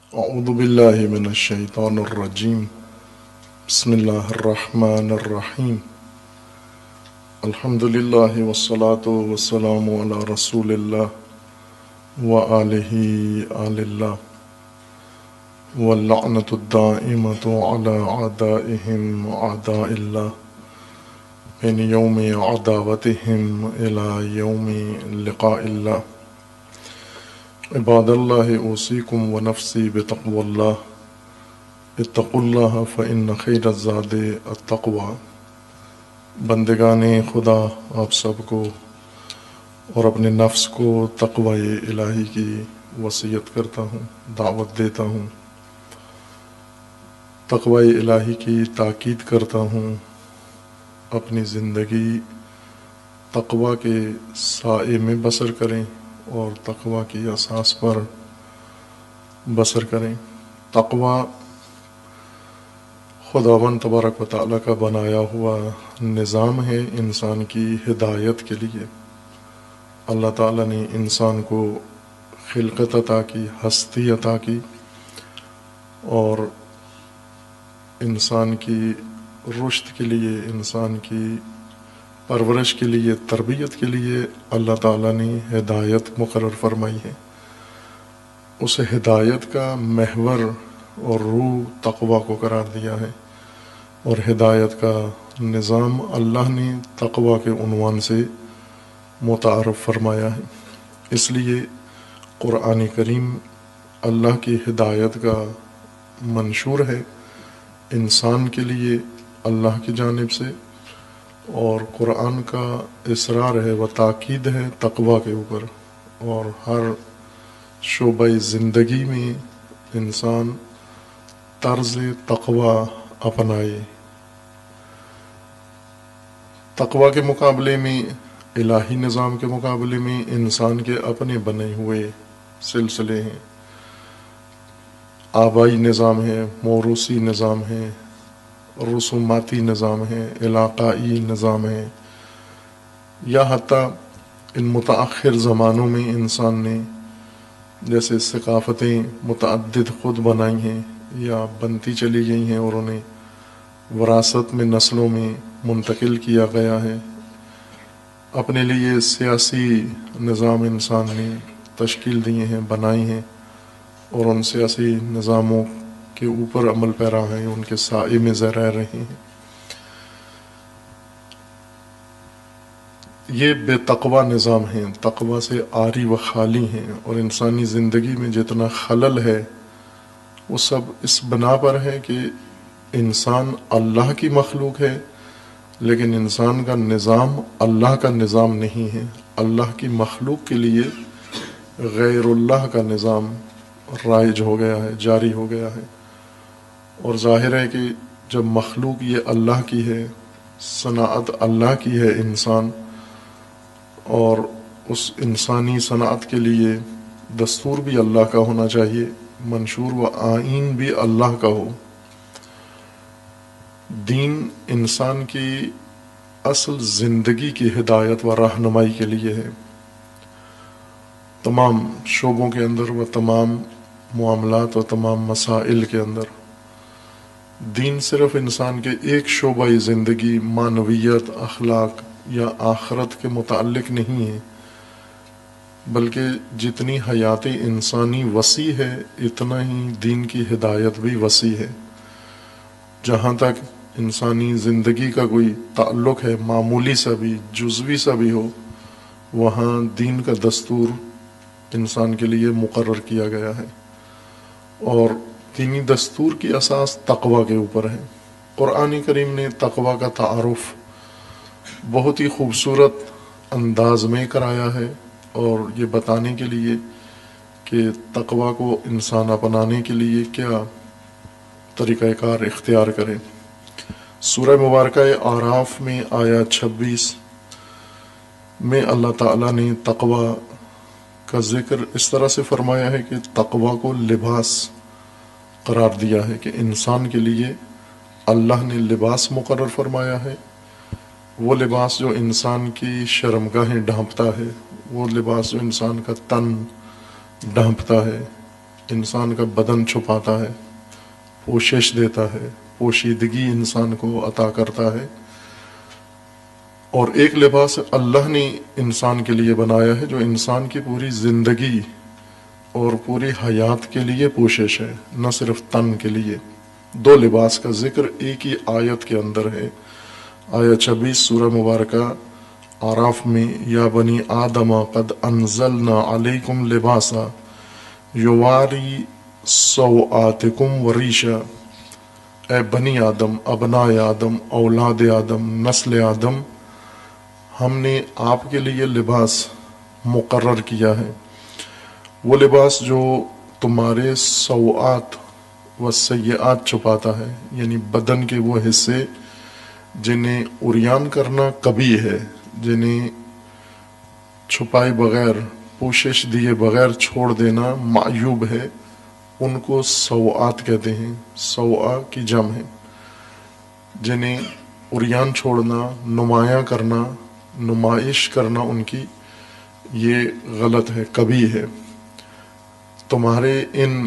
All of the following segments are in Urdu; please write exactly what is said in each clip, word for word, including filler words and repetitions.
اعوذ باللہ من الشیطان الرجیم بسم اللہ الرحمن الرحیم الحمد للہ والصلاة والسلام علی رسول اللہ وآلہ آل اللہ واللعنۃ الدائمۃ علی اعدائہم اعداء اللہ من یوم عداوتہم الی یوم لقاء اللہ عباد اللہ اوصیکم ونفسی بتقوی اللہ اتقوا اللہ فإن خیر الزاد التقوی۔ بندگان خدا، آپ سب کو اور اپنے نفس کو تقوی الہی کی وصیت کرتا ہوں، دعوت دیتا ہوں، تقوی الہی کی تاکید کرتا ہوں۔ اپنی زندگی تقوی کے سائے میں بسر کریں اور تقوی کی اساس پر بسر کریں۔ تقوی خداوند تبارک و تعالیٰ کا بنایا ہوا نظام ہے انسان کی ہدایت کے لیے۔ اللہ تعالیٰ نے انسان کو خلقت عطا کی، ہستی عطا کی، اور انسان کی رشد کے لیے، انسان کی پرورش کے لیے، تربیت کے لیے اللہ تعالیٰ نے ہدایت مقرر فرمائی ہے۔ اس ہدایت کا محور اور روح تقوی کو قرار دیا ہے، اور ہدایت کا نظام اللہ نے تقوی کے عنوان سے متعارف فرمایا ہے۔ اس لیے قرآن کریم اللہ کی ہدایت کا منشور ہے انسان کے لیے اللہ کی جانب سے، اور قرآن کا اصرار ہے و تاکید ہے تقوی کے اوپر، اور ہر شعبہ زندگی میں انسان طرز تقوی اپنائے۔ تقوی کے مقابلے میں، الہی نظام کے مقابلے میں انسان کے اپنے بنے ہوئے سلسلے ہیں، آبائی نظام ہے، موروثی نظام ہے، رسوماتی نظام ہے، علاقائی نظام ہے، یا حتیٰ ان متأخر زمانوں میں انسان نے جیسے ثقافتیں متعدد خود بنائی ہیں یا بنتی چلی گئی ہیں اور انہیں وراثت میں نسلوں میں منتقل کیا گیا ہے۔ اپنے لیے سیاسی نظام انسان نے تشکیل دیے ہیں، بنائی ہیں، اور ان سیاسی نظاموں کے اوپر عمل پیرا ہیں، ان کے سائے میں رہ رہے ہیں۔ یہ بے تقوی نظام ہیں، تقوی سے عاری و خالی ہیں، اور انسانی زندگی میں جتنا خلل ہے وہ سب اس بنا پر ہے کہ انسان اللہ کی مخلوق ہے، لیکن انسان کا نظام اللہ کا نظام نہیں ہے۔ اللہ کی مخلوق کے لیے غیر اللہ کا نظام رائج ہو گیا ہے، جاری ہو گیا ہے، اور ظاہر ہے کہ جب مخلوق یہ اللہ کی ہے، صنعت اللہ کی ہے انسان، اور اس انسانی صنعت کے لیے دستور بھی اللہ کا ہونا چاہیے، منشور و آئین بھی اللہ کا ہو۔ دین انسان کی اصل زندگی کی ہدایت و رہنمائی کے لیے ہے۔ تمام شعبوں کے اندر و تمام معاملات و تمام مسائل کے اندر دین صرف انسان کے ایک شعبہ زندگی، معنویت، اخلاق یا آخرت کے متعلق نہیں ہے، بلکہ جتنی حیات انسانی وسیع ہے اتنا ہی دین کی ہدایت بھی وسیع ہے۔ جہاں تک انسانی زندگی کا کوئی تعلق ہے، معمولی سا بھی، جزوی سا بھی ہو، وہاں دین کا دستور انسان کے لیے مقرر کیا گیا ہے، اور دینی دستور کی اساس تقوی کے اوپر ہے۔ قرآن کریم نے تقوی کا تعارف بہت ہی خوبصورت انداز میں کرایا ہے، اور یہ بتانے کے لیے کہ تقوی کو انسان اپنانے کے لیے کیا طریقہ کار اختیار کرے۔ سورہ مبارکہ اعراف میں آیا چھبیس میں اللہ تعالیٰ نے تقوی کا ذکر اس طرح سے فرمایا ہے کہ تقوی کو لباس قرار دیا ہے، کہ انسان کے لیے اللہ نے لباس مقرر فرمایا ہے، وہ لباس جو انسان کی شرمگاہیں ڈھانپتا ہے، وہ لباس جو انسان کا تن ڈھانپتا ہے، انسان کا بدن چھپاتا ہے، پوشش دیتا ہے، پوشیدگی انسان کو عطا کرتا ہے، اور ایک لباس اللہ نے انسان کے لیے بنایا ہے جو انسان کی پوری زندگی اور پوری حیات کے لیے پوشش ہے، نہ صرف تن کے لیے۔ دو لباس کا ذکر ایک ہی آیت کے اندر ہے۔ آیت چھبیس سورہ مبارکہ آراف میں، یا بنی آدم قد انزلنا علیکم لباسا یواری سوآتکم وریشا، اے بنی آدم، ابناء آدم، اولاد آدم، نسل آدم، ہم نے آپ کے لیے لباس مقرر کیا ہے، وہ لباس جو تمہارے سوآت و سیئات چھپاتا ہے، یعنی بدن کے وہ حصے جنہیں عریان کرنا کبھی ہے، جنہیں چھپائے بغیر، پوشش دیے بغیر چھوڑ دینا معیوب ہے، ان کو سوآت کہتے ہیں۔ سوآ کی جمع ہے۔ جنہیں عریان چھوڑنا، نمایاں کرنا، نمائش کرنا ان کی، یہ غلط ہے، کبھی ہے۔ تمہارے ان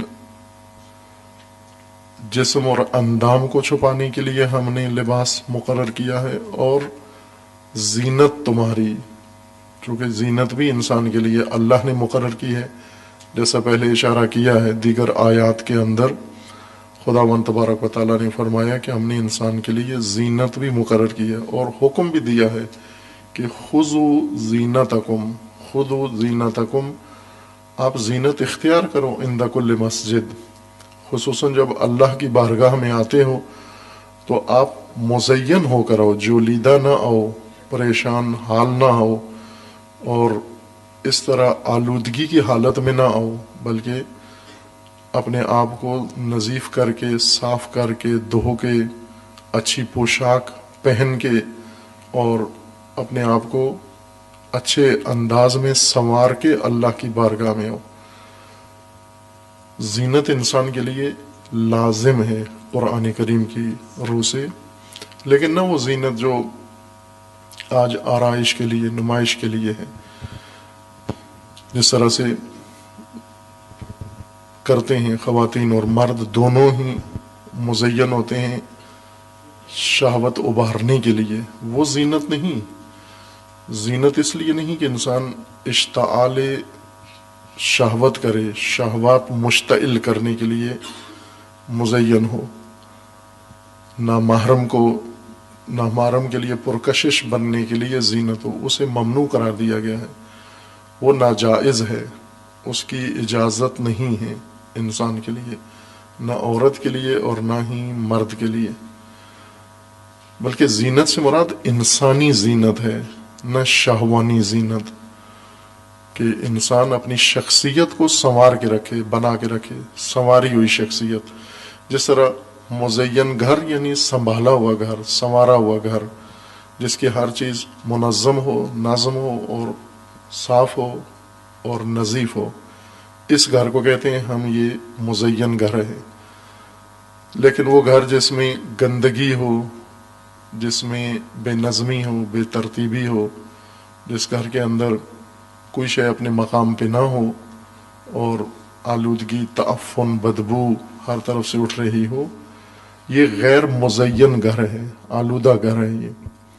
جسم اور اندام کو چھپانے کے لیے ہم نے لباس مقرر کیا ہے، اور زینت تمہاری، چونکہ زینت بھی انسان کے لیے اللہ نے مقرر کی ہے، جیسا پہلے اشارہ کیا ہے دیگر آیات کے اندر۔ خداوند تبارک و تعالیٰ نے فرمایا کہ ہم نے انسان کے لیے زینت بھی مقرر کی ہے، اور حکم بھی دیا ہے کہ خذوا زینتکم، خذوا زینتکم، آپ زینت اختیار کرو عند کل مسجد، خصوصاً جب اللہ کی بارگاہ میں آتے ہو تو آپ مزین ہو کر آؤ، جولیدہ نہ آؤ، پریشان حال نہ ہو، اور اس طرح آلودگی کی حالت میں نہ آؤ، بلکہ اپنے آپ کو نظیف کر کے، صاف کر کے، دھو کے، اچھی پوشاک پہن کے، اور اپنے آپ کو اچھے انداز میں سنوار کے اللہ کی بارگاہ میں ہو۔ زینت انسان کے لیے لازم ہے قرآن کریم کی روح سے، لیکن نہ وہ زینت جو آج آرائش کے لیے، نمائش کے لیے ہے، جس طرح سے کرتے ہیں خواتین اور مرد دونوں ہی مزین ہوتے ہیں شہوت ابھارنے کے لیے، وہ زینت نہیں۔ زینت اس لیے نہیں کہ انسان اشتعال شہوت کرے، شہوات مشتعل کرنے کے لیے مزین ہو۔ نامحرم کو، نامحرم کے لیے پرکشش بننے کے لیے زینت ہو، اسے ممنوع قرار دیا گیا ہے، وہ ناجائز ہے، اس کی اجازت نہیں ہے انسان کے لیے، نہ عورت کے لیے اور نہ ہی مرد کے لیے۔ بلکہ زینت سے مراد انسانی زینت ہے، نہ شہوانی زینت، کہ انسان اپنی شخصیت کو سنوار کے رکھے، بنا کے رکھے، سنواری ہوئی شخصیت۔ جس طرح مزین گھر یعنی سنبھالا ہوا گھر، سنوارا ہوا گھر، جس کی ہر چیز منظم ہو، نظم ہو اور صاف ہو اور نظیف ہو، اس گھر کو کہتے ہیں ہم یہ مزین گھر ہے۔ لیکن وہ گھر جس میں گندگی ہو، جس میں بے نظمی ہو، بے ترتیبی ہو، جس گھر کے اندر کوئی شے اپنے مقام پہ نہ ہو، اور آلودگی، تعفن، بدبو ہر طرف سے اٹھ رہی ہو، یہ غیر مزین گھر ہے، آلودہ گھر ہے۔ یہ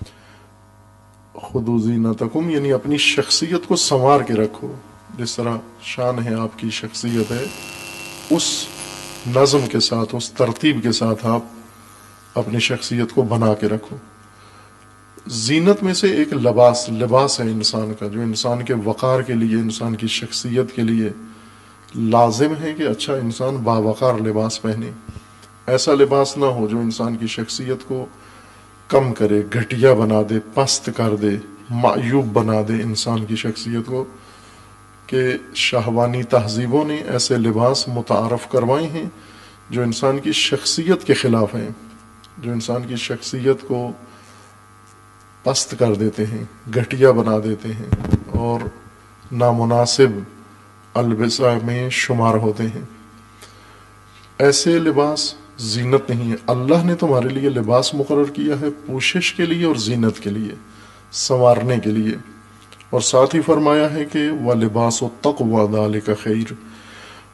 خذوا زینتکم یعنی اپنی شخصیت کو سنوار کے رکھو، جس طرح شان ہے آپ کی، شخصیت ہے، اس نظم کے ساتھ، اس ترتیب کے ساتھ آپ اپنی شخصیت کو بنا کے رکھو۔ زینت میں سے ایک لباس لباس ہے انسان کا، جو انسان کے وقار کے لیے، انسان کی شخصیت کے لیے لازم ہے کہ اچھا انسان باوقار لباس پہنے۔ ایسا لباس نہ ہو جو انسان کی شخصیت کو کم کرے، گھٹیا بنا دے، پست کر دے، معیوب بنا دے انسان کی شخصیت کو، کہ شہوانی تہذیبوں نے ایسے لباس متعارف کروائے ہیں جو انسان کی شخصیت کے خلاف ہیں، جو انسان کی شخصیت کو پست کر دیتے ہیں، گھٹیا بنا دیتے ہیں، اور نامناسب البسہ میں شمار ہوتے ہیں۔ ایسے لباس زینت نہیں ہے۔ اللہ نے تمہارے لیے لباس مقرر کیا ہے پوشش کے لیے اور زینت کے لیے، سنوارنے کے لیے، اور ساتھ ہی فرمایا ہے کہ وَلِبَاسُ التَّقْوَىٰ ذَلِكَ خَيْرٌ،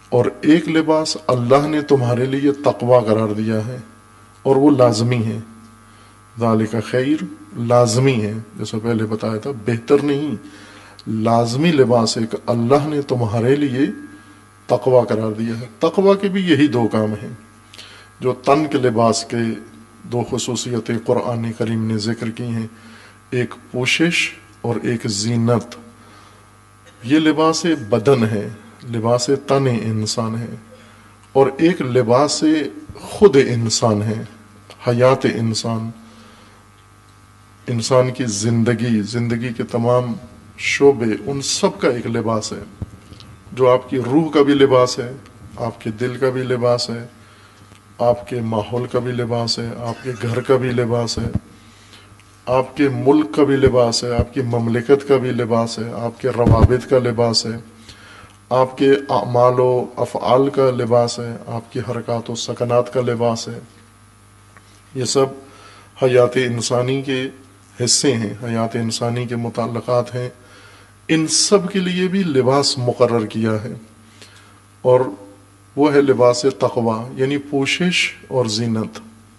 اور ایک لباس اللہ نے تمہارے لیے تقوی قرار دیا ہے اور وہ لازمی ہے. ذالک خیر لازمی ہے، جیسا پہلے بتایا تھا، بہتر نہیں، لازمی لباس ایک اللہ نے تمہارے لیے تقوی قرار دیا ہے. تقوی کے بھی یہی دو کام ہیں جو تن کے لباس کے دو خصوصیتیں قرآن کریم نے ذکر کی ہیں، ایک پوشش اور ایک زینت. یہ لباس بدن ہے، لباس تن انسان ہے، اور ایک لباس خود انسان ہے، حیات انسان، انسان کی زندگی، زندگی کے تمام شعبے، ان سب کا ایک لباس ہے جو آپ کی روح کا بھی لباس ہے، آپ کے دل کا بھی لباس ہے، آپ کے ماحول کا بھی لباس ہے، آپ کے گھر کا بھی لباس ہے، آپ کے ملک کا بھی لباس ہے، آپ کی مملکت کا بھی لباس ہے، آپ کے روابط کا لباس ہے، آپ کے اعمال و افعال کا لباس ہے، آپ کی حرکات و سکنات کا لباس ہے. یہ سب حیات انسانی کے حصے ہیں، حیات انسانی کے متعلقات ہیں. ان سب کے لیے بھی لباس مقرر کیا ہے، اور وہ ہے لباس تقوی، یعنی پوشش اور زینت.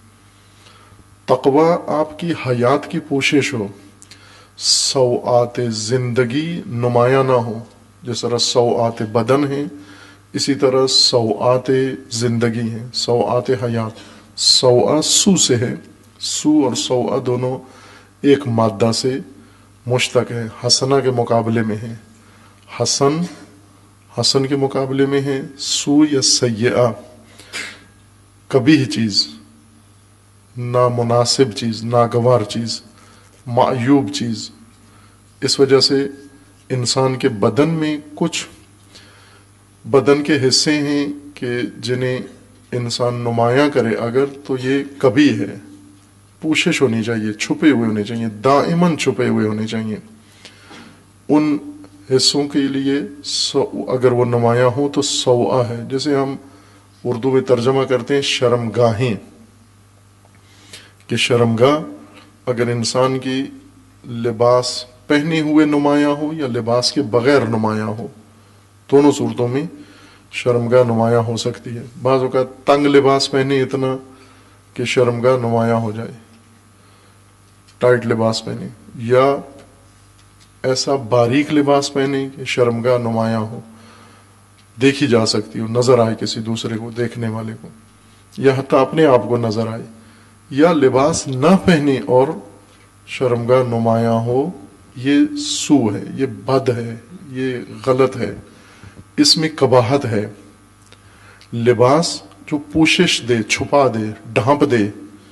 تقوی آپ کی حیات کی پوشش ہو، سوآت زندگی نمایاں نہ ہو. جس طرح سوآت بدن ہیں، اسی طرح سوآت زندگی ہیں، سوآت حیات. سوآ سو سے ہے، سو اور سوآ دونوں ایک مادہ سے مشتق ہے، حسنہ کے مقابلے میں ہے. حسن حسن کے مقابلے میں ہے، سو یا سیئہ کبیح چیز، نامناسب چیز، ناگوار چیز، معیوب چیز. اس وجہ سے انسان کے بدن میں کچھ بدن کے حصے ہیں کہ جنہیں انسان نمایاں کرے اگر، تو یہ کبھی ہے، پوشش ہونی چاہیے، چھپے ہوئے ہونے چاہیے، دائماً چھپے ہوئے ہونے چاہیے. ان حصوں کے لیے اگر وہ نمایاں ہو تو سوآ ہے. جیسے ہم اردو میں ترجمہ کرتے ہیں شرمگاہیں، کہ شرمگاہ اگر انسان کی لباس پہنے ہوئے نمایاں ہو یا لباس کے بغیر نمایاں ہو، دونوں صورتوں میں شرمگاہ نمایاں ہو سکتی ہے. بعض اوقات تنگ لباس پہنے اتنا کہ شرمگاہ نمایاں ہو جائے، ٹائٹ لباس پہنے، یا ایسا باریک لباس پہنے کہ شرمگاہ نمایاں ہو، دیکھی جا سکتی ہو، نظر آئے کسی دوسرے کو، دیکھنے والے کو، یا حتیٰ اپنے آپ کو نظر آئے. یا لباس نہ پہنے اور شرمگاہ نمایاں ہو، یہ سو ہے، یہ بد ہے، یہ غلط ہے، اس میں قباحت ہے. لباس جو پوشش دے، چھپا دے، ڈھانپ دے،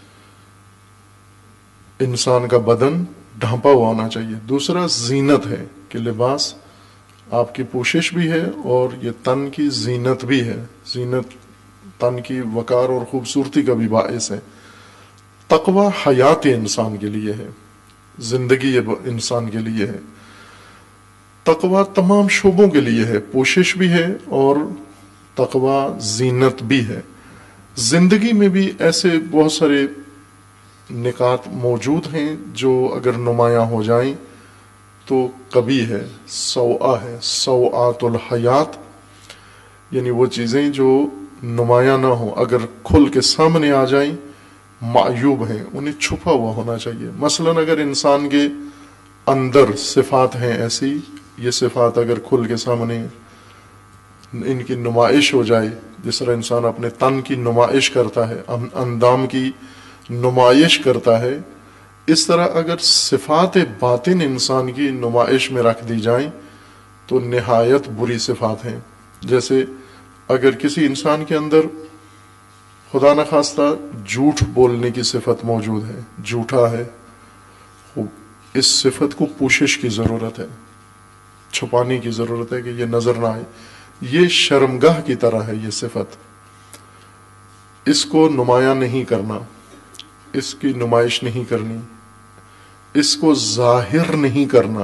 انسان کا بدن ڈھانپا ہوا ہونا چاہیے. دوسرا زینت ہے کہ لباس آپ کی پوشش بھی ہے اور یہ تن کی زینت بھی ہے، زینت تن کی وقار اور خوبصورتی کا بھی باعث ہے. تقوی حیات انسان کے لیے ہے، زندگی انسان کے لیے ہے. تقوی تمام شعبوں کے لیے ہے، پوشش بھی ہے اور تقوی زینت بھی ہے. زندگی میں بھی ایسے بہت سارے نکات موجود ہیں جو اگر نمایاں ہو جائیں تو کبھی ہے، سوآ ہے، سوآت الحیات، یعنی وہ چیزیں جو نمایاں نہ ہوں، اگر کھل کے سامنے آ جائیں معیوب ہیں، انہیں چھپا ہوا ہونا چاہیے. مثلا اگر انسان کے اندر صفات ہیں ایسی، یہ صفات اگر کھل کے سامنے ان کی نمائش ہو جائے، جس طرح انسان اپنے تن کی نمائش کرتا ہے، اندام کی نمائش کرتا ہے، اس طرح اگر صفات باطن انسان کی نمائش میں رکھ دی جائیں تو نہایت بری صفات ہیں. جیسے اگر کسی انسان کے اندر خدا نخواستہ جھوٹ بولنے کی صفت موجود ہے، جھوٹا ہے، اس صفت کو پوشش کی ضرورت ہے، چھپانے کی ضرورت ہے کہ یہ نظر نہ آئے. یہ شرمگاہ کی طرح ہے، یہ صفت، اس کو نمایاں نہیں کرنا، اس کی نمائش نہیں کرنی، اس کو ظاہر نہیں کرنا.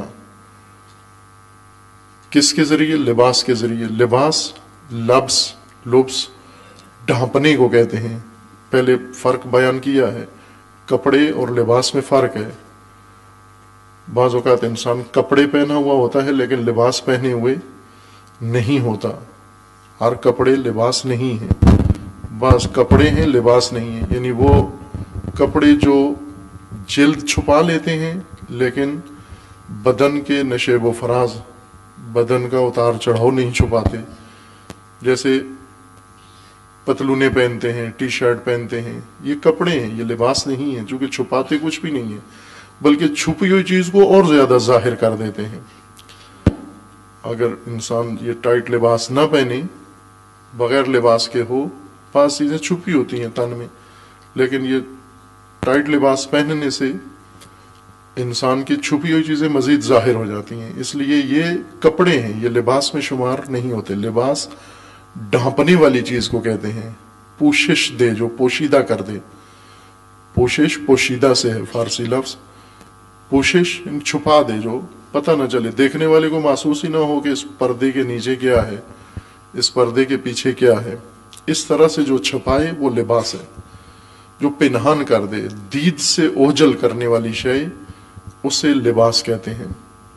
کس کے ذریعے؟ لباس کے ذریعے. لباس لبس لبس ڈھانپنے کو کہتے ہیں. پہلے فرق بیان کیا ہے، کپڑے اور لباس میں فرق ہے. بعض اوقات انسان کپڑے پہنا ہوا ہوتا ہے لیکن لباس پہنے ہوئے نہیں ہوتا. ہر کپڑے لباس نہیں ہیں، بعض کپڑے ہیں لباس نہیں ہیں، یعنی وہ کپڑے جو جلد چھپا لیتے ہیں لیکن بدن کے نشیب و فراز، بدن کا اتار چڑھاؤ نہیں چھپاتے، جیسے پتلونے پہنتے ہیں، ٹی شرٹ پہنتے ہیں، یہ کپڑے ہیں، یہ لباس نہیں ہیں، چونکہ چھپاتے کچھ بھی نہیں ہے بلکہ چھپی ہوئی چیز کو اور زیادہ ظاہر کر دیتے ہیں۔ اگر انسان یہ ٹائٹ لباس نہ پہنے، بغیر لباس کے ہو، بعض چیزیں چھپی ہوتی ہیں تن میں، لیکن یہ ٹائٹ لباس پہننے سے انسان کی چھپی ہوئی چیزیں مزید ظاہر ہو جاتی ہیں، اس لیے یہ کپڑے ہیں، یہ لباس میں شمار نہیں ہوتے۔ لباس ڈھانپنے والی چیز کو کہتے ہیں، پوشش دے، جو پوشیدہ کر دے، پوشش پوشیدہ سے ہے فارسی لفظ، پوشش چھپا دے، جو پتہ نہ چلے، دیکھنے والے کو محسوس ہی نہ ہو کہ اس پردے کے نیچے کیا ہے، اس پردے کے پیچھے کیا ہے، اس طرح سے جو چھپائے وہ لباس ہے۔ جو پنہان کر دے، دید سے اوجھل کرنے والی شے، اسے لباس کہتے ہیں۔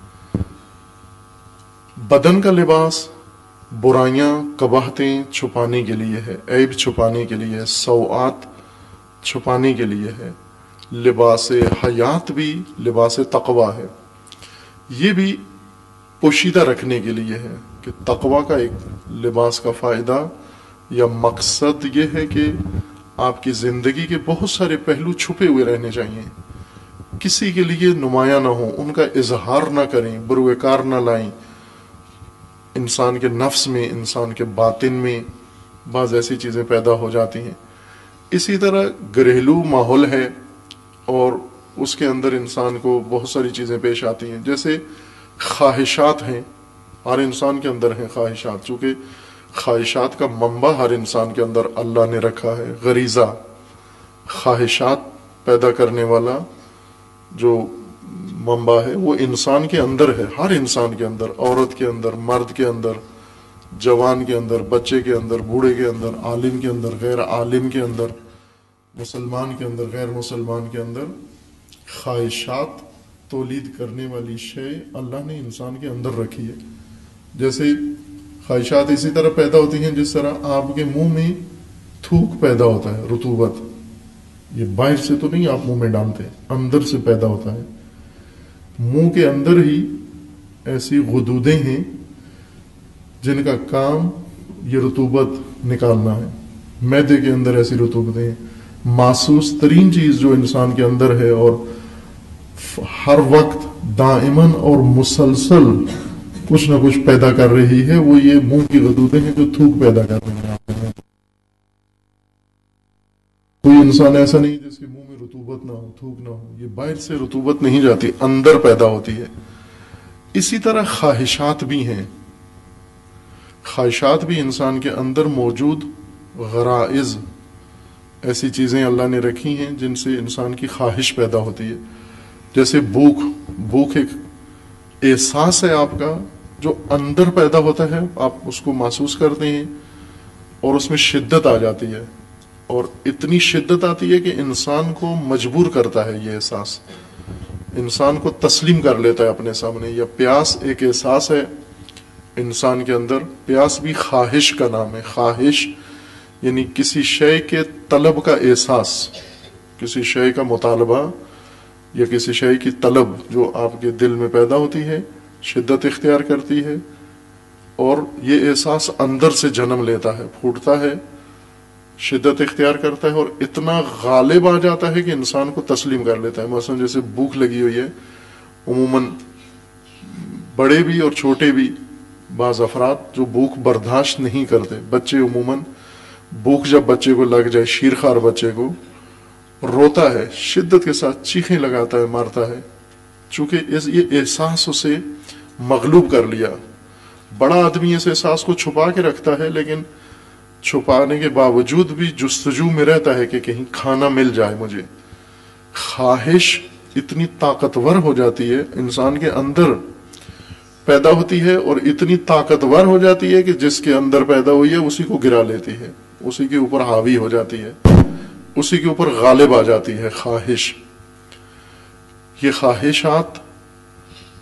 بدن کا لباس برائیاں، قباحتیں چھپانے کے لیے ہے، عیب چھپانے کے لیے ہے، سوءات چھپانے کے لیے ہے۔ لباس حیات بھی لباس تقوی ہے، یہ بھی پوشیدہ رکھنے کے لیے ہے کہ تقوی کا ایک لباس کا فائدہ یا مقصد یہ ہے کہ آپ کی زندگی کے بہت سارے پہلو چھپے ہوئے رہنے چاہیے، کسی کے لیے نمایاں نہ ہوں، ان کا اظہار نہ کریں، بروئے کار نہ لائیں۔ انسان کے نفس میں، انسان کے باطن میں بعض ایسی چیزیں پیدا ہو جاتی ہیں۔ اسی طرح گھریلو ماحول ہے اور اس کے اندر انسان کو بہت ساری چیزیں پیش آتی ہیں، جیسے خواہشات ہیں، ہر انسان کے اندر ہیں خواہشات، چونکہ خواہشات کا منبع ہر انسان کے اندر اللہ نے رکھا ہے۔ غریزہ، خواہشات پیدا کرنے والا جو منبع ہے وہ انسان کے اندر ہے، ہر انسان کے اندر، عورت کے اندر، مرد کے اندر، جوان کے اندر، بچے کے اندر، بوڑھے کے اندر، عالم کے اندر، غیر عالم کے اندر، مسلمان کے اندر، غیر مسلمان کے اندر۔ خواہشات تولید کرنے والی شے اللہ نے انسان کے اندر رکھی ہے۔ جیسے خواہشات اسی طرح پیدا ہوتی ہیں جس طرح آپ کے منہ میں تھوک پیدا ہوتا ہے، رطوبت، یہ باہر سے تو نہیں آپ منہ میں ڈالتے، اندر سے پیدا ہوتا ہے۔ منہ کے اندر ہی ایسی غدودیں ہیں جن کا کام یہ رطوبت نکالنا ہے، معدے کے اندر ایسی رطوبتیں ہیں۔ محسوس ترین چیز جو انسان کے اندر ہے اور ہر وقت دائماً اور مسلسل کچھ نہ کچھ پیدا کر رہی ہے، وہ یہ منہ کی غدودیں ہیں جو تھوک پیدا کر رہی ہیں۔ کوئی انسان ایسا نہیں جس کے منہ میں رطوبت نہ ہو، تھوک نہ ہو، یہ باہر سے رطوبت نہیں جاتی، اندر پیدا ہوتی ہے۔ اسی طرح خواہشات بھی ہیں، خواہشات بھی انسان کے اندر موجود غرائز، ایسی چیزیں اللہ نے رکھی ہیں جن سے انسان کی خواہش پیدا ہوتی ہے۔ جیسے بھوک، بھوک ایک احساس ہے آپ کا جو اندر پیدا ہوتا ہے، آپ اس کو محسوس کرتے ہیں اور اس میں شدت آ جاتی ہے، اور اتنی شدت آتی ہے کہ انسان کو مجبور کرتا ہے یہ احساس، انسان کو تسلیم کر لیتا ہے اپنے سامنے۔ یا پیاس ایک احساس ہے انسان کے اندر، پیاس بھی خواہش کا نام ہے۔ خواہش یعنی کسی شے کے طلب کا احساس، کسی شے کا مطالبہ یا کسی شے کی طلب جو آپ کے دل میں پیدا ہوتی ہے، شدت اختیار کرتی ہے، اور یہ احساس اندر سے جنم لیتا ہے، پھوٹتا ہے، شدت اختیار کرتا ہے اور اتنا غالب آ جاتا ہے کہ انسان کو تسلیم کر لیتا ہے۔ مثلا جیسے بھوک لگی ہوئی ہے، عموماً بڑے بھی اور چھوٹے بھی، بعض افراد جو بھوک برداشت نہیں کرتے، بچے عموماً بھوک جب بچے کو لگ جائے، شیرخوار بچے کو، روتا ہے، شدت کے ساتھ چیخیں لگاتا ہے، مارتا ہے، چونکہ یہ احساس اسے مغلوب کر لیا۔ بڑا آدمی اس احساس کو چھپا کے رکھتا ہے، لیکن چھپانے کے باوجود بھی جستجو میں رہتا ہے کہ کہیں کھانا مل جائے مجھے۔ خواہش اتنی طاقتور ہو جاتی ہے، انسان کے اندر پیدا ہوتی ہے اور اتنی طاقتور ہو جاتی ہے کہ جس کے اندر پیدا ہوئی ہے اسی کو گرا لیتی ہے، اسی کے اوپر حاوی ہو جاتی ہے، اسی کے اوپر غالب آ جاتی ہے خواہش۔ یہ خواہشات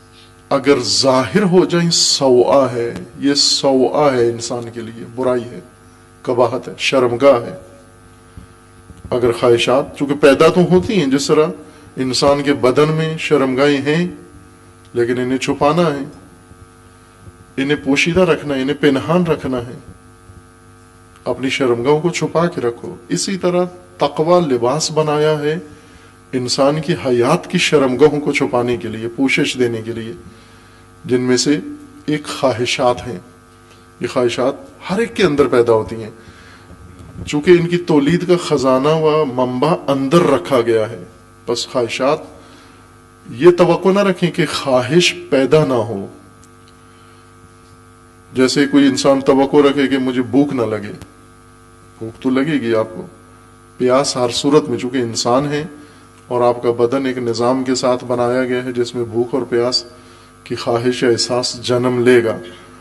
اگر ظاہر ہو جائیں سوآ ہے، یہ سوآ ہے انسان کے لیے، برائی ہے، قباحت ہے، شرمگاہ ہے۔ اگر خواہشات چونکہ پیدا تو ہوتی ہیں، جس طرح انسان کے بدن میں شرمگاہیں ہیں، لیکن انہیں چھپانا ہے، انہیں پوشیدہ رکھنا ہے، انہیں پنہان رکھنا ہے، اپنی شرمگاہوں کو چھپا کے رکھو۔ اسی طرح تقوی لباس بنایا ہے انسان کی حیات کی شرمگاہوں کو چھپانے کے لیے، پوشش دینے کے لیے، جن میں سے ایک خواہشات ہیں۔ یہ خواہشات ہر ایک کے اندر پیدا ہوتی ہیں، چونکہ ان کی تولید کا خزانہ و منبع اندر رکھا گیا ہے۔ بس خواہشات یہ توقع نہ رکھیں کہ خواہش پیدا نہ ہو۔ جیسے کوئی انسان توقع رکھے کہ مجھے بھوک نہ لگے، بھوک تو لگے گی آپ کو، پیاس ہر صورت میں، چونکہ انسان ہے اور آپ کا بدن ایک نظام کے ساتھ بنایا گیا ہے جس میں بھوک اور پیاس کی خواہش یا احساس جنم لے گا۔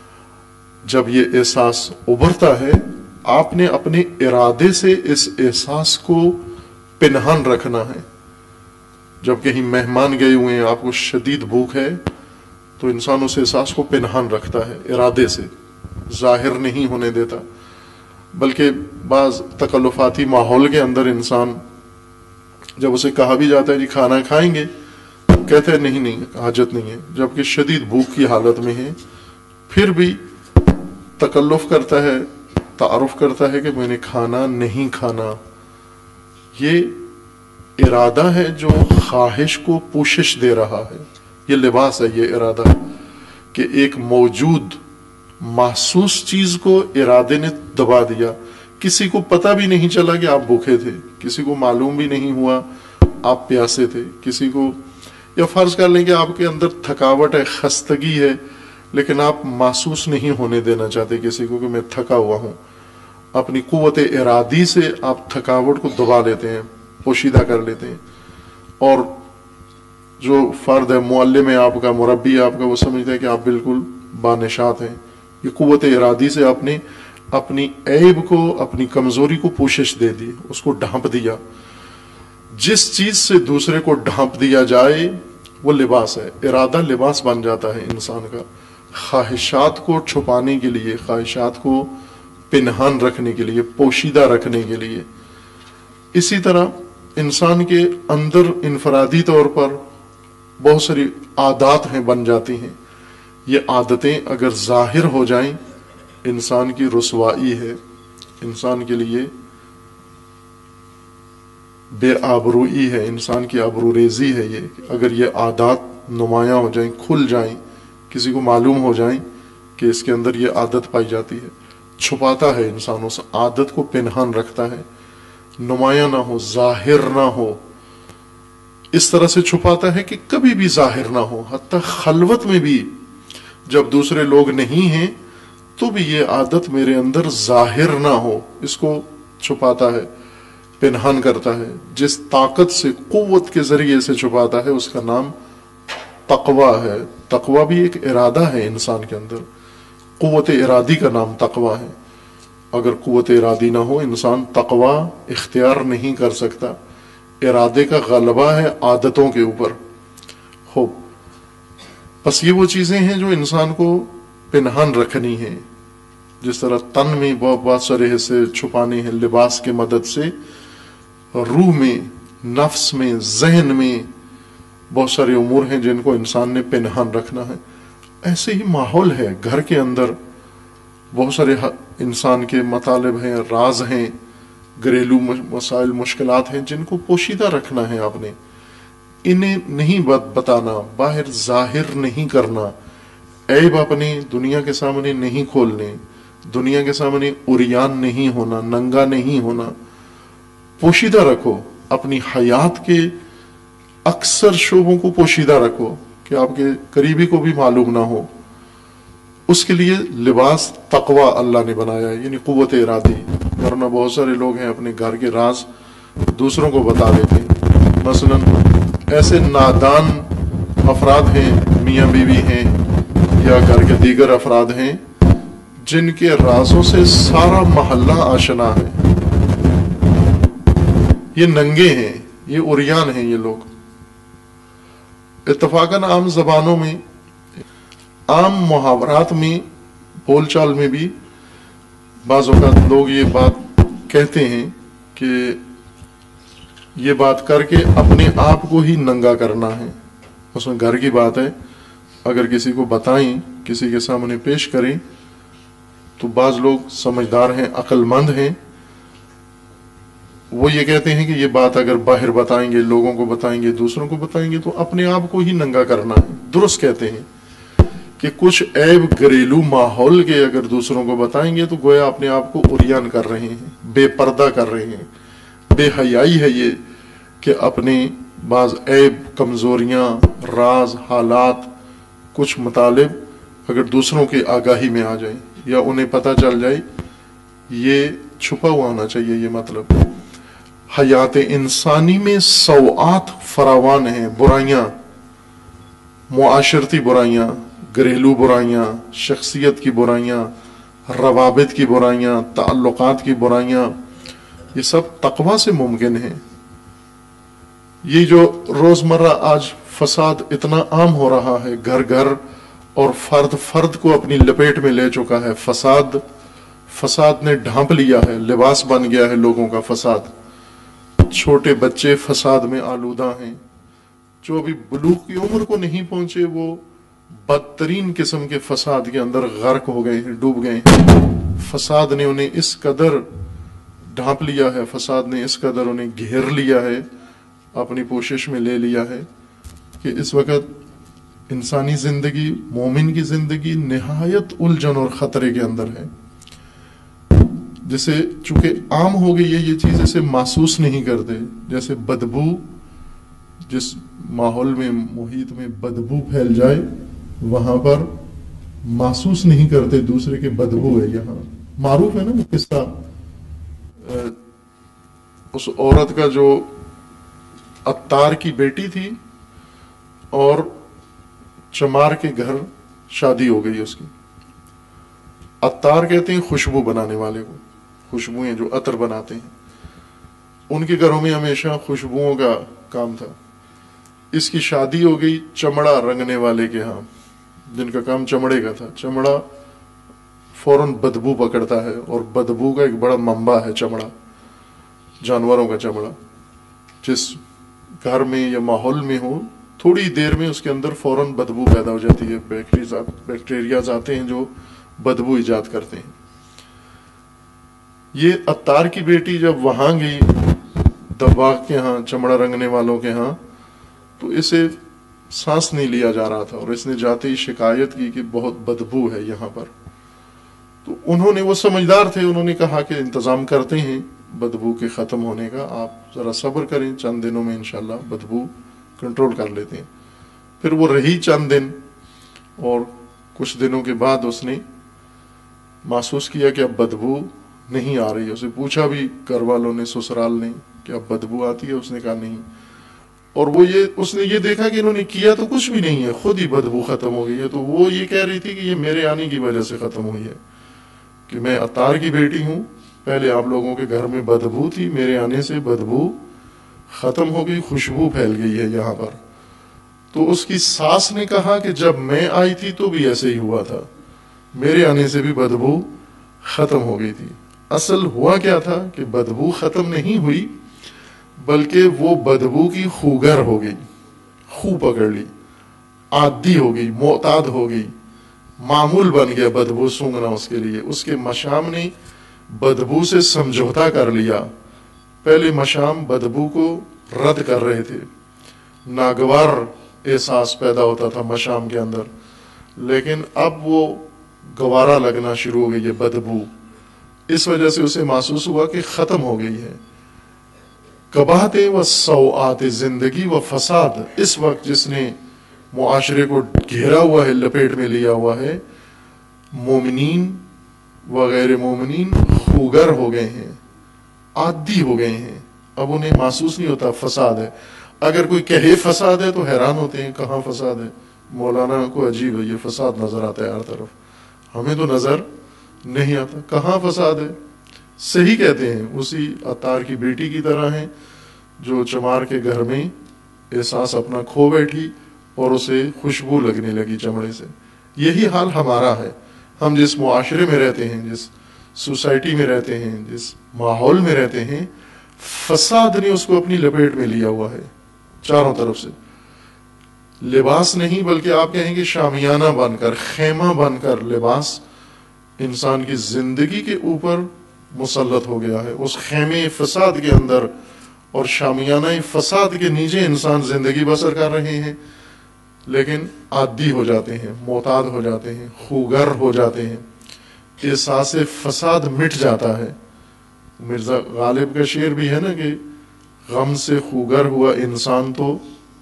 جب یہ احساس ابھرتا ہے، آپ نے اپنے ارادے سے اس احساس کو پنہان رکھنا ہے۔ جب کہیں مہمان گئے ہوئے ہیں، آپ کو شدید بھوک ہے، تو انسان اس احساس کو پنہان رکھتا ہے، ارادے سے ظاہر نہیں ہونے دیتا۔ بلکہ بعض تکلفاتی ماحول کے اندر انسان جب اسے کہا بھی جاتا ہے جی کھانا کھائیں گے، کہتے ہیں نہیں نہیں حاجت نہیں ہے، جبکہ شدید بھوک کی حالت میں ہے، پھر بھی تکلف کرتا ہے، تعارف کرتا ہے کہ میں نے کھانا نہیں کھانا۔ یہ ارادہ ہے جو خواہش کو پوشش دے رہا ہے، یہ لباس ہے، یہ ارادہ کہ ایک موجود محسوس چیز کو ارادے نے دبا دیا۔ کسی کو پتہ بھی نہیں چلا کہ آپ بھوکے تھے، کسی کو معلوم بھی نہیں ہوا آپ پیاسے تھے، کسی کو، یا فرض کر لیں کہ آپ کے اندر تھکاوٹ ہے، خستگی ہے، لیکن آپ محسوس نہیں ہونے دینا چاہتے کسی کو کہ میں تھکا ہوا ہوں۔ اپنی قوت ارادی سے آپ تھکاوٹ کو دبا لیتے ہیں، پوشیدہ کر لیتے ہیں، اور جو فرد ہے، معلم ہے آپ کا، مربی آپ کا، وہ سمجھتا ہے کہ آپ بالکل بانشات ہیں۔ یہ قوت ارادی سے آپ نے اپنی عیب کو، اپنی کمزوری کو پوشش دے دی، اس کو ڈھانپ دیا۔ جس چیز سے دوسرے کو ڈھانپ دیا جائے وہ لباس ہے، ارادہ لباس بن جاتا ہے انسان کا، خواہشات کو چھپانے کے لیے، خواہشات کو پنہان رکھنے کے لیے، پوشیدہ رکھنے کے لیے۔ اسی طرح انسان کے اندر انفرادی طور پر بہت ساری عادات ہیں، بن جاتی ہیں۔ یہ عادتیں اگر ظاہر ہو جائیں، انسان کی رسوائی ہے، انسان کے لیے بے آبروئی ہے، انسان کی آبرو ریزی ہے۔ یہ اگر یہ عادات نمایاں ہو جائیں، کھل جائیں، کسی کو معلوم ہو جائیں کہ اس کے اندر یہ عادت پائی جاتی ہے، چھپاتا ہے انسان، اس عادت کو پنہان رکھتا ہے، نمایاں نہ ہو، ظاہر نہ ہو، اس طرح سے چھپاتا ہے کہ کبھی بھی ظاہر نہ ہو، حتیٰ خلوت میں بھی جب دوسرے لوگ نہیں ہیں تو بھی یہ عادت میرے اندر ظاہر نہ ہو، اس کو چھپاتا ہے، پنہان کرتا ہے۔ جس طاقت سے، قوت کے ذریعے سے چھپاتا ہے، اس کا نام تقوی ہے۔ تقوی بھی ایک ارادہ ہے انسان کے اندر، قوت ارادی کا نام تقوی ہے۔ اگر قوت ارادی نہ ہو، انسان تقوی اختیار نہیں کر سکتا۔ ارادے کا غلبہ ہے عادتوں کے اوپر۔ خوب، بس یہ وہ چیزیں ہیں جو انسان کو پنہان رکھنی ہیں۔ جس طرح تن میں بہت بہت سارے حصے چھپانے ہیں لباس کے مدد سے، روح میں، نفس میں، ذہن میں بہت سارے امور ہیں جن کو انسان نے پنہان رکھنا ہے۔ ایسے ہی ماحول ہے، گھر کے اندر بہت سارے انسان کے مطالب ہیں، راز ہیں، گھریلو مسائل، مشکلات ہیں جن کو پوشیدہ رکھنا ہے آپ نے، انہیں نہیں بتانا، باہر ظاہر نہیں کرنا، عیب اپنے دنیا کے سامنے نہیں کھولنے، دنیا کے سامنے عریان نہیں ہونا، ننگا نہیں ہونا۔ پوشیدہ رکھو، اپنی حیات کے اکثر شعبوں کو پوشیدہ رکھو کہ آپ کے قریبی کو بھی معلوم نہ ہو۔ اس کے لیے لباس تقوی اللہ نے بنایا ہے، یعنی قوت ارادی۔ ورنہ بہت سارے لوگ ہیں اپنے گھر کے راز دوسروں کو بتا دیتے ہیں۔ مثلا ایسے نادان افراد ہیں، میاں بیوی ہیں یا گھر کے دیگر افراد ہیں جن کے رازوں سے سارا محلہ آشنا ہے۔ یہ ننگے ہیں، یہ عریان ہیں، یہ لوگ اتفاقاً عام زبانوں میں عام محاورات میں بول چال میں بھی بعض اوقات لوگ یہ بات کہتے ہیں کہ یہ بات کر کے اپنے آپ کو ہی ننگا کرنا ہے. اس میں گھر کی بات ہے، اگر کسی کو بتائیں، کسی کے سامنے پیش کریں، تو بعض لوگ سمجھدار ہیں، عقل مند ہیں، وہ یہ کہتے ہیں کہ یہ بات اگر باہر بتائیں گے، لوگوں کو بتائیں گے، دوسروں کو بتائیں گے، تو اپنے آپ کو ہی ننگا کرنا ہے. درست کہتے ہیں کہ کچھ عیب گھریلو ماحول کے اگر دوسروں کو بتائیں گے تو گویا اپنے آپ کو عریان کر رہے ہیں، بے پردہ کر رہے ہیں. بے حیائی ہے یہ کہ اپنے بعض عیب، کمزوریاں، راز، حالات، کچھ مطالب اگر دوسروں کی آگاہی میں آ جائیں یا انہیں پتہ چل جائے، یہ چھپا ہوا ہونا چاہیے. یہ مطلب حیات انسانی میں سوءات فراوان ہیں، برائیاں، معاشرتی برائیاں، گھریلو برائیاں، شخصیت کی برائیاں، روابط کی برائیاں، تعلقات کی برائیاں، یہ سب تقویٰ سے ممکن ہیں. یہ جو روزمرہ آج فساد اتنا عام ہو رہا ہے، گھر گھر اور فرد فرد کو اپنی لپیٹ میں لے چکا ہے. فساد فساد نے ڈھانپ لیا ہے، لباس بن گیا ہے لوگوں کا فساد. چھوٹے بچے فساد میں آلودہ ہیں، جو ابھی بلوغ کی عمر کو نہیں پہنچے وہ بدترین قسم کے فساد کے اندر غرق ہو گئے ہیں، ڈوب گئے ہیں. فساد نے انہیں اس قدر ڈھانپ لیا ہے، فساد نے اس قدر انہیں گھیر لیا ہے، اپنی پوشش میں لے لیا ہے کہ اس وقت انسانی زندگی، مومن کی زندگی نہایت الجھن اور خطرے کے اندر ہے. جسے چونکہ عام ہو گئی ہے یہ چیز، اسے محسوس نہیں کرتے. جیسے بدبو، جس ماحول میں، محیط میں بدبو پھیل جائے وہاں پر محسوس نہیں کرتے دوسرے کے بدبو ہے. یہاں معروف ہے نا وہ قصہ، اس عورت کا جو عطار کی بیٹی تھی اور چمار کے گھر شادی ہو گئی اس کی. عطار کہتے ہیں خوشبو بنانے والے کو، خوشبوئیں جو عطر بناتے ہیں، ان کے گھروں میں ہمیشہ خوشبوؤں کا کام تھا. اس کی شادی ہو گئی چمڑا رنگنے والے کے ہاں، جن کا کام چمڑے کا تھا. چمڑا فوراً بدبو پکڑتا ہے، اور بدبو کا ایک بڑا منبع ہے چمڑا، جانوروں کا چمڑا. جس گھر میں یا ماحول میں ہو، تھوڑی دیر میں اس کے اندر فوراً بدبو پیدا ہو جاتی ہے. بیکٹیریاز آتے ہیں جو بدبو ایجاد کرتے ہیں. یہ عطار کی بیٹی جب وہاں گئی دباغ کے ہاں، چمڑا رنگنے والوں کے ہاں، تو اسے سانس نہیں لیا جا رہا تھا، اور اس نے جاتے ہی شکایت کی کہ بہت بدبو ہے یہاں پر. تو انہوں نے، وہ سمجھدار تھے، انہوں نے کہا کہ انتظام کرتے ہیں بدبو کے ختم ہونے کا، آپ ذرا صبر کریں، چند دنوں میں انشاءاللہ بدبو کنٹرول کر لیتے ہیں. پھر وہ رہی چند دن، اور کچھ دنوں کے بعد اس نے محسوس کیا کہ اب بدبو نہیں آ رہی. اسے پوچھا بھی گھر والوں نے، سسرال نے، کہ اب بدبو آتی ہے؟ اس نے کہا نہیں. اور وہ یہ اس نے یہ دیکھا کہ انہوں نے کیا تو کچھ بھی نہیں ہے، خود ہی بدبو ختم ہو گئی ہے. تو وہ یہ کہہ رہی تھی کہ یہ میرے آنے کی وجہ سے ختم ہوئی ہے، کہ میں عطار کی بیٹی ہوں، پہلے آپ لوگوں کے گھر میں بدبو تھی، میرے آنے سے بدبو ختم ہو گئی، خوشبو پھیل گئی ہے یہاں پر. تو اس کی ساس نے کہا کہ جب میں آئی تھی تو بھی ایسے ہی ہوا تھا، میرے آنے سے بھی بدبو ختم ہو گئی تھی. اصل ہوا کیا تھا کہ بدبو ختم نہیں ہوئی، بلکہ وہ بدبو کی خوگر ہو گئی، خو پکڑ لی، عادی ہو گئی، معتاد ہو گئی، معمول بن گیا بدبو سونگنا اس کے لیے. اس کے مشام نے بدبو سے سمجھوتا کر لیا. پہلے مشام بدبو کو رد کر رہے تھے، ناگوار احساس پیدا ہوتا تھا مشام کے اندر، لیکن اب وہ گوارا لگنا شروع ہو گئی ہے بدبو. اس وجہ سے اسے محسوس ہوا کہ ختم ہو گئی ہے. قباحت و سوءات زندگی و فساد اس وقت جس نے معاشرے کو گھیرا ہوا ہے، لپیٹ میں لیا ہوا ہے، مومنین و غیر مومنین خوگر ہو گئے ہیں، عادی ہو گئے ہیں. اب انہیں محسوس نہیں ہوتا فساد ہے. اگر کوئی کہے فساد ہے تو حیران ہوتے ہیں، کہاں فساد ہے؟ مولانا کو عجیب ہے، یہ فساد نظر آتا ہے ہر طرف، ہمیں تو نظر نہیں آتا، کہاں فساد ہے؟ صحیح کہتے ہیں، اسی عطار کی بیٹی کی طرح ہیں جو چمار کے گھر میں احساس اپنا کھو بیٹھی اور اسے خوشبو لگنے لگی چمڑے سے. یہی حال ہمارا ہے. ہم جس معاشرے میں رہتے ہیں، جس سوسائٹی میں رہتے ہیں، جس ماحول میں رہتے ہیں، فساد نے اس کو اپنی لپیٹ میں لیا ہوا ہے چاروں طرف سے. لباس نہیں بلکہ آپ کہیں گے شامیانہ بن کر، خیمہ بن کر لباس انسان کی زندگی کے اوپر مسلط ہو گیا ہے. اس خیمے فساد کے اندر اور شامیانہ فساد کے نیچے انسان زندگی بسر کر رہے ہیں، لیکن عادی ہو جاتے ہیں، معتاد ہو جاتے ہیں، خوگر ہو جاتے ہیں. احساس فساد مٹ جاتا ہے. مرزا غالب کا شعر بھی ہے نا کہ غم سے خوگر ہوا انسان تو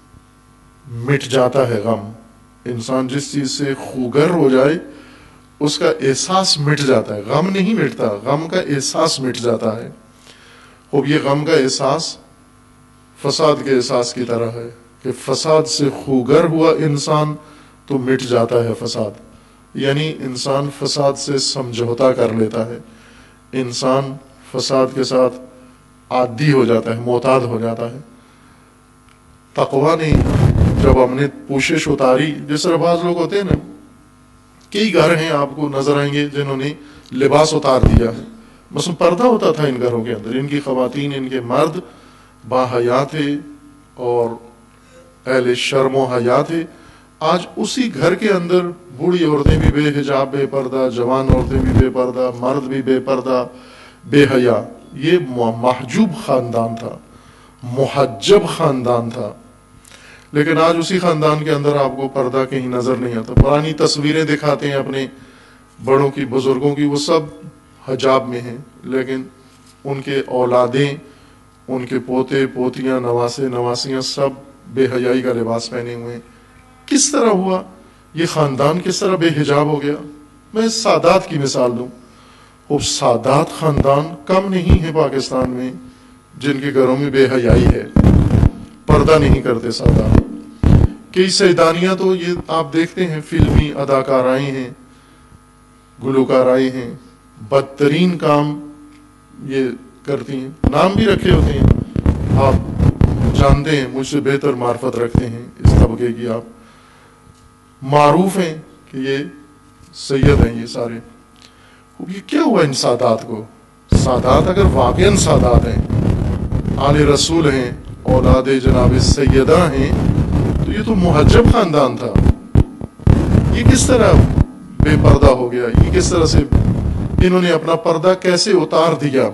مٹ جاتا ہے غم. انسان جس چیز سے خوگر ہو جائے اس کا احساس مٹ جاتا ہے. غم نہیں مٹتا، غم کا احساس مٹ جاتا ہے. اب یہ غم کا احساس فساد کے احساس کی طرح ہے کہ فساد سے خوگر ہوا انسان تو مٹ جاتا ہے فساد. یعنی انسان فساد سے سمجھوتا کر لیتا ہے، انسان فساد کے ساتھ عادی ہو جاتا ہے، معتاد ہو جاتا ہے. تقویٰ نے جب ہم نے پوشش اتاری، جس طرح بعض لوگ ہوتے ہیں نا، کئی گھر ہیں آپ کو نظر آئیں گے جنہوں نے لباس اتار دیا ہے. مثلا پردہ ہوتا تھا ان گھروں کے اندر، ان کی خواتین، ان کے مرد با حیا تھے اور اہل شرم و حیا تھے. آج اسی گھر کے اندر بوڑھی عورتیں بھی بے حجاب بے پردہ، جوان عورتیں بھی بے پردہ، مرد بھی بے پردہ بے حیا. یہ محجوب خاندان تھا، محجب خاندان تھا. لیکن آج اسی خاندان کے اندر آپ کو پردہ کہیں نظر نہیں آتا. پرانی تصویریں دکھاتے ہیں اپنے بڑوں کی، بزرگوں کی، وہ سب حجاب میں ہیں، لیکن ان کے اولادیں، ان کے پوتے پوتیاں، نواسے نواسیاں سب بے حیائی کا لباس پہنے ہوئے ہیں. کس طرح ہوا یہ خاندان؟ کس طرح بے حجاب ہو گیا؟ میں سادات کی مثال دوں. اب سادات خاندان کم نہیں ہے پاکستان میں جن کے گھروں میں بے حیائی ہے، پردہ نہیں کرتے سادات. کئی سیدانیاں تو یہ آپ دیکھتے ہیں فلمی اداکارائیں ہیں، گلوکارائیں ہیں، بدترین کام یہ کرتی ہیں. نام بھی رکھے ہوتے ہیں، آپ جانتے ہیں، مجھ سے بہتر معرفت رکھتے ہیں اس طبقے کی، آپ معروف ہیں کہ یہ سید ہیں یہ سارے. یہ کیا ہوا ان سادات کو؟ سادات اگر واقعاً سادات ہیں، آل رسول ہیں، اولاد جناب سیدہ ہیں، تو یہ تو محجب خاندان تھا. یہ کس طرح بے پردہ ہو گیا؟ یہ کس طرح سے انہوں نے اپنا پردہ کیسے اتار دیا؟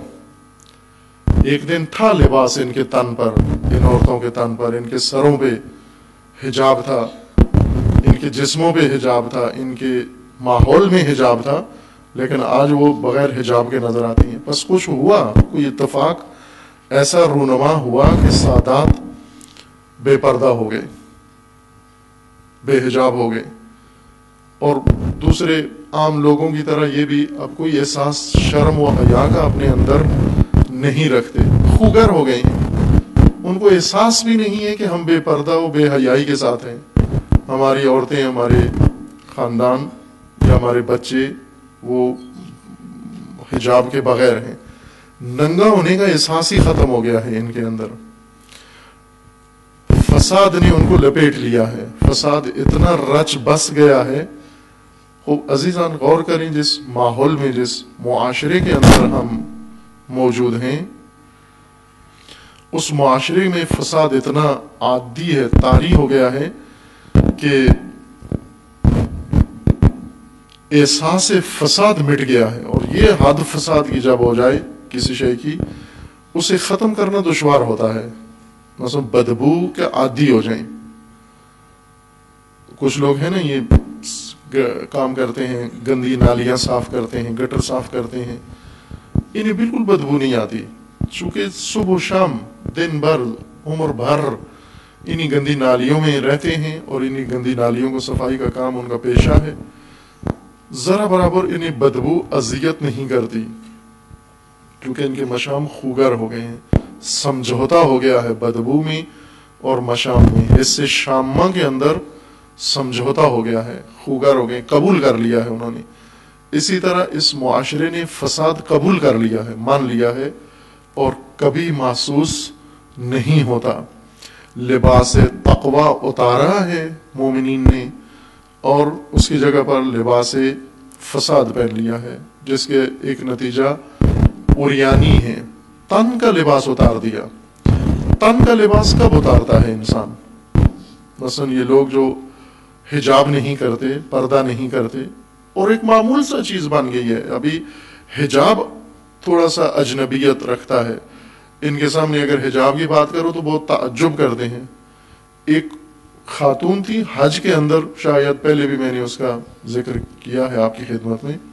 ایک دن تھا لباس ان کے تن پر، ان عورتوں کے تن پر، ان کے سروں پہ حجاب تھا، ان کے جسموں پہ حجاب تھا، ان کے ماحول میں حجاب تھا، لیکن آج وہ بغیر حجاب کے نظر آتی ہیں. بس کچھ ہوا، کوئی اتفاق ایسا رونما ہوا کہ سادات بے پردہ ہو گئے، بے حجاب ہو گئے، اور دوسرے عام لوگوں کی طرح یہ بھی اب کوئی احساس شرم و حیا کا اپنے اندر نہیں رکھتے، خوگر ہو گئے ہیں. ان کو احساس بھی نہیں ہے کہ ہم بے پردہ و بے حیائی کے ساتھ ہیں. ہماری عورتیں، ہمارے خاندان یا ہمارے بچے وہ حجاب کے بغیر ہیں. ننگا ہونے کا احساس ہی ختم ہو گیا ہے ان کے اندر. فساد نے ان کو لپیٹ لیا ہے، فساد اتنا رچ بس گیا ہے. خوب عزیزان غور کریں، جس ماحول میں، جس معاشرے کے اندر ہم موجود ہیں، اس معاشرے میں فساد اتنا عادی ہے، طاری ہو گیا ہے کہ احساس فساد مٹ گیا ہے. اور یہ حد فساد کی جب ہو جائے کسی شے کی، اسے ختم کرنا دشوار ہوتا ہے. مثلا بدبو کے عادی ہو جائیں. کچھ لوگ ہیں نا یہ کام کرتے ہیں، گندی نالیاں صاف کرتے ہیں، گٹر صاف کرتے ہیں، انہیں بالکل بدبو نہیں آتی، چونکہ صبح و شام دن بھر عمر بھر انہی گندی نالیوں میں رہتے ہیں اور انہی گندی نالیوں کو صفائی کا کام ان کا پیشہ ہے. ذرا برابر انہیں بدبو اذیت نہیں کرتی، کیونکہ ان کے مشام خوگر ہو گئے ہیں. سمجھوتا ہو گیا ہے بدبو میں اور مشام میں. اس سے شامہ کے اندر سمجھوتا ہو گیا ہے، خوگر ہو گئے، قبول کر لیا ہے انہوں نے. اسی طرح اس معاشرے نے فساد قبول کر لیا ہے، مان لیا ہے، اور کبھی محسوس نہیں ہوتا. لباس تقویٰ اتارا ہے مومنین نے، اور اس کی جگہ پر لباس فساد پہن لیا ہے، جس کے ایک نتیجہ عریانی ہے، تن کا لباس اتار دیا۔ تن کا لباس کب اتارتا ہے انسان؟ مثلا یہ لوگ جو حجاب نہیں کرتے، پردہ نہیں کرتے، اور ایک معمول سا چیز بن گئی ہے۔ ابھی حجاب تھوڑا سا اجنبیت رکھتا ہے، ان کے سامنے اگر حجاب کی بات کرو تو بہت تعجب کرتے ہیں۔ ایک خاتون تھی حج کے اندر، شاید پہلے بھی میں نے اس کا ذکر کیا ہے آپ کی خدمت میں،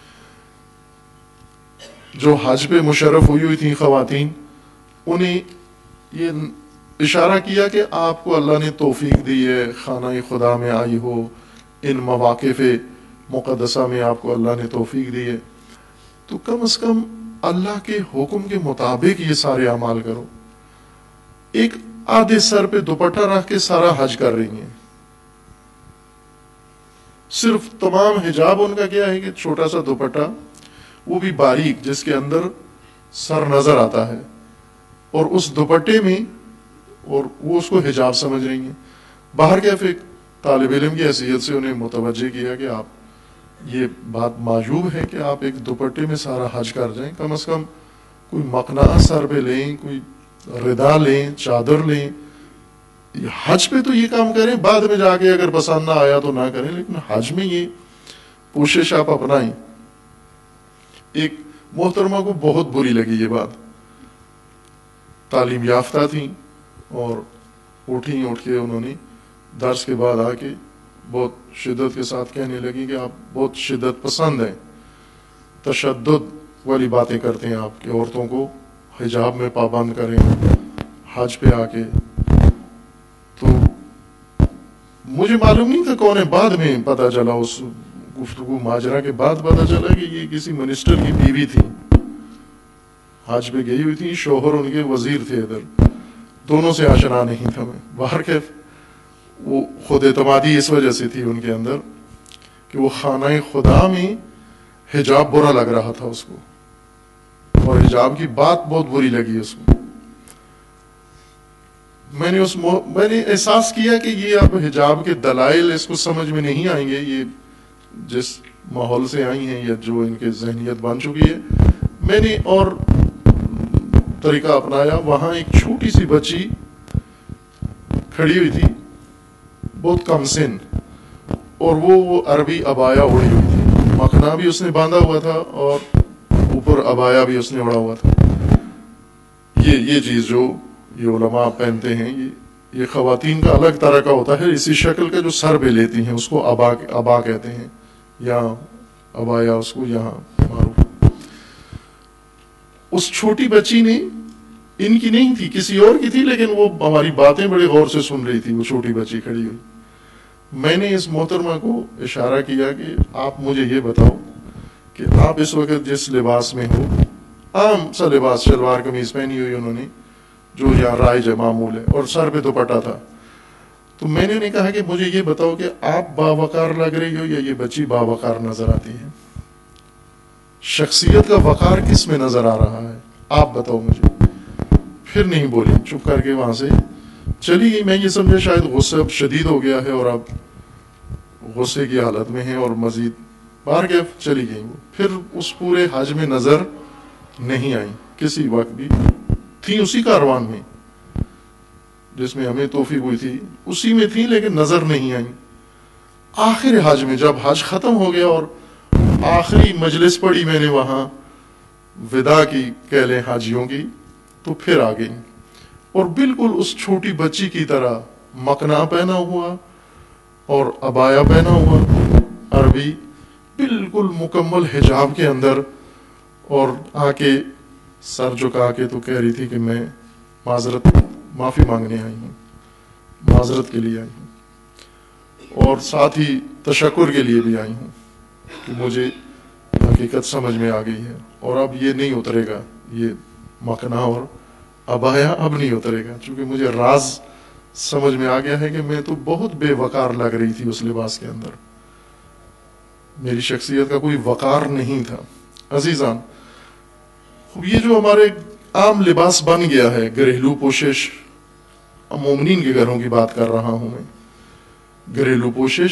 جو حج پہ مشرف ہوئی ہوئی تھیں خواتین، انہیں یہ اشارہ کیا کہ آپ کو اللہ نے توفیق دی ہے، خانہ خدا میں آئی ہو، ان مواقف مقدسہ میں آپ کو اللہ نے توفیق دی ہے، تو کم از کم اللہ کے حکم کے مطابق یہ سارے اعمال کرو۔ ایک آدھے سر پہ دوپٹہ رکھ کے سارا حج کر رہی ہیں، صرف تمام حجاب ان کا کیا ہے کہ چھوٹا سا دوپٹہ، وہ بھی باریک، جس کے اندر سر نظر آتا ہے، اور اس دوپٹے میں، اور وہ اس کو حجاب سمجھ رہی ہیں۔ باہر کیف ایک طالب علم کی حیثیت سے انہیں متوجہ کیا کہ آپ یہ بات معجوب ہے کہ آپ ایک دوپٹے میں سارا حج کر جائیں، کم از کم کوئی مقنعہ سر پہ لیں، کوئی ردا لیں، چادر لیں، حج پہ تو یہ کام کریں، بعد میں جا کے اگر پسند نہ آیا تو نہ کریں، لیکن حج میں یہ کوشش آپ اپنائیں۔ ایک محترمہ کو بہت بری لگی یہ بات، تعلیم یافتہ تھیں، اور اٹھیں، اٹھ کے انہوں نے درس کے بعد آ کے بہت شدت کے ساتھ کہنے لگی کہ آپ بہت شدت پسند ہیں، تشدد والی باتیں کرتے ہیں آپ، کہ عورتوں کو حجاب میں پابند کریں حج پہ آ کے۔ تو مجھے معلوم نہیں تھا کون ہے، بعد میں پتہ چلا، اس گفتگو ماجرا کے بعد پتہ چلا کہ یہ کسی منسٹر کی بیوی تھی، حج پہ گئی ہوئی تھی، شوہر ان کے وزیر تھے ادھر، دونوں سے آشنا نہیں تھا میں۔ باہر کیف وہ خود اعتمادی اس وجہ سے تھی ان کے اندر کہ وہ خانہ خدا میں حجاب برا لگ رہا تھا اس کو، اور حجاب کی بات بہت بری لگی اس کو۔ میں نے اس مو... میں نے احساس کیا کہ یہ اب حجاب کے دلائل اس کو سمجھ میں نہیں آئیں گے، یہ جس ماحول سے آئی ہیں یا جو ان کے ذہنیت بن چکی ہے۔ میں نے اور طریقہ اپنایا، وہاں ایک چھوٹی سی بچی کھڑی ہوئی تھی، بہت کم سن، اور وہ وہ عربی عبایا اڑی ہوئی تھی، مکھنا بھی اس نے باندھا ہوا تھا اور اوپر عبایا بھی اس نے اڑا ہوا تھا۔ یہ یہ چیز جو یہ علماء پہنتے ہیں، یہ یہ خواتین کا الگ طرح کا ہوتا ہے، اسی شکل کا جو سر پہ لیتی ہیں اس کو ابا ابا کہتے ہیں، یا عبایا اس کو یہاں معروف۔ اس چھوٹی بچی نے، ان کی نہیں تھی، کسی اور کی تھی، لیکن وہ ہماری باتیں بڑے غور سے سن رہی تھی، وہ چھوٹی بچی کھڑی ہوئی۔ میں نے اس محترمہ کو اشارہ کیا کہ آپ مجھے یہ بتاؤ کہ آپ اس وقت جس لباس میں ہو، عام سا لباس، شلوار قمیض پہنی ہوئی انہوں نے، جو یہاں رائج ہے، معمول ہے، اور سر پہ دوپٹہ تھا، تو میں نے انہیں کہا کہ مجھے یہ بتاؤ کہ آپ باوقار لگ رہی ہو یا یہ بچی باوقار نظر آتی ہے؟ شخصیت کا وقار کس میں نظر آ رہا ہے؟ آپ بتاؤ مجھے۔ پھر نہیں بولی، چپ کر کے وہاں سے چلی گئی۔ میں یہ سمجھا شاید غصہ اب شدید ہو گیا ہے اور اب غصے کی حالت میں ہے، اور مزید باہر کے چلی گئی۔ وہ پھر اس پورے حج میں نظر نہیں آئی کسی وقت بھی، تھی اسی کاروان میں جس میں ہمیں توفیق ہوئی تھی، اسی میں تھی، لیکن نظر نہیں آئی۔ آخر حج میں جب حج ختم ہو گیا اور آخری مجلس پڑی میں نے وہاں، وداع کی کہہ لیں حاجیوں کی، تو پھر آ گئی، اور بالکل اس چھوٹی بچی کی طرح مکنا پہنا ہوا اور عبایا پہنا ہوا عربی، بالکل مکمل حجاب کے اندر، اور آ کے سر جھکا کے تو کہہ رہی تھی کہ میں معذرت معافی مانگنے آئی ہوں، معذرت کے لیے آئی ہوں، اور ساتھ ہی تشکر کے لیے بھی آئی ہوں کہ مجھے حقیقت سمجھ میں آ گئی ہے، اور اب یہ نہیں اترے گا، یہ مکنا اور عبایا اب نہیں اترے گا، چونکہ مجھے راز سمجھ میں آ گیا ہے کہ میں تو بہت بے وقار لگ رہی تھی اس لباس کے اندر، میری شخصیت کا کوئی وقار نہیں تھا۔ عزیزان، یہ جو ہمارے عام لباس بن گیا ہے، گھریلو پوشش، مومنین کے گھروں کی بات کر رہا ہوں میں، گھریلو پوشش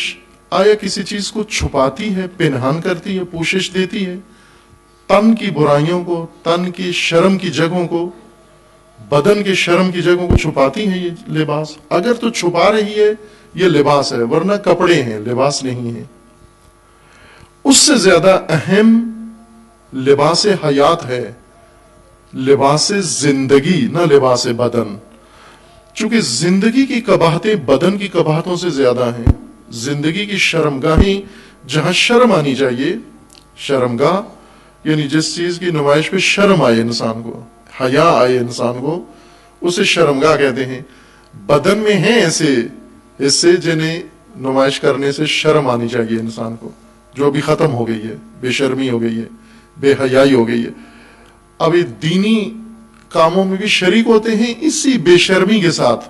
آیا کسی چیز کو چھپاتی ہے, پنہان کرتی ہے, پوشش دیتی ہے؟ تن کی برائیوں کو, تن کی شرم کی جگہوں کو, بدن کے شرم کی جگہوں کو چھپاتی ہے یہ لباس؟ اگر تو چھپا رہی ہے یہ لباس ہے, ورنہ کپڑے ہیں, لباس نہیں ہے. اس سے زیادہ اہم لباس حیات ہے, لباس زندگی, نہ لباس بدن. چونکہ زندگی کی قباحتیں بدن کی قباحتوں سے زیادہ ہیں. زندگی کی شرمگاہیں, جہاں شرم آنی چاہیے, شرمگاہ یعنی جس چیز کی نمائش پہ شرم آئے انسان کو, حیا آئے انسان کو, اسے شرمگاہ کہتے ہیں. بدن میں ہیں ایسے حصے جنہیں نمائش کرنے سے شرم آنی چاہیے انسان کو, جو ابھی ختم ہو گئی ہے, بے شرمی ہو گئی ہے, بے حیائی ہو گئی ہے. ابھی دینی کاموں میں بھی شریک ہوتے ہیں اسی بے شرمی کے ساتھ.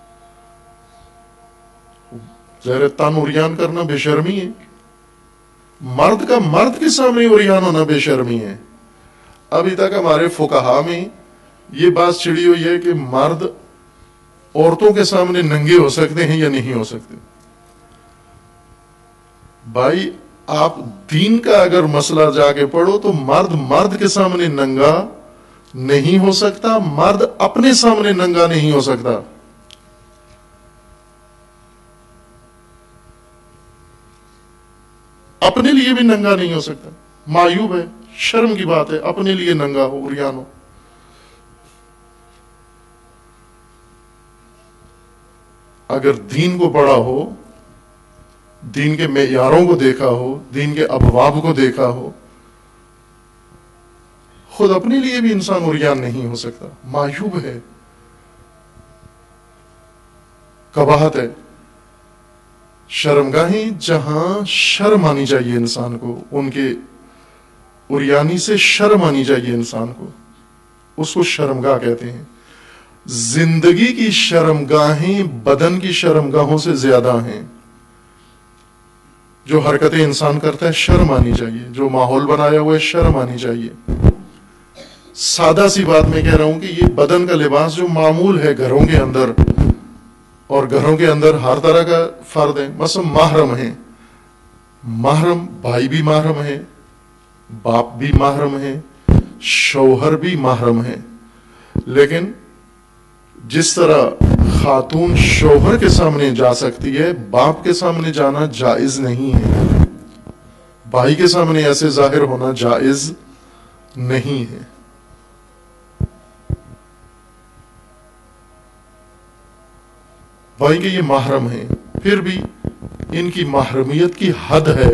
ظاہر تن عریان کرنا بے شرمی ہے, مرد کا مرد کے سامنے عریان ہونا بے شرمی ہے. ابھی تک ہمارے فقہا میں یہ بات چھڑی ہوئی ہے کہ مرد عورتوں کے سامنے ننگے ہو سکتے ہیں یا نہیں ہو سکتے. بھائی آپ دین کا اگر مسئلہ جا کے پڑھو تو مرد مرد کے سامنے ننگا نہیں ہو سکتا, مرد اپنے سامنے ننگا نہیں ہو سکتا. اپنے لیے بھی ننگا نہیں ہو سکتا. معیوب ہے, شرم کی بات ہے, اپنے لیے ننگا ہو, عریان ہو. اگر دین کو پڑھا ہو, دین کے معیاروں کو دیکھا ہو, دین کے ابواب کو دیکھا ہو, خود اپنے لیے بھی انسان عریان نہیں ہو سکتا. معیوب ہے, قباحت ہے. شرمگاہیں جہاں شرم آنی چاہیے انسان کو, ان کے عریانی سے شرم آنی چاہیے انسان کو, اس کو شرمگاہ کہتے ہیں. زندگی کی شرمگاہیں بدن کی شرمگاہوں سے زیادہ ہیں. جو حرکتیں انسان کرتا ہے شرم آنی چاہیے, جو ماحول بنایا ہوا ہے شرم آنی چاہیے. سادہ سی بات میں کہہ رہا ہوں کہ یہ بدن کا لباس جو معمول ہے گھروں کے اندر, اور گھروں کے اندر ہر طرح کا فرد ہے. مثلا محرم ہیں, محرم بھائی بھی محرم ہے, باپ بھی محرم ہے, شوہر بھی محرم ہے. لیکن جس طرح خاتون شوہر کے سامنے جا سکتی ہے, باپ کے سامنے جانا جائز نہیں ہے, بھائی کے سامنے ایسے ظاہر ہونا جائز نہیں ہے. بھائی کے یہ محرم ہیں, پھر بھی ان کی محرمیت کی حد ہے.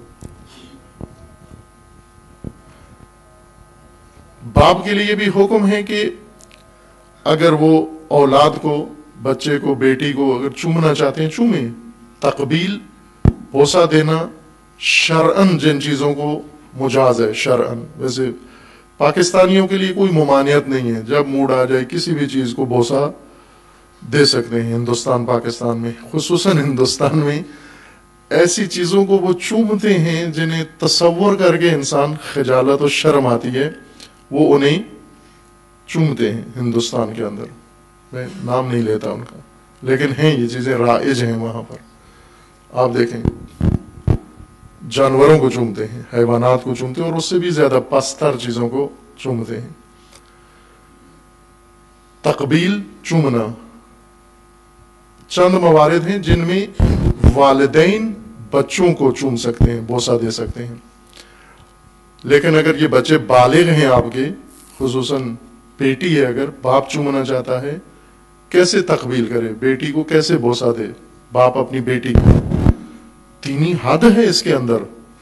باپ کے لیے بھی حکم ہے کہ اگر وہ اولاد کو, بچے کو, بیٹی کو اگر چومنا چاہتے ہیں چومیں. تقبیل, بوسہ دینا شرعن جن چیزوں کو مجاز ہے شرعن. ویسے پاکستانیوں کے لیے کوئی ممانعت نہیں ہے, جب موڈ آ جائے کسی بھی چیز کو بوسہ دے سکتے ہیں. ہندوستان پاکستان میں, خصوصاً ہندوستان میں ایسی چیزوں کو وہ چومتے ہیں جنہیں تصور کر کے انسان خجالت و شرم آتی ہے, وہ انہیں چومتے ہیں ہندوستان کے اندر. میں نام نہیں لیتا ان کا, لیکن ہیں یہ چیزیں رائج ہیں وہاں پر. آپ دیکھیں جانوروں کو چومتے ہیں, حیوانات کو چومتے ہیں, اور اس سے بھی زیادہ پستر چیزوں کو چومتے ہیں. تقبیل, چومنا, چند موارد ہیں جن میں والدین بچوں کو چوم سکتے ہیں, بوسہ دے سکتے ہیں. لیکن اگر یہ بچے بالغ ہیں آپ کے, خصوصاً بیٹی ہے, اگر باپ چومنا چاہتا ہے کیسے تقبیل کرے, بیٹی کو کیسے بوسہ دے باپ اپنی بیٹی کو؟ دینی حد ہے اس کے اندر.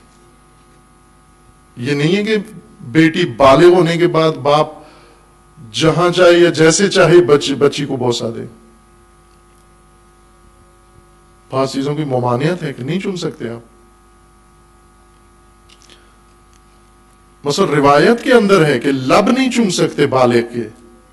یہ نہیں ہے کہ بیٹی بالغ ہونے کے بعد باپ جہاں چاہے یا جیسے چاہے بچی بچی کو بوسہ دے. بعض چیزوں کی ممانعت ہے کہ نہیں چوم سکتے آپ. مثلا روایت کے اندر ہے کہ لب نہیں چوم سکتے بالغ کے.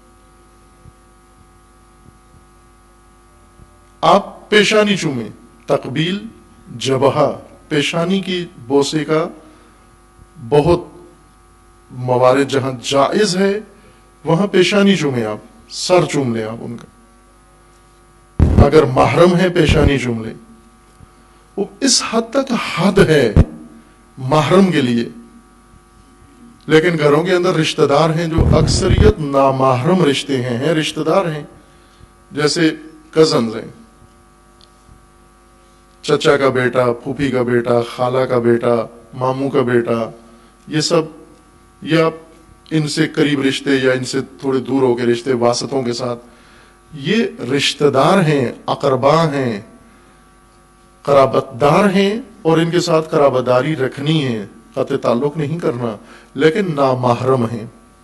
آپ پیشانی چومیں. تقبیل, جبہہ, پیشانی کی بوسے کا بہت موارد جہاں جائز ہے وہاں پیشانی چومیں آپ, سر چوم لیں آپ ان کا. اگر محرم ہے پیشانی چوم لیں. وہ اس حد تک حد ہے محرم کے لیے. لیکن گھروں کے اندر رشتہ دار ہیں جو اکثریت نامحرم رشتے ہیں ہیں رشتہ دار ہیں، جیسے کزنز ہیں، چچا کا بیٹا، پھوپھی کا بیٹا، خالہ کا بیٹا، ماموں کا بیٹا، یہ سب یا ان سے قریب رشتے یا ان سے تھوڑے دور ہو کے رشتے واسطوں کے ساتھ، یہ رشتہ دار ہیں، اقربا ہیں، قرابت دار ہیں، اور ان کے ساتھ قرابت داری رکھنی ہے، قطع تعلق نہیں کرنا، لیکن نامحرم ہیں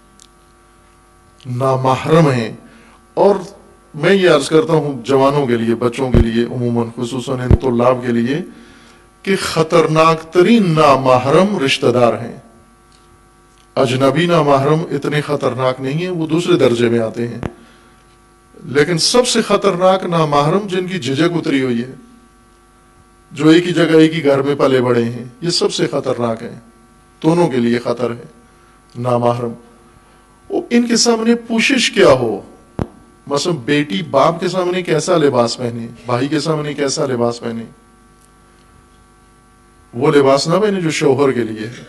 نامحرم ہیں. اور میں یہ عرض کرتا ہوں جوانوں کے لیے، بچوں کے لیے عموماً، خصوصاً ان طلاب کے لیے، کہ خطرناک ترین نامحرم رشتہ دار ہیں. اجنبی نامحرم اتنے خطرناک نہیں ہیں، وہ دوسرے درجے میں آتے ہیں، لیکن سب سے خطرناک نامحرم جن کی جھجک اتری ہوئی ہے، جو ایک ہی جگہ ایک ہی گھر میں پلے بڑے ہیں، یہ سب سے خطرناک ہیں. دونوں کے لیے خطر ہے نامحرم. ان کے سامنے پوشش کیا ہو، مثلا بیٹی باپ کے سامنے کیسا لباس پہنے، بھائی کے سامنے کیسا لباس پہنے، وہ لباس نہ پہنے جو شوہر کے لیے ہے.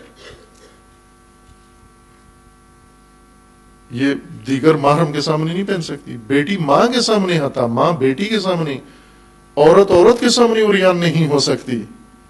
یہ دیگر محرم کے سامنے نہیں پہن سکتی. بیٹی ماں کے سامنے آتا، ماں بیٹی کے سامنے، عورت عورت کے سامنے عریان نہیں ہو سکتی.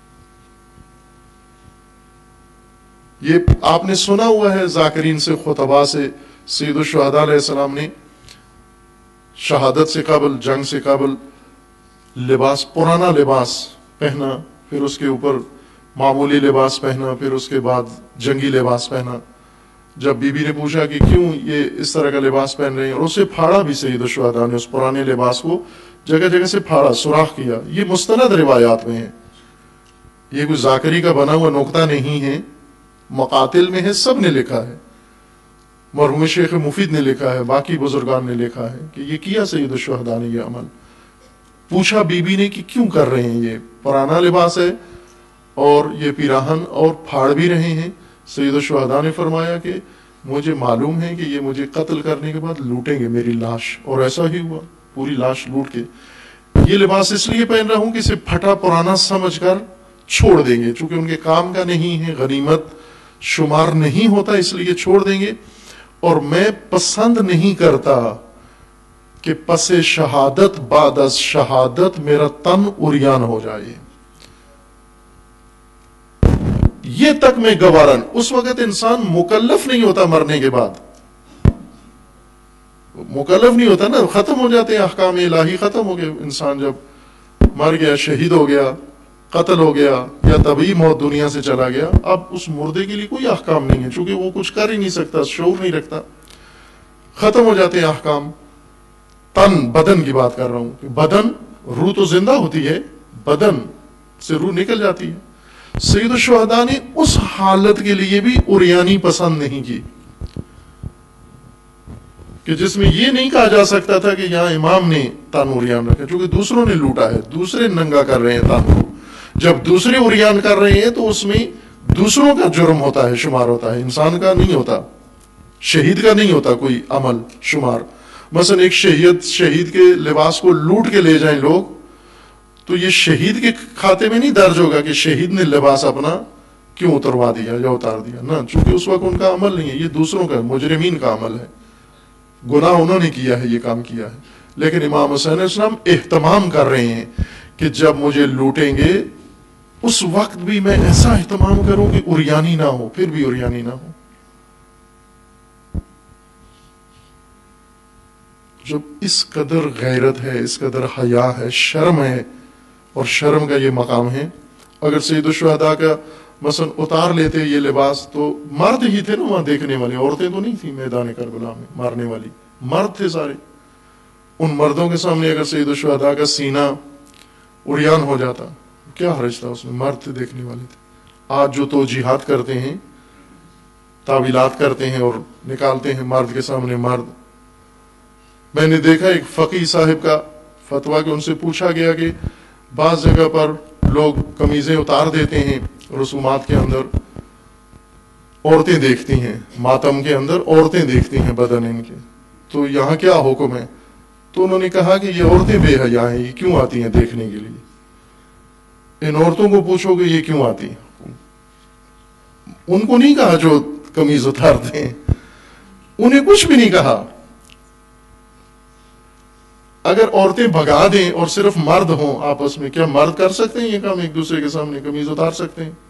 یہ آپ نے سنا ہوا ہے ذاکرین سے، خطباء سے، سید الشہداء علیہ السلام نے شہادت سے قبل، جنگ سے قبل لباس، پرانا لباس پہنا، پھر اس کے اوپر معمولی لباس پہنا، پھر اس کے بعد جنگی لباس پہنا. جب بی بی نے پوچھا کہ کیوں یہ اس طرح کا لباس پہن رہے ہیں، اور اسے پھاڑا بھی سید الشہداء نے، اس پرانے لباس کو جگہ جگہ سے پھاڑا، سوراخ کیا. یہ مستند روایات میں ہے، یہ کوئی ذاکری کا بنا ہوا نقطہ نہیں ہے، مقاتل میں ہے، سب نے لکھا ہے، مرحوم شیخ مفید نے لکھا ہے، باقی بزرگان نے لکھا ہے کہ یہ کیا سید الشہداء نے یہ عمل. پوچھا بی بی نے کہ کیوں کر رہے ہیں، یہ پرانا لباس ہے اور یہ پیراہن اور پھاڑ بھی رہے ہیں. سید الشہداء نے فرمایا کہ مجھے معلوم ہے کہ یہ مجھے قتل کرنے کے بعد لوٹیں گے میری لاش، اور ایسا ہی ہوا، پوری لاش لوٹ کے. یہ لباس اس لیے پہن رہا ہوں کہ اسے پھٹا پرانا سمجھ کر چھوڑ دیں گے، چونکہ ان کے کام کا نہیں ہے، غنیمت شمار نہیں ہوتا، اس لیے چھوڑ دیں گے. اور میں پسند نہیں کرتا کہ پس شہادت، بعد از شہادت میرا تن عریان ہو جائے. یہ تک میں گوارن. اس وقت انسان مکلف نہیں ہوتا، مرنے کے بعد مکلف نہیں ہوتا نا، ختم ہو جاتے ہیں احکام الہی، ختم ہو گئے. انسان جب مر گیا، شہید ہو گیا، قتل ہو گیا، یا طبعی موت دنیا سے چلا گیا، اب اس مردے کے لیے کوئی احکام نہیں ہے، چونکہ وہ کچھ کر ہی نہیں سکتا، شعور نہیں رکھتا، ختم ہو جاتے ہیں احکام. تن، بدن کی بات کر رہا ہوں کہ بدن، روح تو زندہ ہوتی ہے، بدن سے روح نکل جاتی ہے. سید الشہداء نے اس حالت کے لیے بھی عریانی پسند نہیں کی، کہ جس میں یہ نہیں کہا جا سکتا تھا کہ یہاں امام نے تن عریان رکھا، چونکہ دوسروں نے لوٹا ہے، دوسرے ننگا کر رہے ہیں تن کو. جب دوسرے عریان کر رہے ہیں تو اس میں دوسروں کا جرم ہوتا ہے، شمار ہوتا ہے، انسان کا نہیں ہوتا، شہید کا نہیں ہوتا کوئی عمل شمار. مثلا ایک شہید شہید کے لباس کو لوٹ کے لے جائیں لوگ، تو یہ شہید کے کھاتے میں نہیں درج ہوگا کہ شہید نے لباس اپنا کیوں اتروا دیا یا اتار دیا، نہ، چونکہ اس وقت ان کا عمل نہیں ہے، یہ دوسروں کا، مجرمین کا عمل ہے، گناہ انہوں نے کیا ہے، یہ کام کیا ہے. لیکن امام حسین علیہ السلام اہتمام کر رہے ہیں کہ جب مجھے لوٹیں گے اس وقت بھی میں ایسا اہتمام کروں کہ عریانی نہ ہو، پھر بھی عریانی نہ ہو. جب اس قدر غیرت ہے، اس قدر حیا ہے، شرم ہے، اور شرم کا یہ مقام ہے. اگر سید الشہداء کا مثلا اتار لیتے یہ لباس، تو مرد ہی تھے نا وہاں دیکھنے والے، عورتیں تو نہیں تھیں میدان کربلا میں مارنے والی، مرد تھے سارے. ان مردوں کے سامنے اگر سید الشہداء کا سینہ عریان ہو جاتا، کیا حرج تھا اس میں، مرد تھے دیکھنے والے تھے. آج جو توجیحات کرتے ہیں، تعویلات کرتے ہیں اور نکالتے ہیں مرد کے سامنے مرد. میں نے دیکھا ایک فقیہ صاحب کا فتویٰ کہ ان سے پوچھا گیا کہ بعض جگہ پر لوگ قمیضیں اتار دیتے ہیں رسومات کے اندر، عورتیں دیکھتی ہیں، ماتم کے اندر عورتیں دیکھتی ہیں بدن ان کے، تو یہاں کیا حکم ہے؟ تو انہوں نے کہا کہ یہ عورتیں بے حیا ہیں، یہ کیوں آتی ہیں دیکھنے کے لیے؟ ان عورتوں کو پوچھو کہ یہ کیوں آتی؟ ان کو نہیں کہا جو قمیض اتارتے ہیں، انہیں کچھ بھی نہیں کہا. اگر عورتیں بھگا دیں اور صرف مرد ہوں آپس میں، کیا مرد کر سکتے ہیں یہ کام؟ ایک دوسرے کے سامنے قمیض اتار سکتے ہیں؟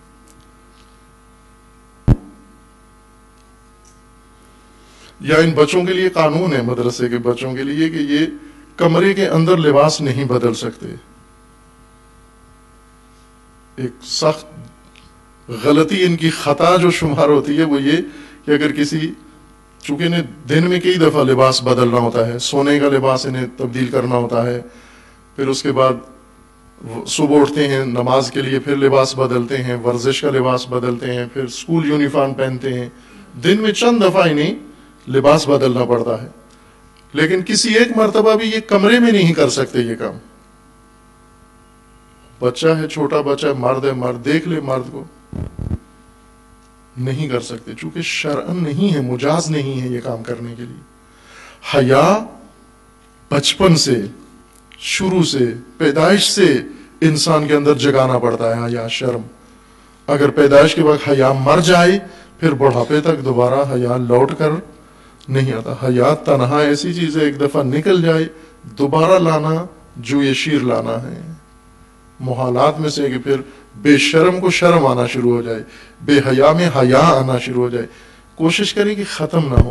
یا ان بچوں کے لیے قانون ہے مدرسے کے بچوں کے لیے کہ یہ کمرے کے اندر لباس نہیں بدل سکتے. ایک سخت غلطی ان کی خطا جو شمار ہوتی ہے وہ یہ کہ اگر کسی، چونکہ انہیں دن میں کئی دفعہ لباس بدلنا ہوتا ہے، سونے کا لباس انہیں تبدیل کرنا ہوتا ہے، پھر اس کے بعد صبح اٹھتے ہیں نماز کے لیے پھر لباس بدلتے ہیں، ورزش کا لباس بدلتے ہیں، پھر اسکول یونیفارم پہنتے ہیں. دن میں چند دفعہ انہیں لباس بدلنا پڑتا ہے، لیکن کسی ایک مرتبہ بھی یہ کمرے میں نہیں کر سکتے یہ کام. بچہ ہے، چھوٹا بچہ ہے، مرد ہے، مرد دیکھ لے مرد کو، نہیں کر سکتے چونکہ شرعن نہیں ہے، مجاز نہیں ہے یہ کام کرنے کے لیے. حیا بچپن سے، شروع سے، پیدائش سے انسان کے اندر جگانا پڑتا ہے حیا، شرم. اگر پیدائش کے وقت حیا مر جائے پھر بڑھاپے تک دوبارہ حیا لوٹ کر نہیں آتا. حیا تنہا ایسی چیز ہے، ایک دفعہ نکل جائے دوبارہ لانا جو یہ شیر لانا ہے. محالات میں سے کہ پھر بے شرم کو شرم آنا شروع ہو جائے، بے حیا میں حیا آنا شروع ہو جائے. کوشش کریں کہ ختم نہ ہو.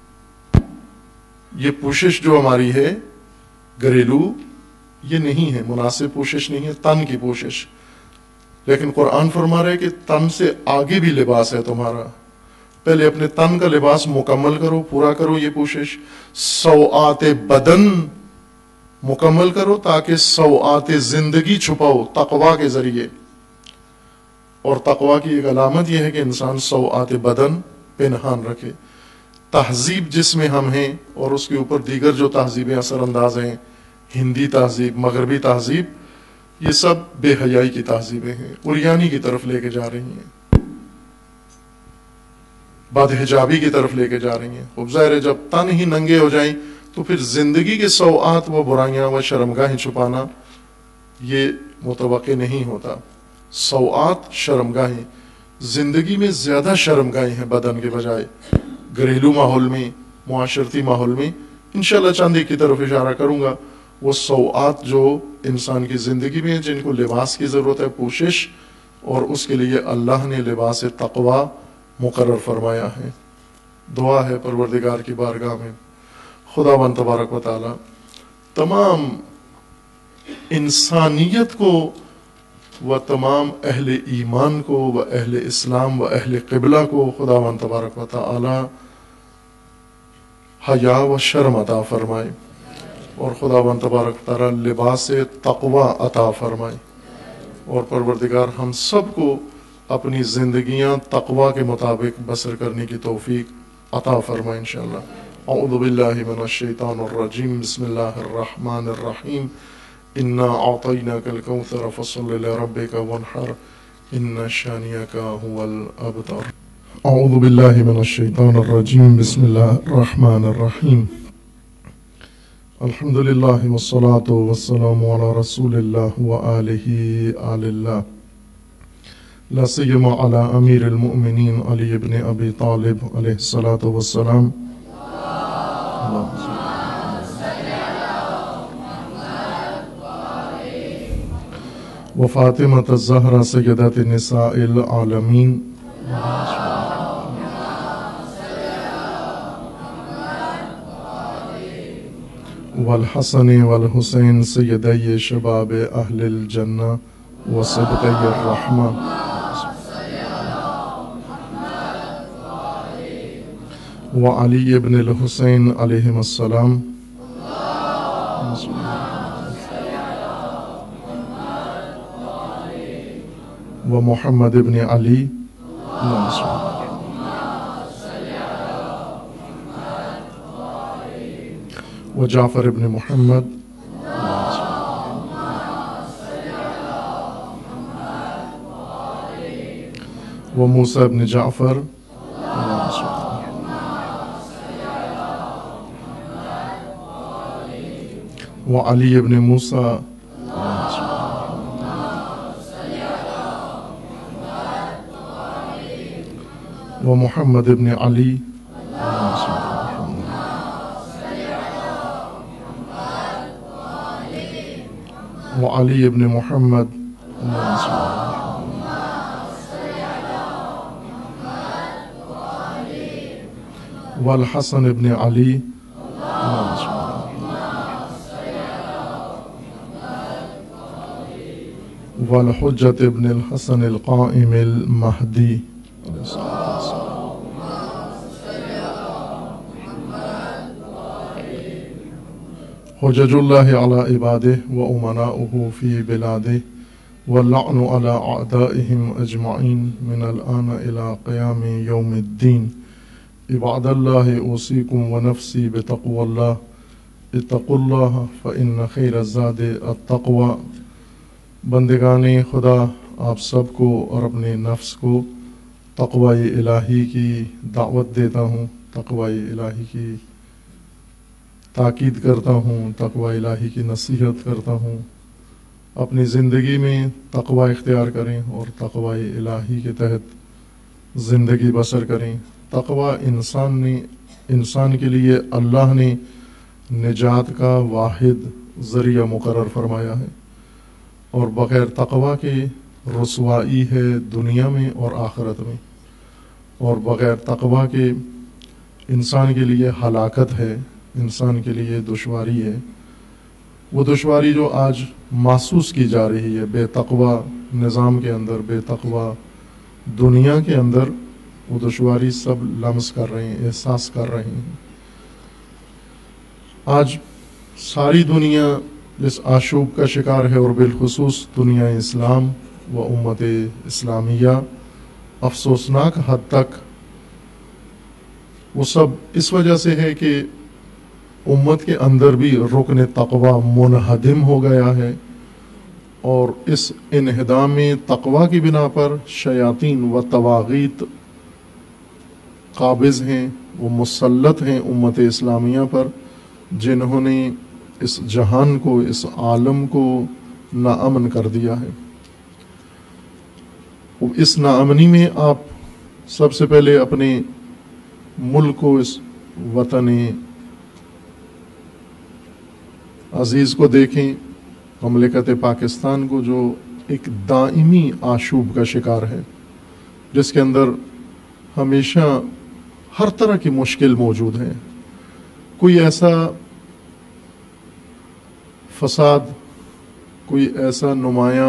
یہ پوشش جو ہماری ہے گھریلو، یہ نہیں ہے، مناسب پوشش نہیں ہے، تن کی پوشش. لیکن قرآن فرما رہے کہ تن سے آگے بھی لباس ہے تمہارا. پہلے اپنے تن کا لباس مکمل کرو، پورا کرو یہ پوشش. سوآت بدن مکمل کرو تاکہ سوآت زندگی چھپاؤ تقوی کے ذریعے. اور تقوی کی ایک علامت یہ ہے کہ انسان سوآت بدن پنہان رکھے. تہذیب جس میں ہم ہیں اور اس کے اوپر دیگر جو تہذیبیں اثر انداز ہیں، ہندی تہذیب، مغربی تہذیب، یہ سب بے حیائی کی تہذیبیں ہیں، عریانی کی طرف لے کے جا رہی ہیں، بد حجابی کی طرف لے کے جا رہی ہیں. اب ظاہر ہے جب تن ہی ننگے ہو جائیں تو پھر زندگی کے سوآت و برائیاں و شرمگاہیں چھپانا یہ متوقع نہیں ہوتا. سوآت شرمگاہیں، زندگی میں زیادہ شرمگاہیں ہیں بدن کے بجائے. گھریلو ماحول میں، معاشرتی ماحول میں انشاءاللہ چند ایک کی طرف اشارہ کروں گا. وہ سوآت جو انسان کی زندگی میں جن کو لباس کی ضرورت ہے، پوشش، اور اس کے لیے اللہ نے لباس تقوی مقرر فرمایا ہے. دعا ہے پروردگار کی بارگاہ میں خداوند تبارک و تعالی تمام انسانیت کو و تمام اہل ایمان کو و اہل اسلام و اہل قبلہ کو خداوند تبارک و تعالی حیا و شرم عطا فرمائے، اور خداوند تبارک و تعالی لباس تقوی عطا فرمائے، اور پروردگار ہم سب کو اپنی زندگیاں تقوی کے مطابق بسر کرنے کی توفیق عطا فرمائے انشاءاللہ. اعوذ باللہ من الشیطان الرجیم. بسم اللہ الرحمن الرحیم. انا اعطیناک الکوثر فصل لربک وانحر ان شانئک هو الابتر. اعوذ باللہ من الشیطان الرجیم. بسم اللہ الرحمن الرحیم. الحمد للہ والصلاة والسلام علی رسول اللہ وآلہ آل اللہ، لا سیما علی امیر المؤمنین علی بن ابی طالب علیہ الصلاة والسلام. وفاطمة الزہرا سیدات نساء العالمین. والحسن والحسین سیدی شباب اہل الجنہ وصدقی الرحمہ. وعلی ابن الحسین علیہم السلام. ومحمد ابن علی. وجعفر ابن محمد. وموسى ابن جعفر. وعلي ابن موسى. ومحمد ابن علی وعلی ابن محمد والحسن ابن علی والحجت ابن الحسن القائم المہدی حجج اللہ علی عبادہ و امناؤہ فی بلادہ واللعن علی اعدائہم اجمعین من الآن الى قیام یوم الدین عباد اللہ اوصیکم ونفسی بتقوی اللہ اتقوا اللہ فإن خیر الزاد التقوی۔ بندگان خدا، آپ سب کو اور اپنے نفس کو تقوی الہی کی دعوت دیتا ہوں، تقوی الہی کی تاکید کرتا ہوں، تقوی الہی کی نصیحت کرتا ہوں۔ اپنی زندگی میں تقوی اختیار کریں اور تقوی الہی کے تحت زندگی بسر کریں۔ تقوی انسان نے انسان کے لیے اللہ نے نجات کا واحد ذریعہ مقرر فرمایا ہے، اور بغیر تقوی کے رسوائی ہے دنیا میں اور آخرت میں، اور بغیر تقوی کے انسان کے لیے ہلاکت ہے، انسان کے لیے دشواری ہے۔ وہ دشواری جو آج محسوس کی جا رہی ہے بے تقوی نظام کے اندر، بے تقوی دنیا کے اندر، وہ دشواری سب لمس کر رہے ہیں، احساس کر رہے ہیں۔ آج ساری دنیا اس آشوب کا شکار ہے، اور بالخصوص دنیا اسلام و امت اسلامیہ افسوسناک حد تک وہ سب اس وجہ سے ہے کہ امت کے اندر بھی رکن تقوی منہدم ہو گیا ہے، اور اس انہدام تقوی کی بنا پر شیاطین و طواغیت قابض ہیں، وہ مسلط ہیں امت اسلامیہ پر، جنہوں نے اس جہان کو، اس عالم کو ناامن کر دیا ہے۔ اس ناامنی میں آپ سب سے پہلے اپنے ملک کو، اس وطن عزیز کو دیکھیں، مملکت پاکستان کو، جو ایک دائمی آشوب کا شکار ہے، جس کے اندر ہمیشہ ہر طرح کی مشکل موجود ہے۔ کوئی ایسا فساد، کوئی ایسا نمایاں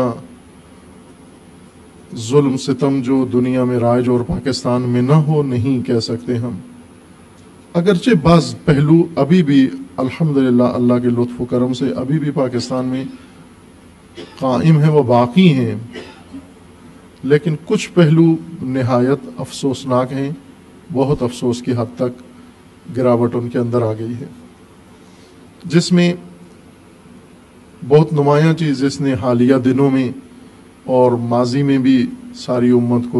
ظلم ستم جو دنیا میں رائج اور پاکستان میں نہ ہو، نہیں کہہ سکتے ہم۔ اگرچہ بعض پہلو ابھی بھی الحمدللہ اللہ کے لطف و کرم سے ابھی بھی پاکستان میں قائم ہیں، وہ باقی ہیں، لیکن کچھ پہلو نہایت افسوسناک ہیں، بہت افسوس کی حد تک گراوٹ ان کے اندر آ گئی ہے، جس میں بہت نمایاں چیز جس نے حالیہ دنوں میں اور ماضی میں بھی ساری امت کو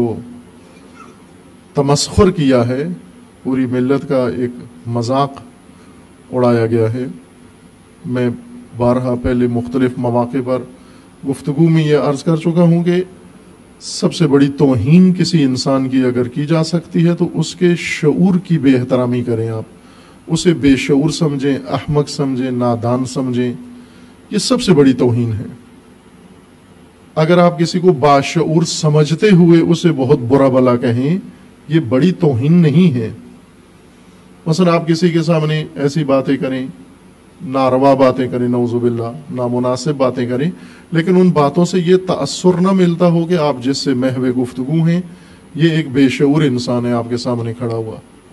تمسخر کیا ہے، پوری ملت کا ایک مذاق اڑایا گیا ہے۔ میں بارہا پہلے مختلف مواقع پر گفتگو میں یہ عرض کر چکا ہوں کہ سب سے بڑی توہین کسی انسان کی اگر کی جا سکتی ہے تو اس کے شعور کی بے احترامی کریں، آپ اسے بے شعور سمجھیں، احمق سمجھیں، نادان سمجھیں، یہ سب سے بڑی توہین ہے۔ اگر آپ کسی کو باشعور سمجھتے ہوئے اسے بہت برا بلا کہیں، یہ بڑی توہین نہیں ہے۔ مثلا آپ کسی کے سامنے ایسی باتیں کریں، ناروا باتیں کریں، نعوذ باللہ، نامناسب باتیں کریں، لیکن ان باتوں سے یہ تأثر نہ ملتا ہو کہ آپ جس سے محو گفتگو ہیں یہ ایک بے شعور انسان ہے آپ کے سامنے کھڑا ہوا،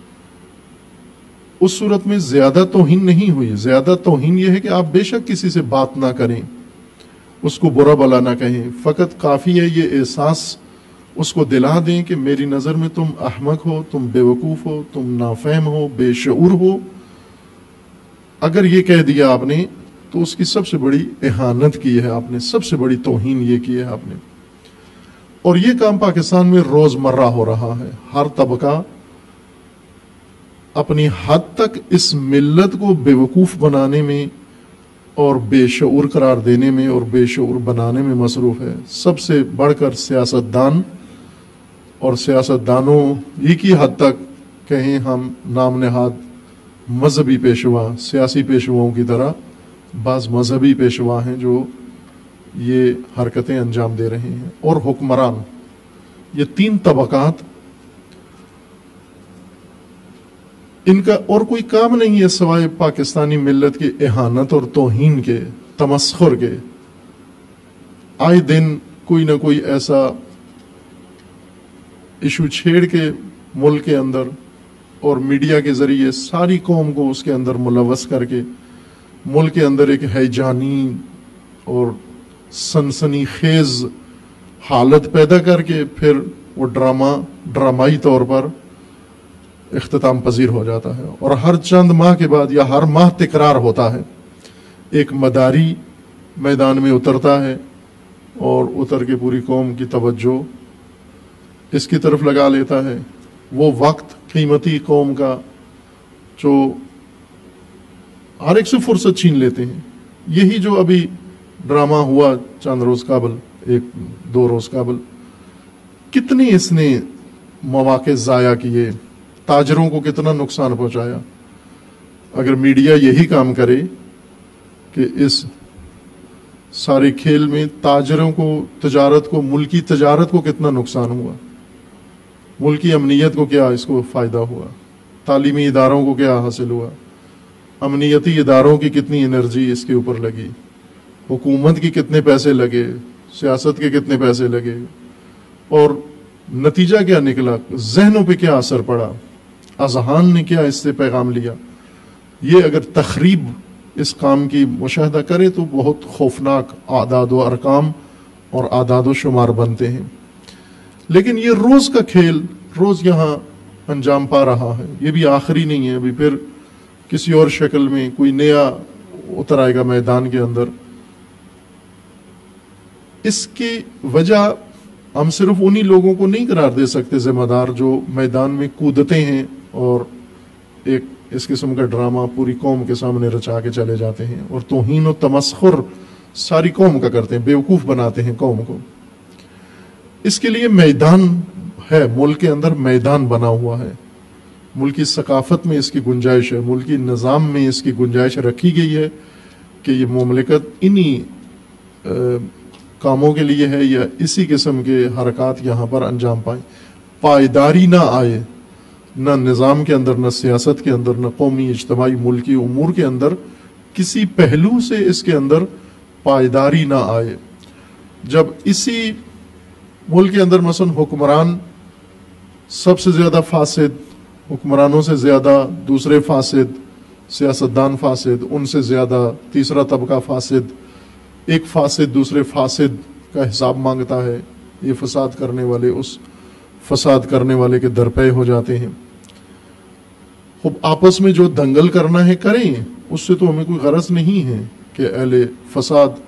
اس صورت میں زیادہ توہین نہیں ہوئی۔ زیادہ توہین یہ ہے کہ آپ بے شک کسی سے بات نہ کریں، اس کو برا بلا نہ کہیں، فقط کافی ہے یہ احساس اس کو دلا دیں کہ میری نظر میں تم احمق ہو، تم بے وقوف ہو، تم نافہم ہو، بے شعور ہو۔ اگر یہ کہہ دیا آپ نے تو اس کی سب سے بڑی اہانت کی ہے آپ نے، سب سے بڑی توہین یہ کی ہے آپ نے۔ اور یہ کام پاکستان میں روزمرہ ہو رہا ہے، ہر طبقہ اپنی حد تک اس ملت کو بے وقوف بنانے میں اور بے شعور قرار دینے میں اور بے شعور بنانے میں مصروف ہے۔ سب سے بڑھ کر سیاست دان اور سیاستدانوں ہی کی حد تک کہیں ہم نام نہاد مذہبی پیشوا سیاسی پیشواؤں کی طرح بعض مذہبی پیشوا ہیں جو یہ حرکتیں انجام دے رہے ہیں، اور حکمران، یہ تین طبقات، ان کا اور کوئی کام نہیں ہے سوائے پاکستانی ملت کی اہانت اور توہین کے، تمسخر کے۔ آئے دن کوئی نہ کوئی ایسا ایشو چھیڑ کے ملک کے اندر اور میڈیا کے ذریعے ساری قوم کو اس کے اندر ملوث کر کے ملک کے اندر ایک ہیجانی اور سنسنی خیز حالت پیدا کر کے پھر وہ ڈرامہ ڈرامائی طور پر اختتام پذیر ہو جاتا ہے، اور ہر چند ماہ کے بعد یا ہر ماہ تکرار ہوتا ہے، ایک مداری میدان میں اترتا ہے اور اتر کے پوری قوم کی توجہ اس کی طرف لگا لیتا ہے۔ وہ وقت قیمتی قوم کا جو ہر ایک سے فرصت چھین لیتے ہیں۔ یہی جو ابھی ڈرامہ ہوا چند روز قبل، ایک دو روز قبل، کتنے اس نے مواقع ضائع کیے، تاجروں کو کتنا نقصان پہنچایا۔ اگر میڈیا یہی کام کرے کہ اس سارے کھیل میں تاجروں کو، تجارت کو، ملکی تجارت کو کتنا نقصان ہوا، ملکی امنیت کو کیا اس کو فائدہ ہوا، تعلیمی اداروں کو کیا حاصل ہوا، امنیتی اداروں کی کتنی انرجی اس کے اوپر لگی، حکومت کی کتنے پیسے لگے، سیاست کے کتنے پیسے لگے، اور نتیجہ کیا نکلا، ذہنوں پہ کیا اثر پڑا، اذہان نے کیا اس سے پیغام لیا۔ یہ اگر تخریب اس کام کی مشاہدہ کرے تو بہت خوفناک اعداد و ارقام اور اعداد و شمار بنتے ہیں۔ لیکن یہ روز کا کھیل روز یہاں انجام پا رہا ہے، یہ بھی آخری نہیں ہے، ابھی پھر کسی اور شکل میں کوئی نیا اتر آئے گا میدان کے اندر۔ اس کی وجہ ہم صرف انہی لوگوں کو نہیں قرار دے سکتے ذمہ دار جو میدان میں کودتے ہیں اور ایک اس قسم کا ڈرامہ پوری قوم کے سامنے رچا کے چلے جاتے ہیں اور توہین و تمسخر ساری قوم کا کرتے ہیں، بیوقوف بناتے ہیں قوم کو۔ اس کے لیے میدان ہے، ملک کے اندر میدان بنا ہوا ہے، ملکی ثقافت میں اس کی گنجائش ہے، ملکی نظام میں اس کی گنجائش رکھی گئی ہے کہ یہ مملکت انہی کاموں کے لیے ہے یا اسی قسم کے حرکات یہاں پر انجام پائیں۔ پائیداری نہ آئے، نہ نظام کے اندر، نہ سیاست کے اندر، نہ قومی اجتماعی ملکی امور کے اندر کسی پہلو سے اس کے اندر پائیداری نہ آئے۔ جب اسی ملک کے اندر مثلا حکمران سب سے زیادہ فاسد، حکمرانوں سے زیادہ دوسرے فاسد، سیاستدان فاسد، ان سے زیادہ تیسرا طبقہ فاسد، ایک فاسد دوسرے فاسد کا حساب مانگتا ہے، یہ فساد کرنے والے اس فساد کرنے والے کے درپے ہو جاتے ہیں۔ خب آپس میں جو دنگل کرنا ہے کریں، اس سے تو ہمیں کوئی غرض نہیں ہے کہ اہل فساد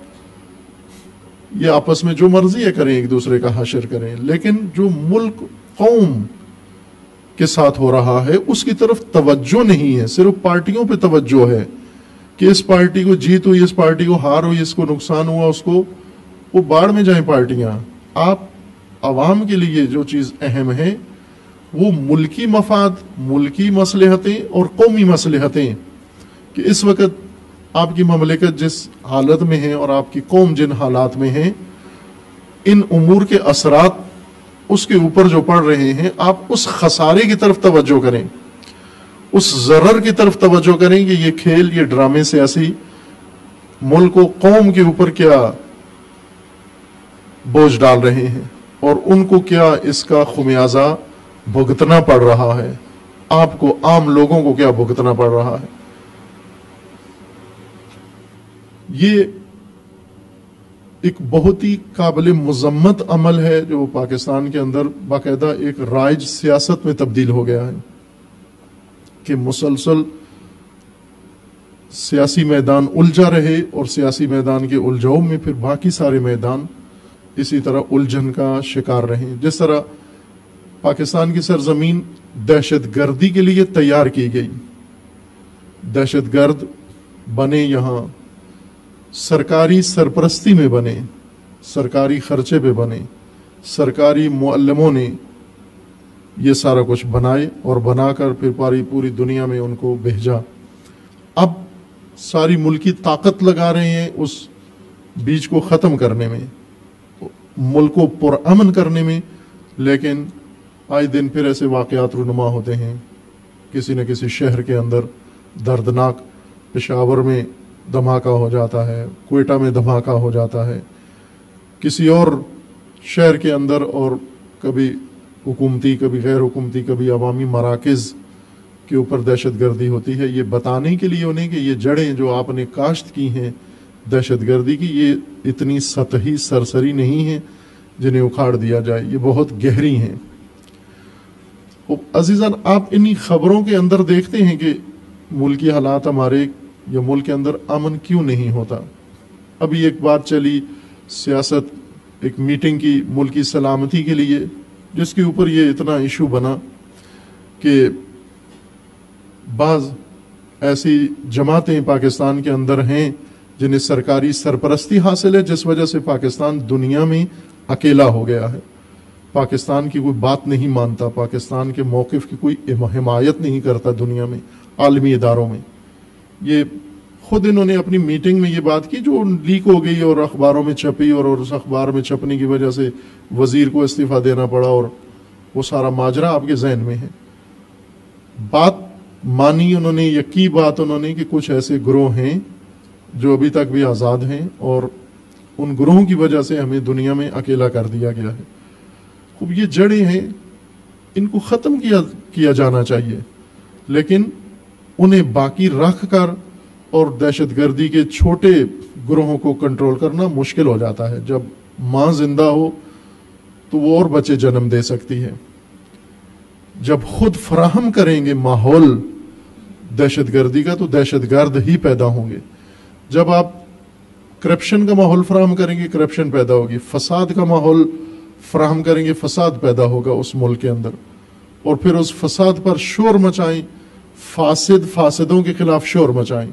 یہ آپس میں جو مرضی ہے کریں، ایک دوسرے کا حشر کریں، لیکن جو ملک قوم کے ساتھ ہو رہا ہے اس کی طرف توجہ نہیں ہے، صرف پارٹیوں پہ توجہ ہے کہ اس پارٹی کو جیت ہوئی، اس پارٹی کو ہار ہوئی، اس کو نقصان ہوا، اس کو وہ باڑ میں جائیں پارٹیاں۔ آپ عوام کے لیے جو چیز اہم ہے وہ ملکی مفاد، ملکی مصلحتیں اور قومی مصلحتیں، کہ اس وقت آپ کی مملکت جس حالت میں ہے اور آپ کی قوم جن حالات میں ہے، ان امور کے اثرات اس کے اوپر جو پڑ رہے ہیں، آپ اس خسارے کی طرف توجہ کریں، اس ضرر کی طرف توجہ کریں کہ یہ کھیل، یہ ڈرامے سیاسی ملک و قوم کے اوپر کیا بوجھ ڈال رہے ہیں اور ان کو کیا اس کا خمیازہ بھگتنا پڑ رہا ہے، آپ کو عام لوگوں کو کیا بھگتنا پڑ رہا ہے۔ یہ ایک بہت ہی قابل مذمت عمل ہے جو پاکستان کے اندر باقاعدہ ایک رائج سیاست میں تبدیل ہو گیا ہے کہ مسلسل سیاسی میدان الجھا رہے اور سیاسی میدان کے الجھاؤ میں پھر باقی سارے میدان اسی طرح الجھن کا شکار رہے۔ جس طرح پاکستان کی سرزمین دہشت گردی کے لیے تیار کی گئی، دہشت گرد بنے، یہاں سرکاری سرپرستی میں بنے، سرکاری خرچے پہ بنے، سرکاری معلموں نے یہ سارا کچھ بنائے اور بنا کر پھر پاری پوری دنیا میں ان کو بھیجا. اب ساری ملکی طاقت لگا رہے ہیں اس بیچ کو ختم کرنے میں, ملک کو پرامن کرنے میں, لیکن آئے دن پھر ایسے واقعات رونما ہوتے ہیں. کسی نہ کسی شہر کے اندر دردناک, پشاور میں دھماکہ ہو جاتا ہے, کوئٹہ میں دھماکہ ہو جاتا ہے, کسی اور شہر کے اندر, اور کبھی حکومتی کبھی غیر حکومتی کبھی عوامی مراکز کے اوپر دہشت گردی ہوتی ہے. یہ بتانے کے لیے انہیں کہ یہ جڑیں جو آپ نے کاشت کی ہیں دہشت گردی کی, یہ اتنی سطحی سرسری نہیں ہیں جنہیں اکھاڑ دیا جائے, یہ بہت گہری ہیں. عزیزان, آپ انہی خبروں کے اندر دیکھتے ہیں کہ ملکی حالات ہمارے یا ملک کے اندر امن کیوں نہیں ہوتا. ابھی ایک بات چلی سیاست, ایک میٹنگ کی ملکی سلامتی کے لیے, جس کے اوپر یہ اتنا ایشو بنا کہ بعض ایسی جماعتیں پاکستان کے اندر ہیں جنہیں سرکاری سرپرستی حاصل ہے, جس وجہ سے پاکستان دنیا میں اکیلا ہو گیا ہے. پاکستان کی کوئی بات نہیں مانتا, پاکستان کے موقف کی کوئی حمایت نہیں کرتا دنیا میں, عالمی اداروں میں. یہ خود انہوں نے اپنی میٹنگ میں یہ بات کی جو لیک ہو گئی اور اخباروں میں چھپی, اور اس اخبار میں چھپنے کی وجہ سے وزیر کو استعفیٰ دینا پڑا, اور وہ سارا ماجرا آپ کے ذہن میں ہے. بات مانی انہوں نے, یہ کی بات انہوں نے کہ کچھ ایسے گروہ ہیں جو ابھی تک بھی آزاد ہیں, اور ان گروہوں کی وجہ سے ہمیں دنیا میں اکیلا کر دیا گیا ہے. خوب یہ جڑیں ہیں, ان کو ختم کیا کیا جانا چاہیے, لیکن انہیں باقی رکھ کر اور دہشت گردی کے چھوٹے گروہوں کو کنٹرول کرنا مشکل ہو جاتا ہے. جب ماں زندہ ہو تو وہ اور بچے جنم دے سکتی ہے. جب خود فراہم کریں گے ماحول دہشت گردی کا تو دہشت گرد ہی پیدا ہوں گے. جب آپ کرپشن کا ماحول فراہم کریں گے کرپشن پیدا ہوگی, فساد کا ماحول فراہم کریں گے فساد پیدا ہوگا اس ملک کے اندر, اور پھر اس فساد پر شور مچائیں, فاسد فاسدوں کے خلاف شور مچائیں,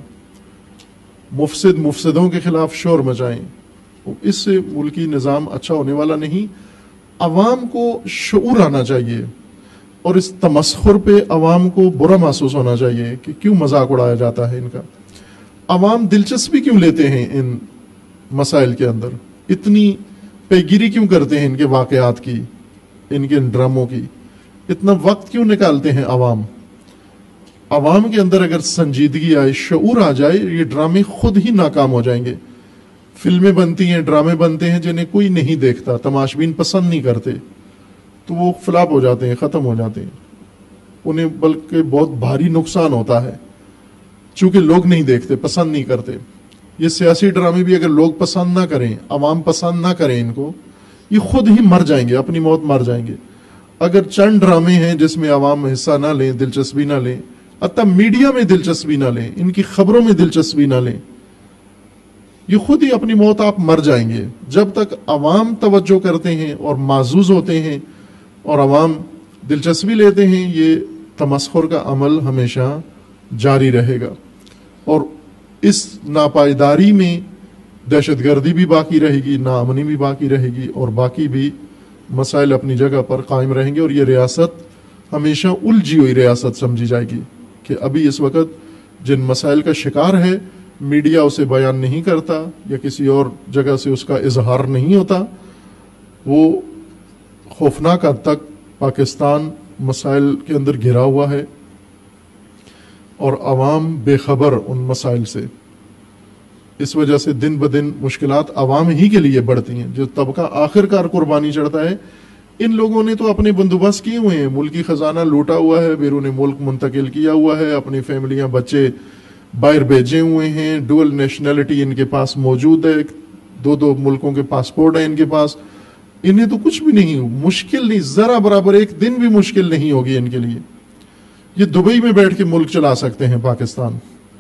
مفسد مفسدوں کے خلاف شور مچائیں. اس سے ملکی نظام اچھا ہونے والا نہیں. عوام کو شعور آنا چاہیے, اور اس تمسخر پہ عوام کو برا محسوس ہونا چاہیے کہ کیوں مذاق اڑایا جاتا ہے ان کا. عوام دلچسپی کیوں لیتے ہیں ان مسائل کے اندر, اتنی پیگیری کیوں کرتے ہیں ان کے واقعات کی, ان کے ڈراموں کی, اتنا وقت کیوں نکالتے ہیں عوام. عوام کے اندر اگر سنجیدگی آئے, شعور آ جائے, یہ ڈرامے خود ہی ناکام ہو جائیں گے. فلمیں بنتی ہیں, ڈرامے بنتے ہیں جنہیں کوئی نہیں دیکھتا, تماشبین پسند نہیں کرتے, تو وہ فلاپ ہو جاتے ہیں, ختم ہو جاتے ہیں. انہیں بلکہ بہت بھاری نقصان ہوتا ہے, چونکہ لوگ نہیں دیکھتے, پسند نہیں کرتے. یہ سیاسی ڈرامے بھی اگر لوگ پسند نہ کریں, عوام پسند نہ کریں ان کو, یہ خود ہی مر جائیں گے, اپنی موت مر جائیں گے. اگر چند ڈرامے ہیں جس میں عوام حصہ نہ لیں, دلچسپی نہ لیں, حتیٰ میڈیا میں دلچسپی نہ لیں, ان کی خبروں میں دلچسپی نہ لیں, یہ خود ہی اپنی موت آپ مر جائیں گے. جب تک عوام توجہ کرتے ہیں اور معزوز ہوتے ہیں اور عوام دلچسپی لیتے ہیں, یہ تمسخر کا عمل ہمیشہ جاری رہے گا, اور اس ناپائیداری میں دہشت گردی بھی باقی رہے گی, ناامنی بھی باقی رہے گی, اور باقی بھی مسائل اپنی جگہ پر قائم رہیں گے, اور یہ ریاست ہمیشہ الجھی ہوئی ریاست سمجھی جائے گی. کہ ابھی اس وقت جن مسائل کا شکار ہے, میڈیا اسے بیان نہیں کرتا یا کسی اور جگہ سے اس کا اظہار نہیں ہوتا, وہ خوفناک حد تک پاکستان مسائل کے اندر گھرا ہوا ہے, اور عوام بے خبر ان مسائل سے. اس وجہ سے دن بدن مشکلات عوام ہی کے لیے بڑھتی ہیں. جو طبقہ آخر کار قربانی چڑھتا ہے, ان لوگوں نے تو اپنے بندوبست کیے ہوئے ہیں, ملکی خزانہ لوٹا ہوا ہے, بیرون ملک منتقل کیا ہوا ہے, اپنی فیملیاں بچے باہر بھیجے ہوئے ہیں, ڈوئل نیشنلٹی ان کے پاس موجود ہے, دو دو ملکوں کے پاسپورٹ ہیں ان کے پاس. انہیں تو کچھ بھی نہیں, مشکل نہیں, ذرا برابر ایک دن بھی مشکل نہیں ہوگی ان کے لیے. یہ دبئی میں بیٹھ کے ملک چلا سکتے ہیں پاکستان.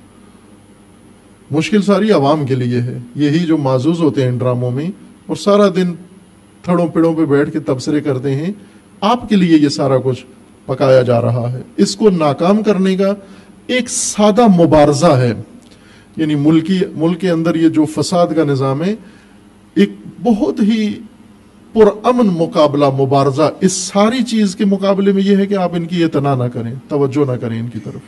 مشکل ساری عوام کے لیے ہے, یہی جو معزوز ہوتے ہیں ان ڈراموں میں اور سارا دن تھڑوں پیڑوں پہ بیٹھ کے تبصرے کرتے ہیں, آپ کے لیے یہ سارا کچھ پکایا جا رہا ہے. اس کو ناکام کرنے کا ایک سادہ مبارزہ ہے. یعنی ملکی ملک کے اندر یہ جو فساد کا نظام ہے, ایک بہت ہی पुरअमन मुकाबला मुबारजा, इस सारी चीज के मुकाबले में यह है कि आप इनकी इतना ना करें, तवज्जो ना करें इनकी तरफ।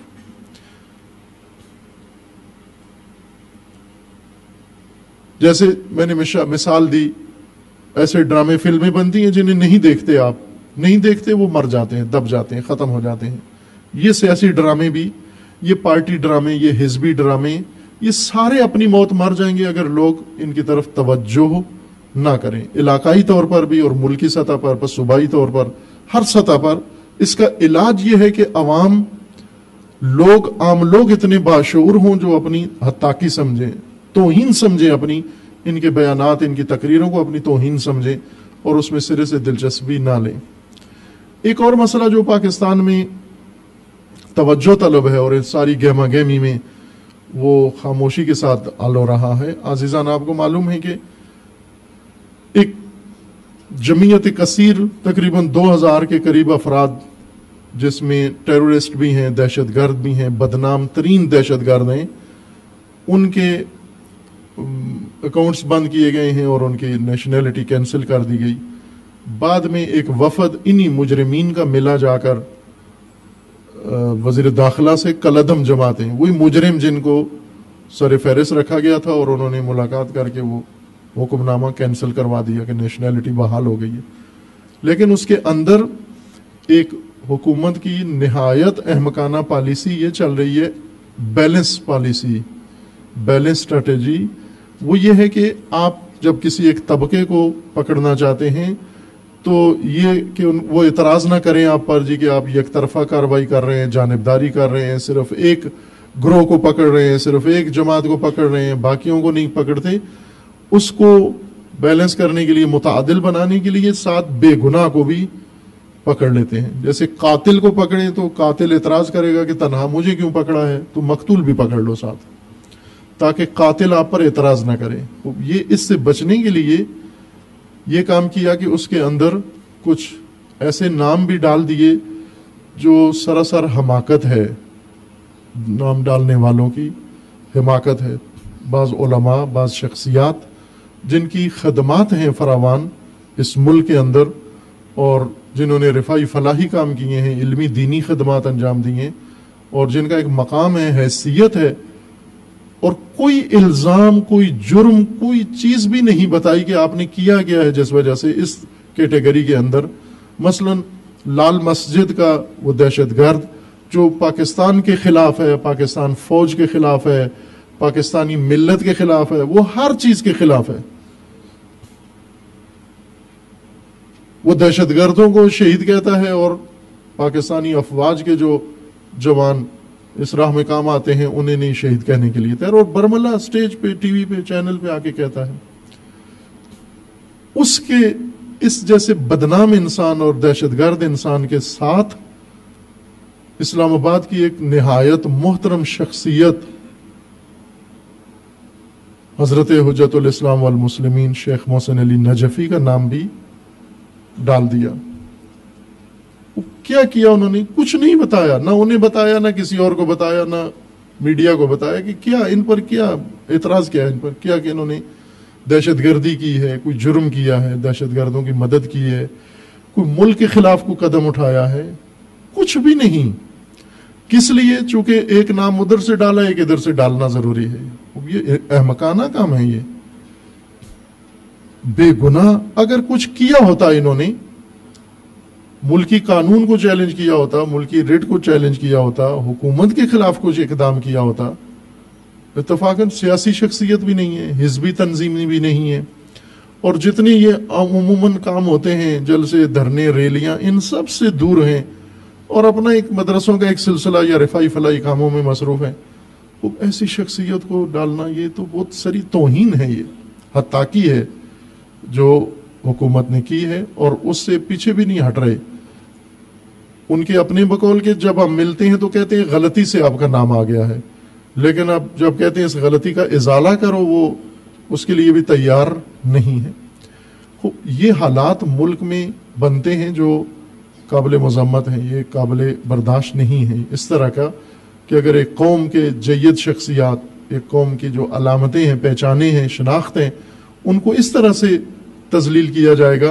जैसे मैंने मिसाल दी, ऐसे ड्रामे फिल्में बनती हैं जिन्हें नहीं देखते, आप नहीं देखते, वो मर जाते हैं, दब जाते हैं, खत्म हो जाते हैं। ये सियासी ड्रामे भी, ये पार्टी ड्रामे, ये हिजबी ड्रामे, ये सारे अपनी मौत मर जाएंगे अगर लोग इनकी तरफ तवज्जो ना करें, इलाकाई तौर पर भी और मुल्की सतह पर, पर सूबाई तौर पर, हर सतह पर। इसका इलाज ये है कि अवाम, लोग, आम लोग इतने बाशऊर हों जो अपनी हत्ताकी समझें, तौहीन समझें, अपनी इनके बयानात, इनकी तकरीरों को अपनी तौहीन समझें और उसमें सिरे से दिलचस्पी ना लें। एक और मसला जो पाकिस्तान में तवज्जो तलब है और इस सारी गहमा गहमी में वो खामोशी के साथ आलो रहा है। आजीज़ान, आपको मालूम है कि एक जमीयत कसीर, तकरीबन दो हजार के करीब अफराद, जिसमें टेररिस्ट भी हैं, दहशतगर्द भी हैं, बदनाम तरीन दहशतगर्द हैं, उनके अकाउंट्स बंद किए गए हैं और उनकी नेशनैलिटी कैंसिल कर दी गई। बाद में एक वफद इन्हीं मुजरिमीन का मिला जाकर वजीर दाखिला से कलदम जमाते हैं, वही मुजरिम जिनको सर फहरिस्त रखा गया था, और उन्होंने मुलाकात करके वो हुक्मनामा कैंसिल करवा दिया कि नेशनैलिटी बहाल हो गई है। लेकिन उसके अंदर एक हुकूमत की निहायत अहमकाना पॉलिसी ये चल रही है, बैलेंस पॉलिसी, बैलेंस स्ट्रेटेजी। वो ये है कि आप जब किसी एक तबके को पकड़ना चाहते हैं तो ये कि वो इतराज ना करें आप पर जी कि आप एक तरफा कार्रवाई कर रहे हैं, जानिबदारी कर रहे हैं, सिर्फ एक ग्रोह को पकड़ रहे हैं, सिर्फ एक जमात को पकड़ रहे हैं, बाकियों को नहीं पकड़ते। उसको बैलेंस करने के लिए, मुतादिल बनाने के लिए साथ बेगुनाह को भी पकड़ लेते हैं। जैसे कातिल को पकड़े तो कातिल इतराज करेगा कि तन्हा मुझे क्यों पकड़ा है, तो मकतूल भी पकड़ लो साथ, ताकि कातिल आप पर इतराज ना करे। तो ये इससे बचने के लिए ये काम किया कि उसके अंदर कुछ ऐसे नाम भी डाल दिए जो सरासर हमाकत है, नाम डालने वालों की हिमाकत है। बाज़ उलमा, बाज़ शख्सियात जिनकी खदमात हैं फरावान इस मुल्क के अंदर, और जिन्होंने रिफाई फलाही काम किए हैं, इल्मी दीनी खदमात अंजाम दिए हैं, और जिनका एक मकाम है, हैसियत है, और कोई इल्ज़ाम, कोई जुर्म, कोई चीज़ भी नहीं बताई कि आपने किया क्या है जिस वजह से इस कैटेगरी के अंदर। मसलन लाल मस्जिद का वो दहशतगर्द जो पाकिस्तान के खिलाफ है, पाकिस्तान फौज के खिलाफ है, पाकिस्तानी मिल्लत के खिलाफ है, वो हर चीज़ के खिलाफ है। वो दहशतगर्दों को शहीद कहता है और पाकिस्तानी अफवाज के जो जवान इस राह में काम आते हैं उन्हें नहीं शहीद कहने के लिए तैयार, और बरमला स्टेज पे, टीवी पे, चैनल पे आके कहता है। उसके इस जैसे बदनाम इंसान और दहशतगर्द इंसान के साथ इस्लामाबाद की एक निहायत मोहतरम शख्सियत हजरत हुज्जतुल इस्लाम वल मुस्लिमीन शेख मोहसिन अली नजफी का नाम भी डाल दिया। क्या किया उन्होंने? कुछ नहीं बताया, ना उन्हें बताया, ना किसी और को बताया, ना मीडिया को बताया कि क्या इन पर, क्या एतराज किया इन पर, क्या कि इन्होंने दहशतगर्दी की है, कोई जुर्म किया है, दहशतगर्दों की मदद की है, कोई मुल्क के खिलाफ कोई कदम उठाया है, कुछ भी नहीं। किस लिए? चूंकि एक नाम उधर से डाला, एक इधर से डालना जरूरी है। ये अहमकाना काम है। ये बेगुनाह अगर कुछ किया होता, इन्होंने मुल्की कानून को चैलेंज किया होता, मुल्की रिट को चैलेंज किया होता, हुकूमत के खिलाफ कुछ इकदाम किया होता, इत्तफाकन सियासी शख्सियत भी नहीं है, हिजबी तंजीम भी नहीं है, और जितने ये अमूमन काम होते हैं, जलसे, धरने, रैलियां, इन सब से दूर हैं और अपना एक मदरसों का एक सिलसिला या रिफाई फलाई कामों में मसरूफ है। तो ऐसी शख्सियत को डालना, ये तो बहुत सरी तौहीन है, ये हत्ताकी है जो हुकूमत ने की है, और उससे पीछे भी नहीं हट रहे। उनके अपने बकौल के जब हम मिलते हैं तो कहते हैं गलती से आपका नाम आ गया है, लेकिन अब जब कहते हैं इस गलती का इजाला करो, वो उसके लिए भी तैयार नहीं है। तो ये हालात मुल्क में बनते हैं जो काबिल मजम्मत हैं, ये काबिल बर्दाश्त नहीं है इस तरह का कि अगर एक कौम के जय्यद शख्सियात, एक कौम की जो अलामतें हैं, पहचाने हैं, शनाख्त हैं, उनको इस तरह से तजलील किया जाएगा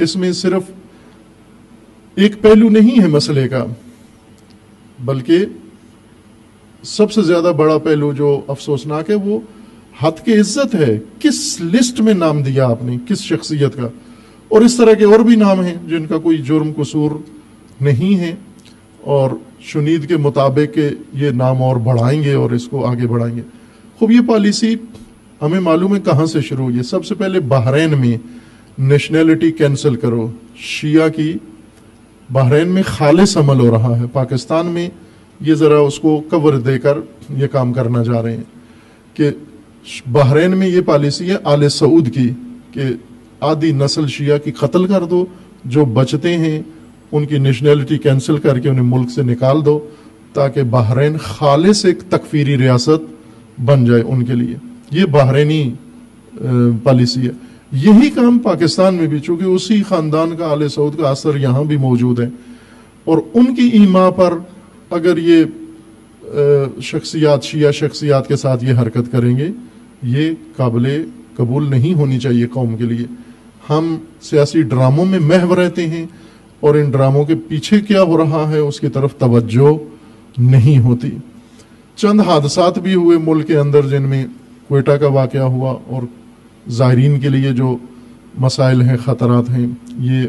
इसमें सिर्फ एक पहलू नहीं है मसले का, बल्कि सबसे ज्यादा बड़ा पहलू जो अफसोसनाक है वो हद की इज्जत है। किस लिस्ट में नाम दिया आपने, किस शख्सियत का? और इस तरह के और भी नाम हैं जिनका कोई जुर्म कसूर नहीं है, और शुनीद के मुताबिक ये नाम और बढ़ाएंगे और इसको आगे बढ़ाएंगे। खूब ये पॉलिसी हमें मालूम है कहाँ से शुरू हुई है। सबसे पहले बहरीन में नेशनैलिटी कैंसिल करो, शिया की बहरीन में खालिस अमल हो रहा है, पाकिस्तान में ये ज़रा उसको कवर देकर ये काम करना जा रहे हैं कि बहरीन में ये पॉलिसी है आले सऊद की कि आधी नस्ल शिया की कत्ल कर दो, जो बचते हैं उनकी नेशनैलिटी कैंसिल करके उन्हें मुल्क से निकाल दो, ताकि बहरीन खालिस एक तकफीरी रियासत बन जाए उनके लिए। ये बहरीनी पॉलिसी है। यही काम पाकिस्तान में भी, चूंकि उसी खानदान का आले सऊद का असर यहाँ भी मौजूद है, और उनकी ईमा पर अगर ये शख्सियात शिया शख्सियात के साथ ये हरकत करेंगे, ये काबिले कबूल नहीं होनी चाहिए कौम के लिए। हम सियासी ड्रामों में महव रहते हैं और इन ड्रामों के पीछे क्या हो रहा है उसकी तरफ तवज्जो नहीं होती। चंद हादसात भी हुए मुल्क के अंदर जिनमें क्वेटा का वाक़या हुआ, और ज़ायरीन के लिए जो मसाइल हैं, ख़तरात हैं, ये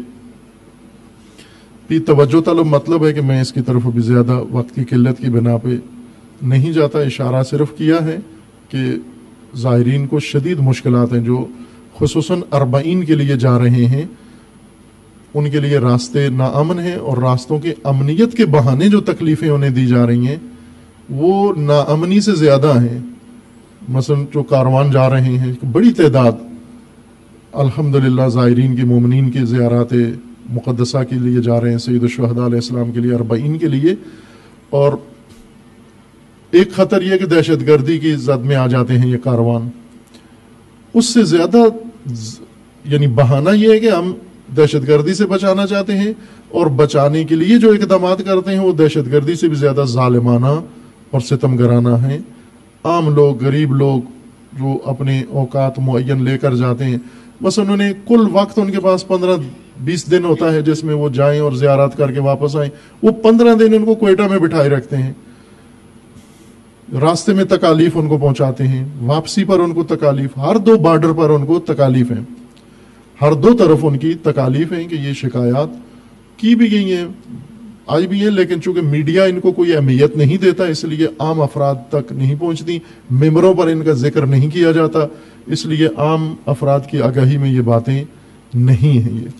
भी तवज्जो तलब। मतलब है कि मैं इसकी तरफ अभी ज़्यादा वक्त की किल्लत की बिना पे नहीं जाता, इशारा सिर्फ किया है कि ज़ायरीन को शदीद मुश्किलात हैं, जो खुसूसन अरबाइन के लिए जा रहे हैं, उनके लिए रास्ते नाअमन हैं, और रास्तों की अमनियत के बहाने जो तकलीफ़ें उन्हें दी जा रही हैं वो नाअमनी से ज़्यादा हैं। मसलन जो कारवान जा रहे हैं, बड़ी तादाद अल्हम्दुलिल्लाह ज़ायरीन के मोमिनीन के ज़ियारात मुक़द्दसा के लिए जा रहे हैं, सैयद शुहदा अलैहिस्सलाम के लिए, अरबाइन के लिए, और एक ख़तर यह कि दहशतगर्दी की जद में आ जाते हैं ये कारवान। उससे ज़्यादा यानी बहाना यह है कि हम दहशतगर्दी से बचाना चाहते हैं, और बचाने के लिए जो इक़दामात करते हैं वो दहशतगर्दी से भी ज़्यादा ज़ालिमाना और सितमगराना है। आम लोग, गरीब लोग जो अपने औकात मुअय्यन लेकर जाते हैं, बस उन्होंने कुल वक्त उनके पास पंद्रह बीस दिन होता है जिसमें वो जाएं और ज़ियारत करके वापस आएं, वो पंद्रह दिन उनको क्वेटा में बिठाए रखते हैं, रास्ते में तकालीफ उनको पहुंचाते हैं, वापसी पर उनको तकालीफ, हर दो बॉर्डर पर उनको तकालीफ हैं, हर दो तरफ उनकी तकालीफ हैं कि ये शिकायत की भी गई हैं, आज भी है, लेकिन चूंकि मीडिया इनको कोई अहमियत नहीं देता इसलिए आम अफराद तक नहीं पहुंचती, मेंबरों पर इनका जिक्र नहीं किया जाता, इसलिए आम अफराद की आगाही में ये बातें नहीं हैं। ये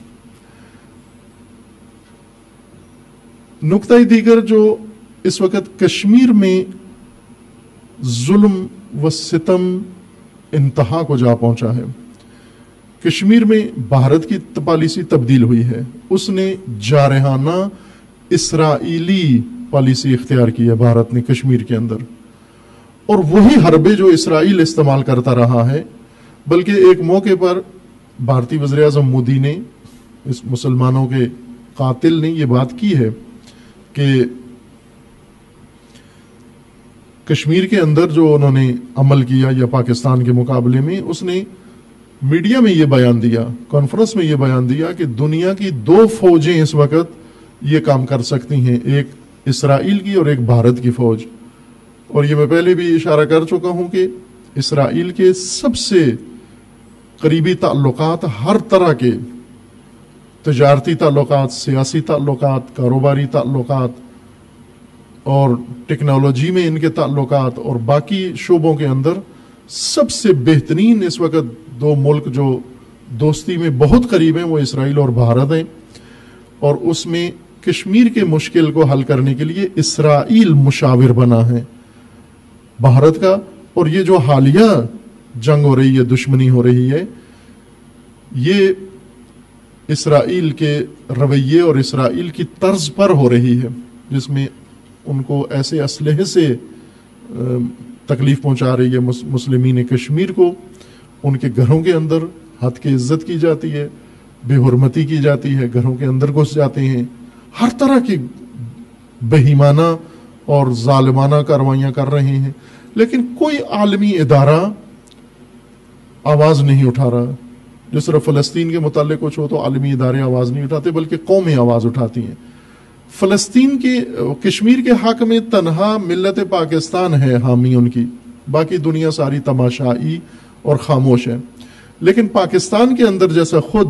नुक्ता दीगर जो इस वक्त कश्मीर में जुल्म व सितम इंतहा को जा पहुंचा है। कश्मीर में भारत की पॉलिसी तब्दील हुई है, उसने जारहाना इसराइली पॉलिसी इख्तियार की है भारत ने कश्मीर के अंदर, और वही हरबे जो इसराइल इस्तेमाल करता रहा है। बल्कि एक मौके पर भारतीय वज़ीर आज़म मोदी ने, इस मुसलमानों के कातिल ने, ये बात की है कि कश्मीर के अंदर जो उन्होंने अमल किया या पाकिस्तान के मुकाबले में, उसने मीडिया में ये बयान दिया, कॉन्फ्रेंस में ये बयान दिया कि दुनिया की दो फौजें इस वक्त ये काम कर सकती हैं, एक इसराइल की और एक भारत की फौज। और ये मैं पहले भी इशारा कर चुका हूं कि इसराइल के सबसे करीबी ताल्लुकात, हर तरह के तजारती ताल्लुकात, सियासी ताल्लुकात, कारोबारी ताल्लुकात और टेक्नोलॉजी में इनके ताल्लुकात और बाकी शोबों के अंदर सबसे बेहतरीन इस वक्त दो मुल्क जो दोस्ती में बहुत करीब हैं वो इसराइल और भारत हैं। और उसमें कश्मीर के मुश्किल को हल करने के लिए इसराइल मुशाविर बना है भारत का। और ये जो हालिया जंग हो रही है, दुश्मनी हो रही है, ये इसराइल के रवैये और इसराइल की तर्ज पर हो रही है, जिसमें उनको ऐसे असलहे से तकलीफ पहुंचा रही है मुस्लिमीन कश्मीर को। उनके घरों के अंदर हद की इज्जत की जाती है, बेहुरमती की जाती है, घरों के अंदर घुस जाते हैं, हर तरह की बेईमाना और जालिमाना कार्रवाइयां कर रहे हैं, लेकिन कोई आलमी इदारा आवाज नहीं उठा रहा। جس طرح فلسطین کے متعلق کچھ ہو تو عالمی ادارے آواز نہیں اٹھاتے بلکہ قومیں آواز اٹھاتی ہیں. فلسطین کے کشمیر کے حق میں تنہا ملت پاکستان ہے حامی ان کی، باقی دنیا ساری تماشائی اور خاموش ہے. لیکن پاکستان کے اندر جیسا خود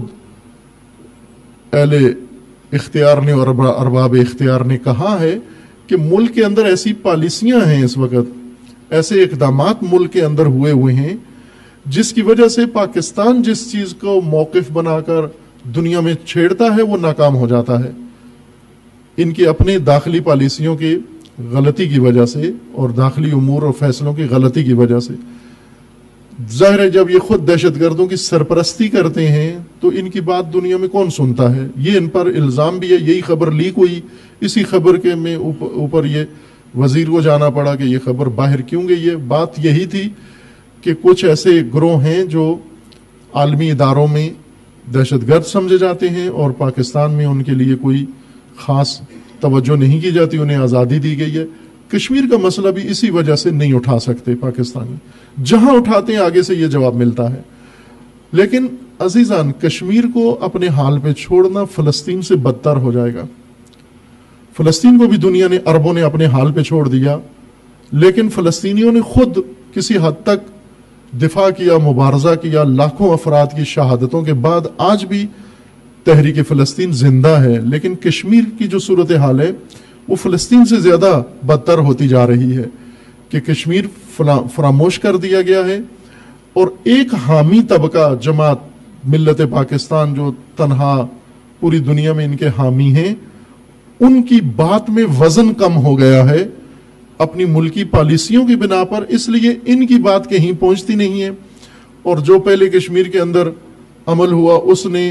اہل اختیار نے اور ارباب اختیار نے کہا ہے کہ ملک کے اندر ایسی پالیسیاں ہیں، اس وقت ایسے اقدامات ملک کے اندر ہوئے ہوئے ہیں جس کی وجہ سے پاکستان جس چیز کو موقف بنا کر دنیا میں چھیڑتا ہے وہ ناکام ہو جاتا ہے، ان کی اپنے داخلی پالیسیوں کی غلطی کی وجہ سے اور داخلی امور اور فیصلوں کی غلطی کی وجہ سے. ظاہر ہے جب یہ خود دہشت گردوں کی سرپرستی کرتے ہیں تو ان کی بات دنیا میں کون سنتا ہے. یہ ان پر الزام بھی ہے. یہی خبر لیک ہوئی، اسی خبر کے میں اوپر یہ وزیر کو جانا پڑا کہ یہ خبر باہر کیوں گئی ہے. بات یہی تھی کہ کچھ ایسے گروہ ہیں جو عالمی اداروں میں دہشت گرد سمجھے جاتے ہیں اور پاکستان میں ان کے لیے کوئی خاص توجہ نہیں کی جاتی، انہیں آزادی دی گئی ہے. کشمیر کا مسئلہ بھی اسی وجہ سے نہیں اٹھا سکتے پاکستانی، جہاں اٹھاتے ہیں آگے سے یہ جواب ملتا ہے. لیکن عزیزان، کشمیر کو اپنے حال پہ چھوڑنا فلسطین سے بدتر ہو جائے گا. فلسطین کو بھی دنیا نے، عربوں نے اپنے حال پہ چھوڑ دیا، لیکن فلسطینیوں نے خود کسی حد تک دفاع کیا، مبارزہ کیا. لاکھوں افراد کی شہادتوں کے بعد آج بھی تحریک فلسطین زندہ ہے. لیکن کشمیر کی جو صورتحال ہے وہ فلسطین سے زیادہ بدتر ہوتی جا رہی ہے کہ کشمیر فراموش کر دیا گیا ہے، اور ایک حامی طبقہ جماعت ملت پاکستان جو تنہا پوری دنیا میں ان کے حامی ہیں، ان کی بات میں وزن کم ہو گیا ہے اپنی ملکی پالیسیوں کی بنا پر، اس لیے ان کی بات کہیں پہنچتی نہیں ہے. اور جو پہلے کشمیر کے اندر عمل ہوا اس نے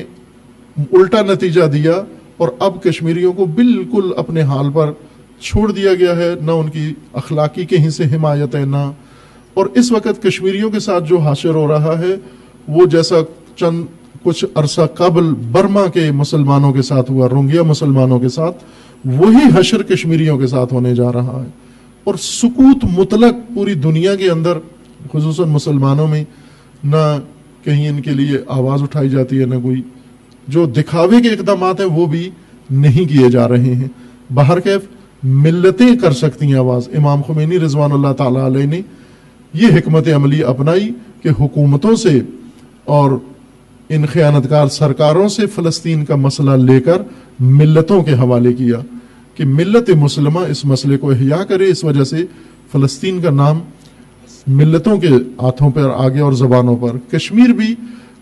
الٹا نتیجہ دیا، اور اب کشمیریوں کو بالکل اپنے حال پر چھوڑ دیا گیا ہے. نہ ان کی اخلاقی کہیں سے حمایت ہے، نہ. اور اس وقت کشمیریوں کے ساتھ جو حشر ہو رہا ہے وہ جیسا چند کچھ عرصہ قبل برما کے مسلمانوں کے ساتھ ہوا، رونگیا مسلمانوں کے ساتھ، وہی حشر کشمیریوں کے ساتھ ہونے جا رہا ہے. اور سکوت مطلق پوری دنیا کے اندر، خصوصاً مسلمانوں میں، نہ کہیں ان کے لیے آواز اٹھائی جاتی ہے، نہ کوئی جو دکھاوے کے اقدامات ہیں وہ بھی نہیں کیے جا رہے ہیں. باہر کیف ملتیں کر سکتی ہیں آواز. امام خمینی رضوان اللہ تعالیٰ علیہ نے یہ حکمت عملی اپنائی کہ حکومتوں سے اور ان خیانتکار سرکاروں سے فلسطین کا مسئلہ لے کر ملتوں کے حوالے کیا کہ ملت مسلمہ اس مسئلے کو احیا کرے. اس وجہ سے فلسطین کا نام ملتوں کے ہاتھوں پر آگے اور زبانوں پر. کشمیر بھی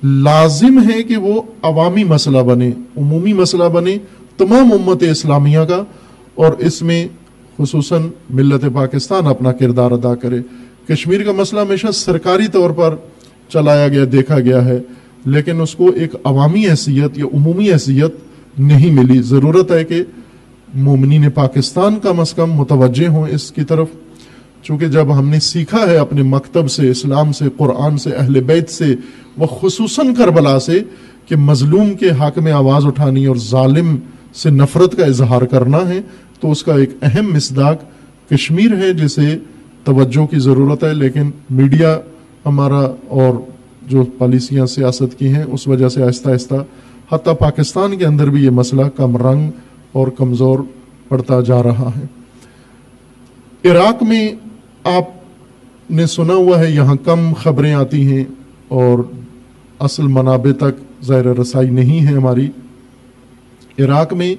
لازم ہے کہ وہ عوامی مسئلہ بنے، عمومی مسئلہ بنے تمام امت اسلامیہ کا، اور اس میں خصوصاً ملت پاکستان اپنا کردار ادا کرے. کشمیر کا مسئلہ ہمیشہ سرکاری طور پر چلایا گیا، دیکھا گیا ہے، لیکن اس کو ایک عوامی حیثیت یا عمومی حیثیت نہیں ملی. ضرورت ہے کہ مومنین پاکستان کم از کم متوجہ ہوں اس کی طرف، چونکہ جب ہم نے سیکھا ہے اپنے مکتب سے، اسلام سے، قرآن سے، اہل بیت سے، وہ خصوصاً کربلا سے، کہ مظلوم کے حق میں آواز اٹھانی اور ظالم سے نفرت کا اظہار کرنا ہے، تو اس کا ایک اہم مصداق کشمیر ہے جسے توجہ کی ضرورت ہے. لیکن میڈیا ہمارا اور جو پالیسیاں سیاست کی ہیں اس وجہ سے آہستہ آہستہ حتیٰ پاکستان کے اندر بھی یہ مسئلہ کم رنگ اور کمزور پڑتا جا رہا ہے. عراق میں آپ نے سنا ہوا ہے یہاں کم خبریں آتی ہیں اور اصل منابع تک ظاہر رسائی نہیں ہے ہماری. عراق میں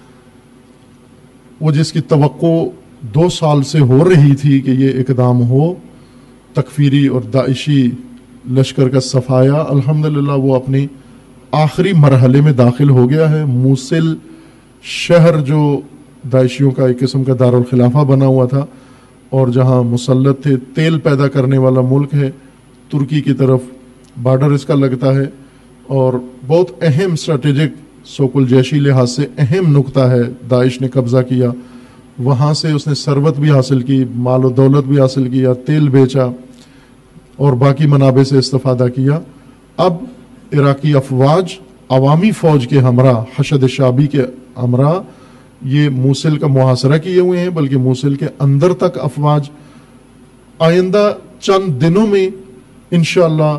وہ جس کی توقع دو سال سے ہو رہی تھی کہ یہ اقدام ہو، تکفیری اور داعشی لشکر کا صفایا، الحمدللہ وہ اپنے آخری مرحلے میں داخل ہو گیا ہے. موصل شہر جو داعشیوں کا ایک قسم کا دارالخلافہ بنا ہوا تھا اور جہاں مسلط تھے، تیل پیدا کرنے والا ملک ہے، ترکی کی طرف بارڈر اس کا لگتا ہے، اور بہت اہم اسٹریٹجک سوکل جیشی لحاظ سے اہم نقطہ ہے. داعش نے قبضہ کیا، وہاں سے اس نے ثروت بھی حاصل کی، مال و دولت بھی حاصل کیا، تیل بیچا اور باقی منابع سے استفادہ کیا. اب عراقی افواج عوامی فوج کے ہمراہ، حشد شعبی کے ہمراہ، یہ موصل کا محاصرہ کیے ہوئے ہیں، بلکہ موصل کے اندر تک افواج آئندہ چند دنوں میں انشاءاللہ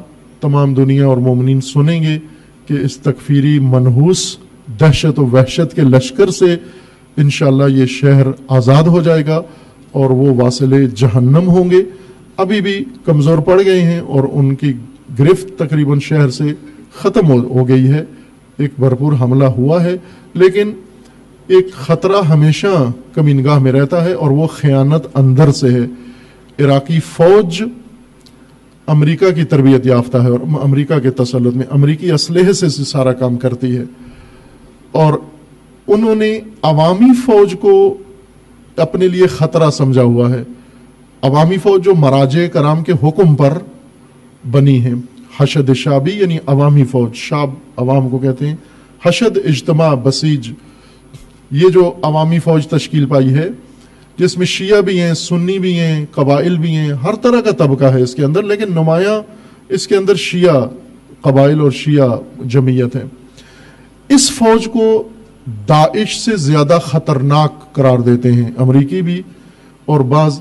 तमाम दुनिया और मोमिनीन सुनेंगे कि इस तकफीरी मनहूस दहशत व वहशत के लश्कर से इंशाअल्लाह ये शहर आज़ाद हो जाएगा और वो वासिले जहन्नम होंगे। अभी भी कमज़ोर पड़ गए हैं और उनकी गिरफ्त तकरीबन शहर से ख़त्म हो, हो गई है। एक भरपूर हमला हुआ है, लेकिन एक ख़तरा हमेशा कमीनगाह में रहता है और वो ख़यानत अंदर से है। इराकी फ़ौज अमेरिका की तरबियत याफ्ता है और अमेरिका के तसल्लुत में अमेरिकी असलहे से सारा काम करती है और उन्होंने अवामी फ़ौज को अपने लिए ख़तरा समझा हुआ है। अवामी फ़ौज जो मराजे कराम के हुक्म पर बनी है, हशद शाबी यानी अवामी फ़ौज, शाब अवाम को कहते हैं, हशद इज्तमा बसीज, ये जो अवामी फ़ौज तश्कील पाई है जिसमें शिया भी हैं, सुन्नी भी हैं, कबाइल भी हैं, हर तरह का तबका है इसके अंदर, लेकिन नुमाया इसके अंदर शिया कबाइल और शिया जमीयत है। इस फ़ौज को दाइश से ज़्यादा ख़तरनाक करार देते हैं अमरीकी भी और बाज़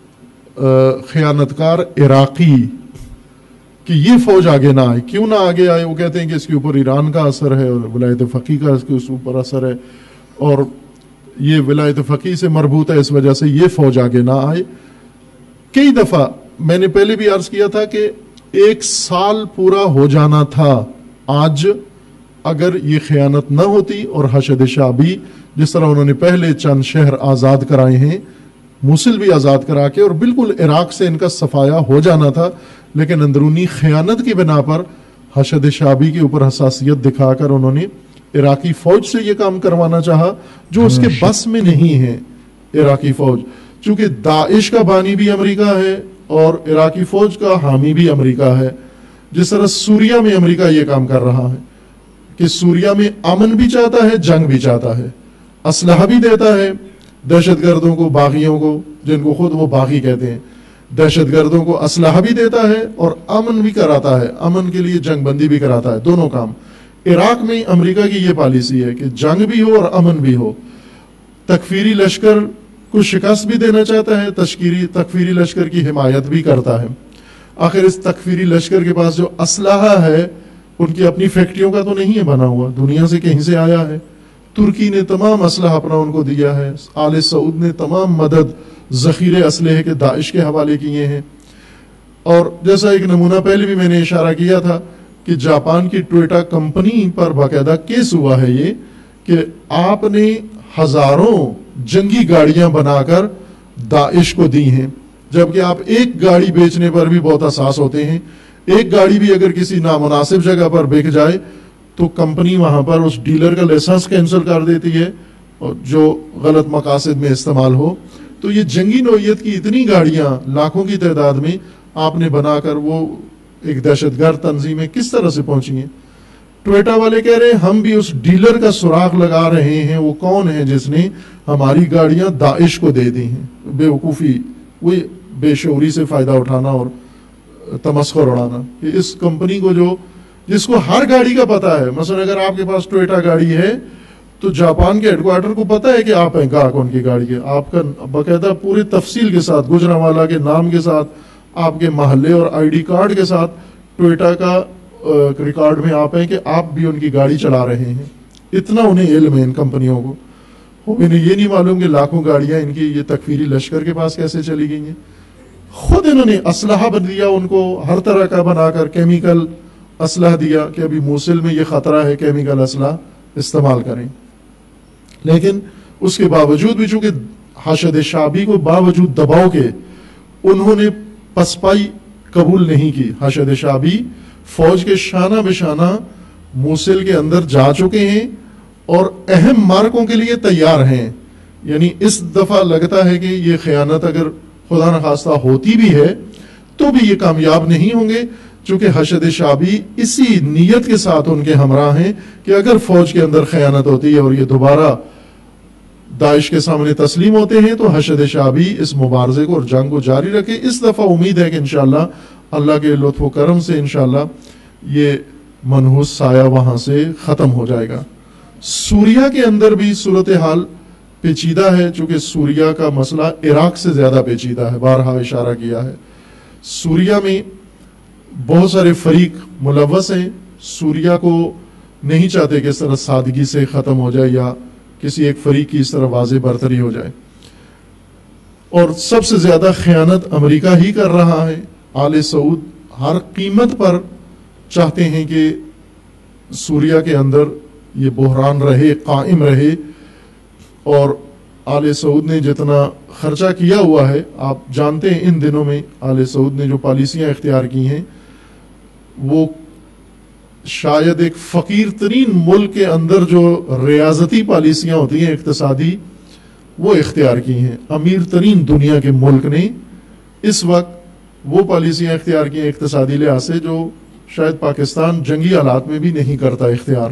ख़यानतकार इराक़ी कि ये फ़ौज आगे ना आए। क्यों ना आगे आए? वो कहते हैं कि इसके ऊपर ईरान का असर है और विलायत फ़क़ी का इसके ऊपर असर है और ये विलायत फ़क़ी से मरबूत है, इस वजह से ये फ़ौज आगे ना आए। कई दफ़ा मैंने पहले भी अर्ज़ किया था कि एक साल पूरा हो जाना था आज अगर ये ख़यानत न होती और हशद शाबी जिस तरह उन्होंने पहले चंद शहर आज़ाद कराए हैं, मूसिल भी आज़ाद करा के और बिल्कुल इराक़ से इनका सफाया हो जाना था, लेकिन अंदरूनी ख़यानत की बिना पर हशद शाबी के ऊपर हसासियत दिखाकर उन्होंने इराकी फ़ौज से ये काम करवाना चाहा जो उसके बस में नहीं है। इराकी फ़ौज चूँकि दाइश का बानी भी अमेरिका है और इराकी फ़ौज का हामी भी अमेरिका है। जिस तरह सूरिया में अमेरिका ये काम कर रहा है कि सूरिया में अमन भी चाहता है, जंग भी चाहता है, असलहा भी देता है दहशतगर्दों को, बागियों को, जिनको खुद वो बागी कहते हैं, दहशतगर्दों को असलहा भी देता है और अमन भी कराता है, अमन के लिए जंग बंदी भी कराता है, दोनों काम। इराक में अमेरिका की ये पॉलिसी है कि जंग भी हो और अमन भी हो। तकफीरी लश्कर को शिकस्त भी देना चाहता है, तशकीरी तकफीरी लश्कर की हिमायत भी करता है। आखिर इस तकफीरी लश्कर के पास जो असलहा है उनकी अपनी फैक्ट्रियों का तो नहीं है बना हुआ, दुनिया से कहीं से आया है। तुर्की ने तमाम असलहा अपना उनको दिया है, आले सऊद ने तमाम मदद ज़ख़ीरे असलहे के दाइश के हवाले किए हैं। और जैसा एक नमूना पहले भी मैंने इशारा किया था कि जापान की टोयोटा कंपनी पर बाकायदा केस हुआ है ये कि आपने हजारों जंगी गाड़ियां बनाकर दाइश को दी हैं, जबकि आप एक गाड़ी बेचने पर भी बहुत हसास होते हैं। एक गाड़ी भी अगर किसी नामुनासिब जगह पर बिक जाए तो कंपनी वहां पर उस डीलर का लाइसेंस कैंसिल कर देती है और जो गलत मकासद में इस्तेमाल हो। तो ये जंगी नौइयत की इतनी गाड़ियां लाखों की तादाद में आपने बनाकर वो एक दहशतगर्द तंजीमें किस तरह से पहुंची हैं। टोयोटा वाले कह रहे हैं हम भी उस डीलर का सुराग लगा रहे हैं, वो कौन है जिसने हमारी गाड़ियां दाइश को दे दी हैं। बेवकूफ़ी, वही बेशऊरी से फ़ायदा उठाना और तमस्खुर उड़ाना कि इस कंपनी को जो जिसको हर गाड़ी का पता है, मसलन अगर आपके पास टोयोटा गाड़ी है तो जापान के हेडक्वार्टर को पता है कि आप हैं गाहक उनकी गाड़ी के, आपका बाकायदा पूरी तफसील के साथ, गुजरांवाला के नाम के साथ, आपके महल्ले और आईडी कार्ड के साथ टोयोटा का रिकॉर्ड में आप हैं कि आप भी उनकी गाड़ी चला रहे हैं। इतना उन्हें इल्म है इन कंपनियों को। इन्हें ये नहीं मालूम कि लाखों गाड़ियां इनकी ये तकफीरी लश्कर के पास कैसे चली गई हैं। खुद इन्होंने असलहा बन दिया उनको, हर तरह का बनाकर केमिकल असलहा दिया कि अभी मूसिल में ये खतरा है, केमिकल असलहा इस्तेमाल करें। लेकिन उसके बावजूद भी चूंकि हशद शाबी को बावजूद दबाव के उन्होंने पसपाई कबूल नहीं की। हशद शाबी फौज के शाना बिशाना मूसिल के अंदर जा चुके हैं और अहम मार्कों के लिए तैयार हैं। यानी इस दफा लगता है कि ये खयानत अगर खुदा न खास्ता होती भी है तो भी ये कामयाब नहीं होंगे, चूंकि हशद शाबी इसी नीयत के साथ उनके हमरा हैं कि अगर फौज के अंदर खयानत होती है और ये दोबारा दाइश के सामने तस्लीम होते हैं तो हशद शाबी इस मुबारजे को और जंग को जारी रखे। इस दफा उम्मीद है कि इंशाअल्लाह अल्लाह के लुत्फ व करम से इंशाअल्लाह ये मनहूस साया वहां से खत्म हो जाएगा। सूरिया के अंदर भी सूरत हाल पेचीदा है, चूंकि सूरिया का मसला इराक से ज्यादा पेचीदा है, बारहा इशारा किया है। सूरिया में بہت سارے فریق ملوث ہیں، سوریا کو نہیں چاہتے کہ اس طرح سادگی سے ختم ہو جائے یا کسی ایک فریق کی اس طرح واضح برتری ہو جائے. اور سب سے زیادہ خیانت امریکہ ہی کر رہا ہے. آل سعود ہر قیمت پر چاہتے ہیں کہ سوریا کے اندر یہ بحران رہے، قائم رہے. اور آل سعود نے جتنا خرچہ کیا ہوا ہے، آپ جانتے ہیں ان دنوں میں آل سعود نے جو پالیسیاں اختیار کی ہیں وہ شاید ایک فقیر ترین ملک کے اندر جو ریاضتی پالیسیاں ہوتی ہیں اقتصادی، وہ اختیار کی ہیں. امیر ترین دنیا کے ملک نے اس وقت وہ پالیسیاں اختیار کی ہیں اقتصادی لحاظ سے جو شاید پاکستان جنگی حالات میں بھی نہیں کرتا اختیار.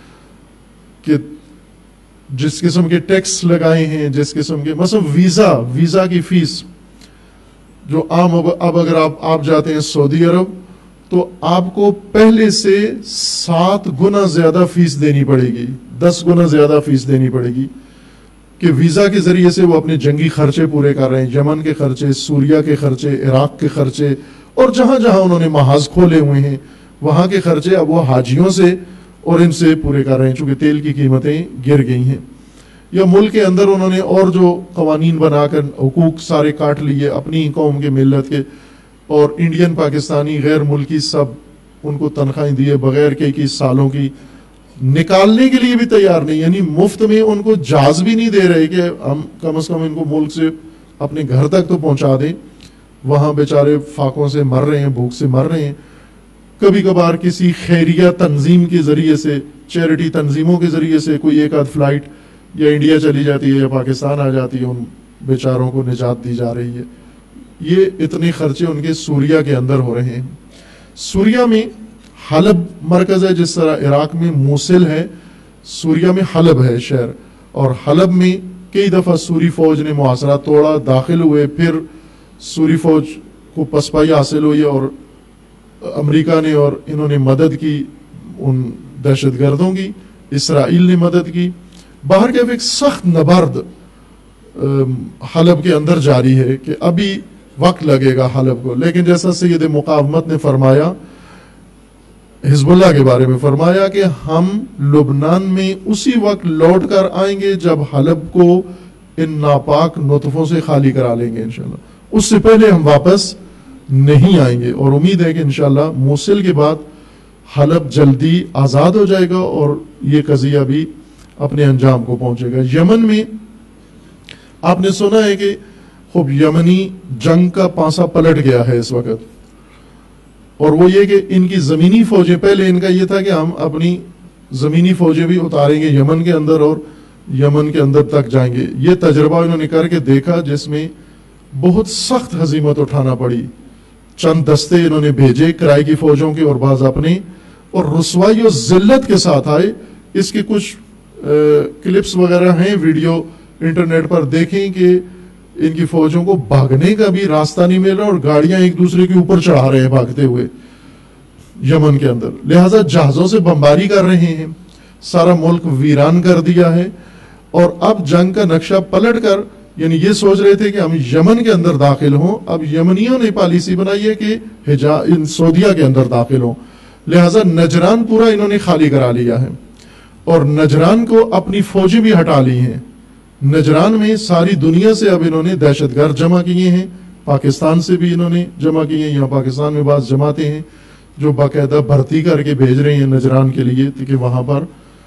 کہ جس قسم کے ٹیکس لگائے ہیں، جس قسم کے مثلا ویزا ویزا کی فیس جو عام اب اگر آپ آپ جاتے ہیں سعودی عرب تو آپ کو پہلے سے سات گنا زیادہ فیس دینی پڑے گی، دس گنا زیادہ فیس دینی پڑے گی کہ ویزا کے ذریعے سے وہ اپنے جنگی خرچے پورے کر رہے ہیں. یمن کے خرچے، سوریا کے خرچے، عراق کے خرچے، اور جہاں جہاں انہوں نے محاذ کھولے ہوئے ہیں وہاں کے خرچے اب وہ حاجیوں سے اور ان سے پورے کر رہے ہیں چونکہ تیل کی قیمتیں گر گئی ہیں. یا ملک کے اندر انہوں نے اور جو قوانین بنا کر حقوق سارے کاٹ لیے اپنی قوم کے، ملت کے، اور انڈین، پاکستانی، غیر ملکی سب ان کو تنخواہیں دیے بغیر کے اکیس سالوں کی، نکالنے کے لیے بھی تیار نہیں. یعنی مفت میں ان کو جاز بھی نہیں دے رہے کہ ہم کم از کم ان کو ملک سے اپنے گھر تک تو پہنچا دیں. وہاں بیچارے فاقوں سے مر رہے ہیں، بھوک سے مر رہے ہیں. کبھی کبھار کسی خیریہ تنظیم کے ذریعے سے، چیریٹی تنظیموں کے ذریعے سے کوئی ایک آدھ فلائٹ یا انڈیا چلی جاتی ہے یا پاکستان آ جاتی ہے، ان بیچاروں کو نجات دی جا رہی ہے. یہ اتنے خرچے ان کے سوریا کے اندر ہو رہے ہیں. سوریا میں حلب مرکز ہے، جس طرح عراق میں موصل ہے، سوریا میں حلب ہے شہر. اور حلب میں کئی دفعہ سوری فوج نے محاصرہ توڑا، داخل ہوئے، پھر سوری فوج کو پسپائی حاصل ہوئی اور امریکہ نے اور انہوں نے مدد کی ان دہشت گردوں کی، اسرائیل نے مدد کی. باہر کے ایک سخت نبرد حلب کے اندر جاری ہے کہ ابھی وقت لگے گا حلب کو. لیکن جیسا سید مقاومت نے فرمایا، حزب اللہ کے بارے میں فرمایا کہ ہم لبنان میں اسی وقت لوٹ کر آئیں گے جب حلب کو ان ناپاک نطفوں سے خالی کرا لیں گے انشاءاللہ. اس سے پہلے ہم واپس نہیں آئیں گے. اور امید ہے کہ انشاءاللہ موصل کے بعد حلب جلدی آزاد ہو جائے گا اور یہ قضیہ بھی اپنے انجام کو پہنچے گا. یمن میں آپ نے سنا ہے کہ خوب یمنی جنگ کا پانسا پلٹ گیا ہے اس وقت، اور وہ یہ کہ ان کی زمینی فوجیں، پہلے ان کا یہ تھا کہ ہم اپنی زمینی فوجیں بھی اتاریں گے یمن کے اندر اور یمن کے اندر تک جائیں گے. یہ تجربہ انہوں نے کر کے دیکھا جس میں بہت سخت ہزیمت اٹھانا پڑی. چند دستے انہوں نے بھیجے کرائے کی فوجوں کے اور بعض اپنے، اور رسوائی اور ذلت کے ساتھ آئے. اس کے کچھ کلپس وغیرہ ہیں، ویڈیو انٹرنیٹ پر دیکھیں کہ ان کی فوجوں کو بھاگنے کا بھی راستہ نہیں مل رہا اور گاڑیاں ایک دوسرے کے اوپر چڑھا رہے ہیں بھاگتے ہوئے یمن کے اندر. لہٰذا جہازوں سے بمباری کر رہے ہیں، سارا ملک ویران کر دیا ہے. اور اب جنگ کا نقشہ پلٹ کر، یعنی یہ سوچ رہے تھے کہ ہم یمن کے اندر داخل ہوں، اب یمنیوں نے پالیسی بنائی ہے کہ حجاز سعودیہ کے اندر داخل ہوں. لہٰذا نجران پورا انہوں نے خالی کرا لیا ہے اور نجران کو اپنی فوجیں بھی ہٹا لی ہیں. نجران میں ساری دنیا سے اب انہوں نے دہشت گرد جمع کیے ہیں، پاکستان سے بھی انہوں نے جمع کیے ہیں. یہاں پاکستان میں بعض جماعتیں ہیں جو باقاعدہ بھرتی کر کے بھیج رہے ہیں نجران کے لیے کہ وہاں پر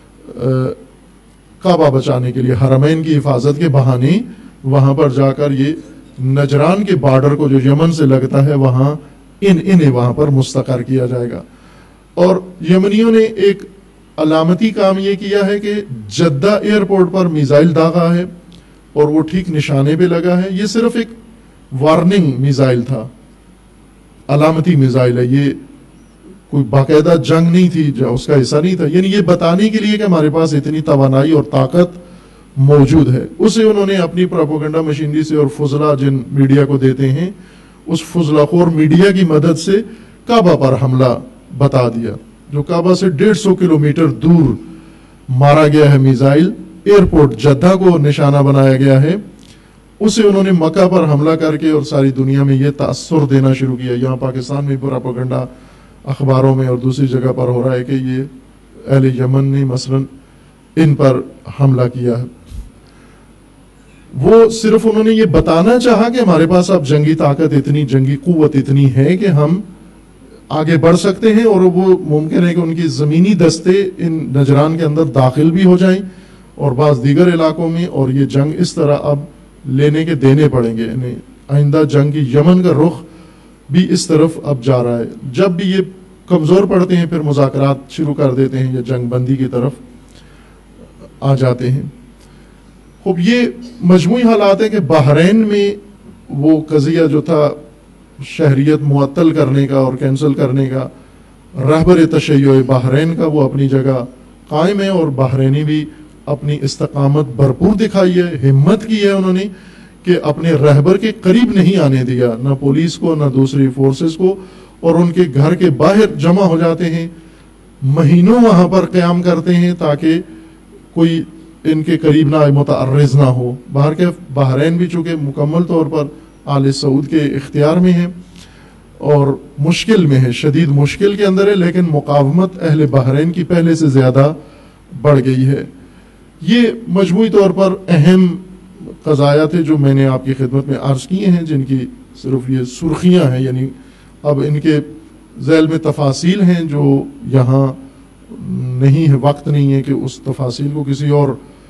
کعبہ بچانے کے لیے، حرمین کی حفاظت کے بہانے وہاں پر جا کر یہ نجران کے بارڈر کو جو یمن سے لگتا ہے وہاں ان انہیں وہاں پر مستقر کیا جائے گا. اور یمنیوں نے ایک علامتی کام یہ کیا ہے کہ جدہ ایئرپورٹ پر میزائل داغا ہے اور وہ ٹھیک نشانے پہ لگا ہے. یہ صرف ایک وارننگ میزائل تھا، علامتی میزائل ہے، یہ کوئی باقاعدہ جنگ نہیں تھی، اس کا حصہ نہیں تھا. یعنی یہ بتانے کے لیے کہ ہمارے پاس اتنی توانائی اور طاقت موجود ہے. اسے انہوں نے اپنی پروپیگنڈا مشینری سے اور فضلہ جن میڈیا کو دیتے ہیں اس فضلہ خور میڈیا کی مدد سے کعبہ پر حملہ بتا دیا، جو کعبہ سے ڈیڑھ سو کلومیٹر دور مارا گیا ہے میزائل. ایئرپورٹ جدہ کو نشانہ بنایا گیا ہے اسے انہوں نے مکہ پر حملہ کر کے اور ساری دنیا میں یہ تاثر دینا شروع کیا. یہاں پاکستان میں پروپیگنڈا اخباروں میں اور دوسری جگہ پر ہو رہا ہے کہ یہ اہل یمن نے مثلا ان پر حملہ کیا ہے. وہ صرف انہوں نے یہ بتانا چاہا کہ ہمارے پاس اب جنگی طاقت اتنی, جنگی قوت اتنی ہے کہ ہم آگے بڑھ سکتے ہیں, اور وہ ممکن ہے کہ ان کی زمینی دستے ان نجران کے اندر داخل بھی ہو جائیں اور بعض دیگر علاقوں میں, اور یہ جنگ اس طرح اب لینے کے دینے پڑیں گے. یعنی آئندہ جنگ کی یمن کا رخ بھی اس طرف اب جا رہا ہے. جب بھی یہ کمزور پڑتے ہیں پھر مذاکرات شروع کر دیتے ہیں یا جنگ بندی کی طرف آ جاتے ہیں. خب یہ مجموعی حالات ہیں کہ بحرین میں وہ قضیہ جو تھا شہریت معطل کرنے کا اور کینسل کرنے کا, رہبر تشیع بحرین کا وہ اپنی جگہ قائم ہے, اور بحرینی بھی اپنی استقامت بھرپور دکھائی ہے, ہمت کی ہے انہوں نے کہ اپنے رہبر کے قریب نہیں آنے دیا, نہ پولیس کو نہ دوسری فورسز کو, اور ان کے گھر کے باہر جمع ہو جاتے ہیں, مہینوں وہاں پر قیام کرتے ہیں تاکہ کوئی ان کے قریب نہ متعرض نہ ہو. باہر کے بحرین بھی چونکہ مکمل طور پر آل سعود کے اختیار میں ہے اور مشکل میں ہے, شدید مشکل کے اندر ہے, لیکن مقاومت اہل بحرین کی پہلے سے زیادہ بڑھ گئی ہے. یہ مجموعی طور پر اہم قضایا تھے جو میں نے آپ کی خدمت میں عرض کیے ہیں, جن کی صرف یہ سرخیاں ہیں. یعنی اب ان کے ذیل میں تفاصیل ہیں جو یہاں نہیں ہے, وقت نہیں ہے کہ اس تفاصیل کو کسی اور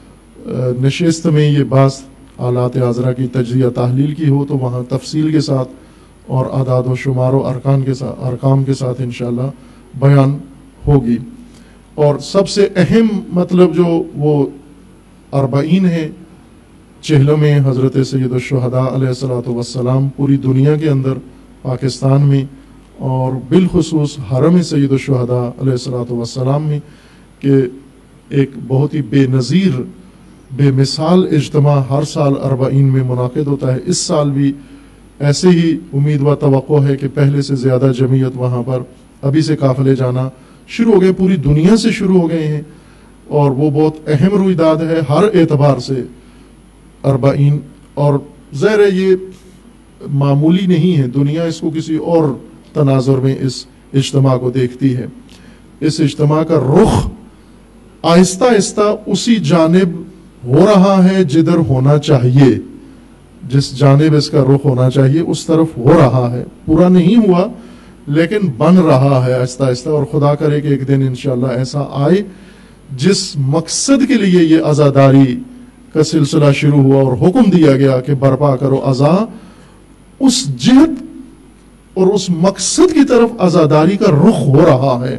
نشست میں یہ بعض حالات حاضرہ کی تجزیہ تحلیل کی ہو تو وہاں تفصیل کے ساتھ اور اعداد و شمار و ارکان کے ساتھ ارقام کے ساتھ انشاءاللہ بیان ہوگی. اور سب سے اہم مطلب جو وہ اربعین ہے, چہلم میں حضرت سید الشہداء علیہ الصلوۃ والسلام پوری دنیا کے اندر, پاکستان میں اور بالخصوص حرم سید الشہداء علیہ الصلوۃ والسلام میں, کہ ایک بہت ہی بے نظیر بے مثال اجتماع ہر سال اربعین میں منعقد ہوتا ہے. اس سال بھی ایسے ہی امید و توقع ہے کہ پہلے سے زیادہ جمعیت وہاں پر ابھی سے قافلے جانا شروع ہو گئے, پوری دنیا سے شروع ہو گئے ہیں, اور وہ بہت اہم رویداد ہے ہر اعتبار سے اربعین. اور ظاہر ہے یہ معمولی نہیں ہے, دنیا اس کو کسی اور تناظر میں اس اجتماع کو دیکھتی ہے. اس اجتماع کا رخ آہستہ آہستہ اسی جانب ہو رہا ہے جدھر ہونا چاہیے, جس جانب اس کا رخ ہونا چاہیے اس طرف ہو رہا ہے. پورا نہیں ہوا لیکن بن رہا ہے آہستہ آہستہ, اور خدا کرے کہ ایک دن انشاءاللہ ایسا آئے جس مقصد کے لیے یہ عزاداری کا سلسلہ شروع ہوا اور حکم دیا گیا کہ برپا کرو عزا, اس جہت اور اس مقصد کی طرف عزاداری کا رخ ہو رہا ہے.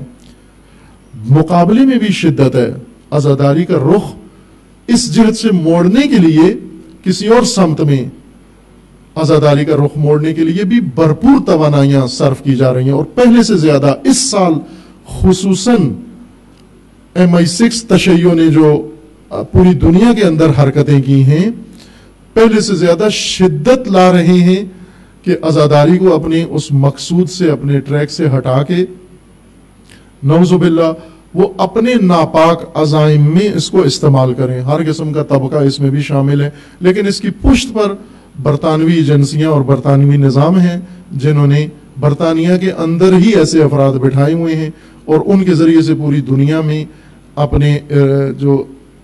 مقابلے میں بھی شدت ہے, عزاداری کا رخ اس جہت سے موڑنے کے لیے کسی اور سمت میں عزاداری کا رخ موڑنے کے لیے بھی بھرپور توانائیاں صرف کی جا رہی ہیں. اور پہلے سے زیادہ اس سال خصوصاً ایم آئی سکس تشیع نے جو پوری دنیا کے اندر حرکتیں کی ہیں, پہلے سے زیادہ شدت لا رہے ہیں کہ عزاداری کو اپنے اس مقصود سے, اپنے ٹریک سے ہٹا کے نعوذ باللہ وہ اپنے ناپاک عزائم میں اس کو استعمال کریں. ہر قسم کا طبقہ اس میں بھی شامل ہے, لیکن اس کی پشت پر برطانوی ایجنسیاں اور برطانوی نظام ہیں جنہوں نے برطانیہ کے اندر ہی ایسے افراد بٹھائے ہوئے ہیں, اور ان کے ذریعے سے پوری دنیا میں اپنے جو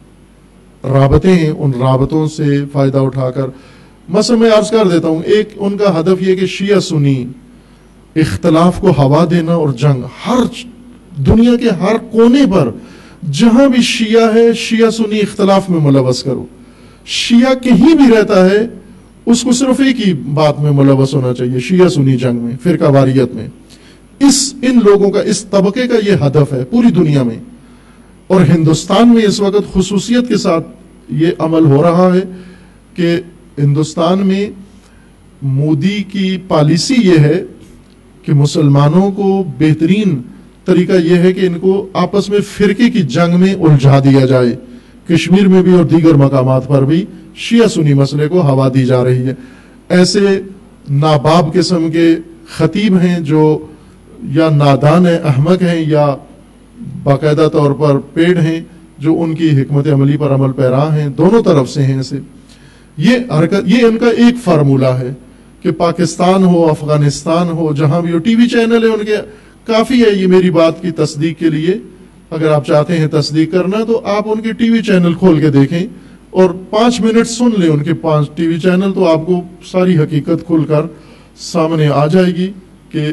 رابطے ہیں ان رابطوں سے فائدہ اٹھا کر, مثلا میں عرض کر دیتا ہوں, ایک ان کا ہدف یہ کہ شیعہ سنی اختلاف کو ہوا دینا اور جنگ, ہر دنیا کے ہر کونے پر جہاں بھی شیعہ ہے شیعہ سنی اختلاف میں ملوث کرو. شیعہ کہیں بھی رہتا ہے اس کو صرف ایک ہی بات میں ملوث ہونا چاہیے, شیعہ سنی جنگ میں, فرقہ واریت میں. اس ان لوگوں کا, اس طبقے کا یہ ہدف ہے پوری دنیا میں. اور ہندوستان میں اس وقت خصوصیت کے ساتھ یہ عمل ہو رہا ہے کہ ہندوستان میں مودی کی پالیسی یہ ہے کہ مسلمانوں کو بہترین طریقہ یہ ہے کہ ان کو آپس میں فرقے کی جنگ میں الجھا دیا جائے. کشمیر میں بھی اور دیگر مقامات پر بھی شیعہ سنی مسئلے کو ہوا دی جا رہی ہے. ایسے ناباب قسم کے خطیب ہیں جو یا نادان ہیں, احمق ہیں, یا باقاعدہ طور پر پیڑ ہیں جو ان کی حکمت عملی پر عمل پیرا ہیں, دونوں طرف سے ہیں ایسے. یہ حرکت، یہ ان کا ایک فارمولہ ہے کہ پاکستان ہو، افغانستان ہو، جہاں بھی ہو، ٹی وی چینل ہے ان کے، کافی ہے یہ میری بات کی تصدیق کے لیے. اگر آپ چاہتے ہیں تصدیق کرنا تو آپ ان کے ٹی وی چینل کھول کے دیکھیں اور پانچ منٹ سن لیں ان کے پانچ ٹی وی چینل، تو آپ کو ساری حقیقت کھل کر سامنے آ جائے گی کہ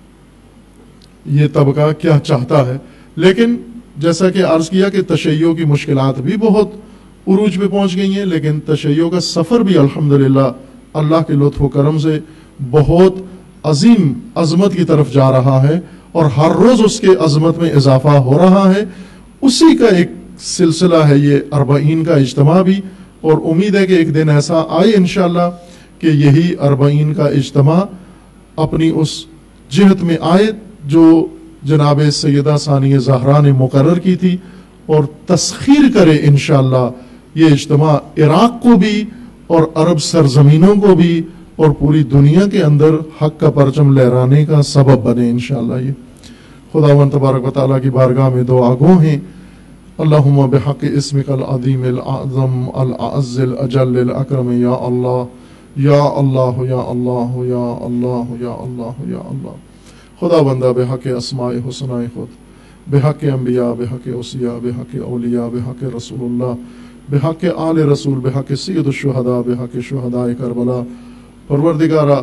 یہ طبقہ کیا چاہتا ہے. لیکن جیسا کہ عرض کیا کہ تشیع کی مشکلات بھی بہت عروج پہ پہنچ گئی ہیں، لیکن تشیع کا سفر بھی الحمدللہ اللہ کے لطف و کرم سے بہت عظیم عظمت کی طرف جا رہا ہے، اور ہر روز اس کے عظمت میں اضافہ ہو رہا ہے. اسی کا ایک سلسلہ ہے یہ اربعین کا اجتماع بھی، اور امید ہے کہ ایک دن ایسا آئے انشاءاللہ کہ یہی اربعین کا اجتماع اپنی اس جہت میں آئے جو جناب سیدہ ثانیہ زہرا نے مقرر کی تھی، اور تسخیر کرے انشاءاللہ یہ اجتماع عراق کو بھی اور عرب سرزمینوں کو بھی اور پوری دنیا کے اندر حق کا پرچم لہرانے کا سبب بنے انشاءاللہ. یہ خداوند تبارک و تعالیٰ کی بارگاہ میں دعا گو ہیں. اللہم بحق اسمک العظیم الاعظم الاعز الاجل الاکرم یا اللہ یا اللہ یا اللہ یا اللہ یا اللہ یا اللہ. خدا بندہ بحق اسماء حسنہ خود، بحق انبیاء، بحق اوصیاء، بحق اولیاء، بحق رسول اللہ، بحق آل رسول، بحق سید الشہداء، بحق شہداء کربلا، پروردگارہ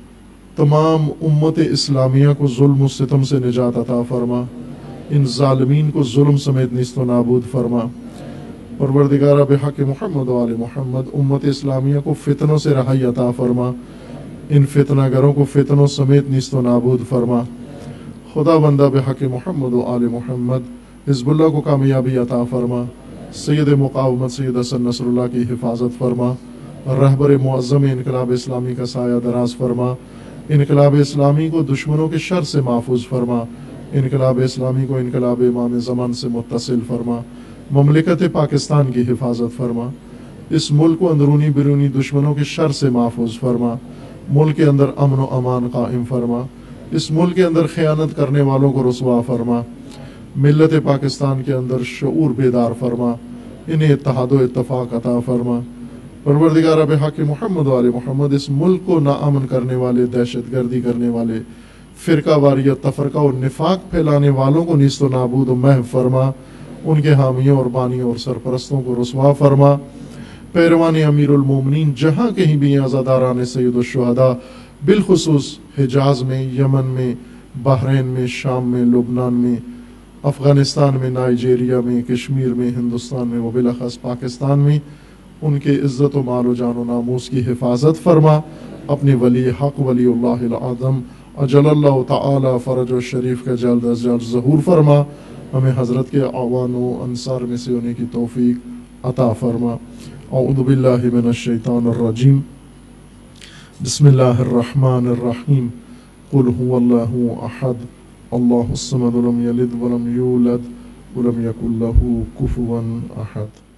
تمام امت اسلامیہ کو ظلم و ستم سے نجات عطا فرما، ان ظالمین کو ظلم سمیت نیست و نابود فرما. پروردگارہ بحق محمد و آل محمد امت اسلامیہ کو فتنوں سے رہائی عطا فرما، ان فتنہ گروں کو فتنوں سمیت نیست و نابود فرما. خدا بندہ بحق محمد و آل محمد حزب اللہ کو کامیابی عطا فرما، سید مقاومت سید حسن نصر اللہ کی حفاظت فرما، رہبر معظم انقلاب اسلامی کا سایہ دراز فرما، انقلاب اسلامی کو دشمنوں کے شر سے محفوظ فرما، انقلاب اسلامی کو انقلاب امام زمان سے متصل فرما، مملکت پاکستان کی حفاظت فرما، اس ملک کو اندرونی بیرونی دشمنوں کے شر سے محفوظ فرما، ملک کے اندر امن و امان قائم فرما، اس ملک کے اندر خیانت کرنے والوں کو رسوا فرما، ملت پاکستان کے اندر شعور بیدار فرما، انہیں اتحاد و اتفاق عطا فرما. پروردگارہ بحق محمد و آل محمد اس ملک کو ناامن کرنے والے، دہشت گردی کرنے والے، فرقہ واریت، تفرقہ اور نفاق پھیلانے والوں کو نیست و نابود و محو فرما، ان کے حامیوں اور بانیوں اور سرپرستوں کو رسوا فرما. پیروان امیر المومنین جہاں کہیں بھی عزاداران سید الشہداء بالخصوص حجاز میں، یمن میں، بحرین میں، شام میں، لبنان میں، افغانستان میں، نائجیریا میں، کشمیر میں، ہندوستان میں و بالاخص پاکستان میں، ان کے عزت و مال و جان و ناموس کی حفاظت فرما. اپنے ولی حق ولی اللہ العظم اجل اللہ تعالی فرج و شریف کا جلد از جلد ظہور فرما. ہمیں حضرت کے اعوان و انصار میں سے ہونے کی توفیق عطا فرما. اعوذ باللہ من الشیطان الرجیم، بسم اللہ الرحمن الرحیم. قل هو اللہ احد اللہ الصمد لم یلد ولم یولد ولم یکن له کفوا احد.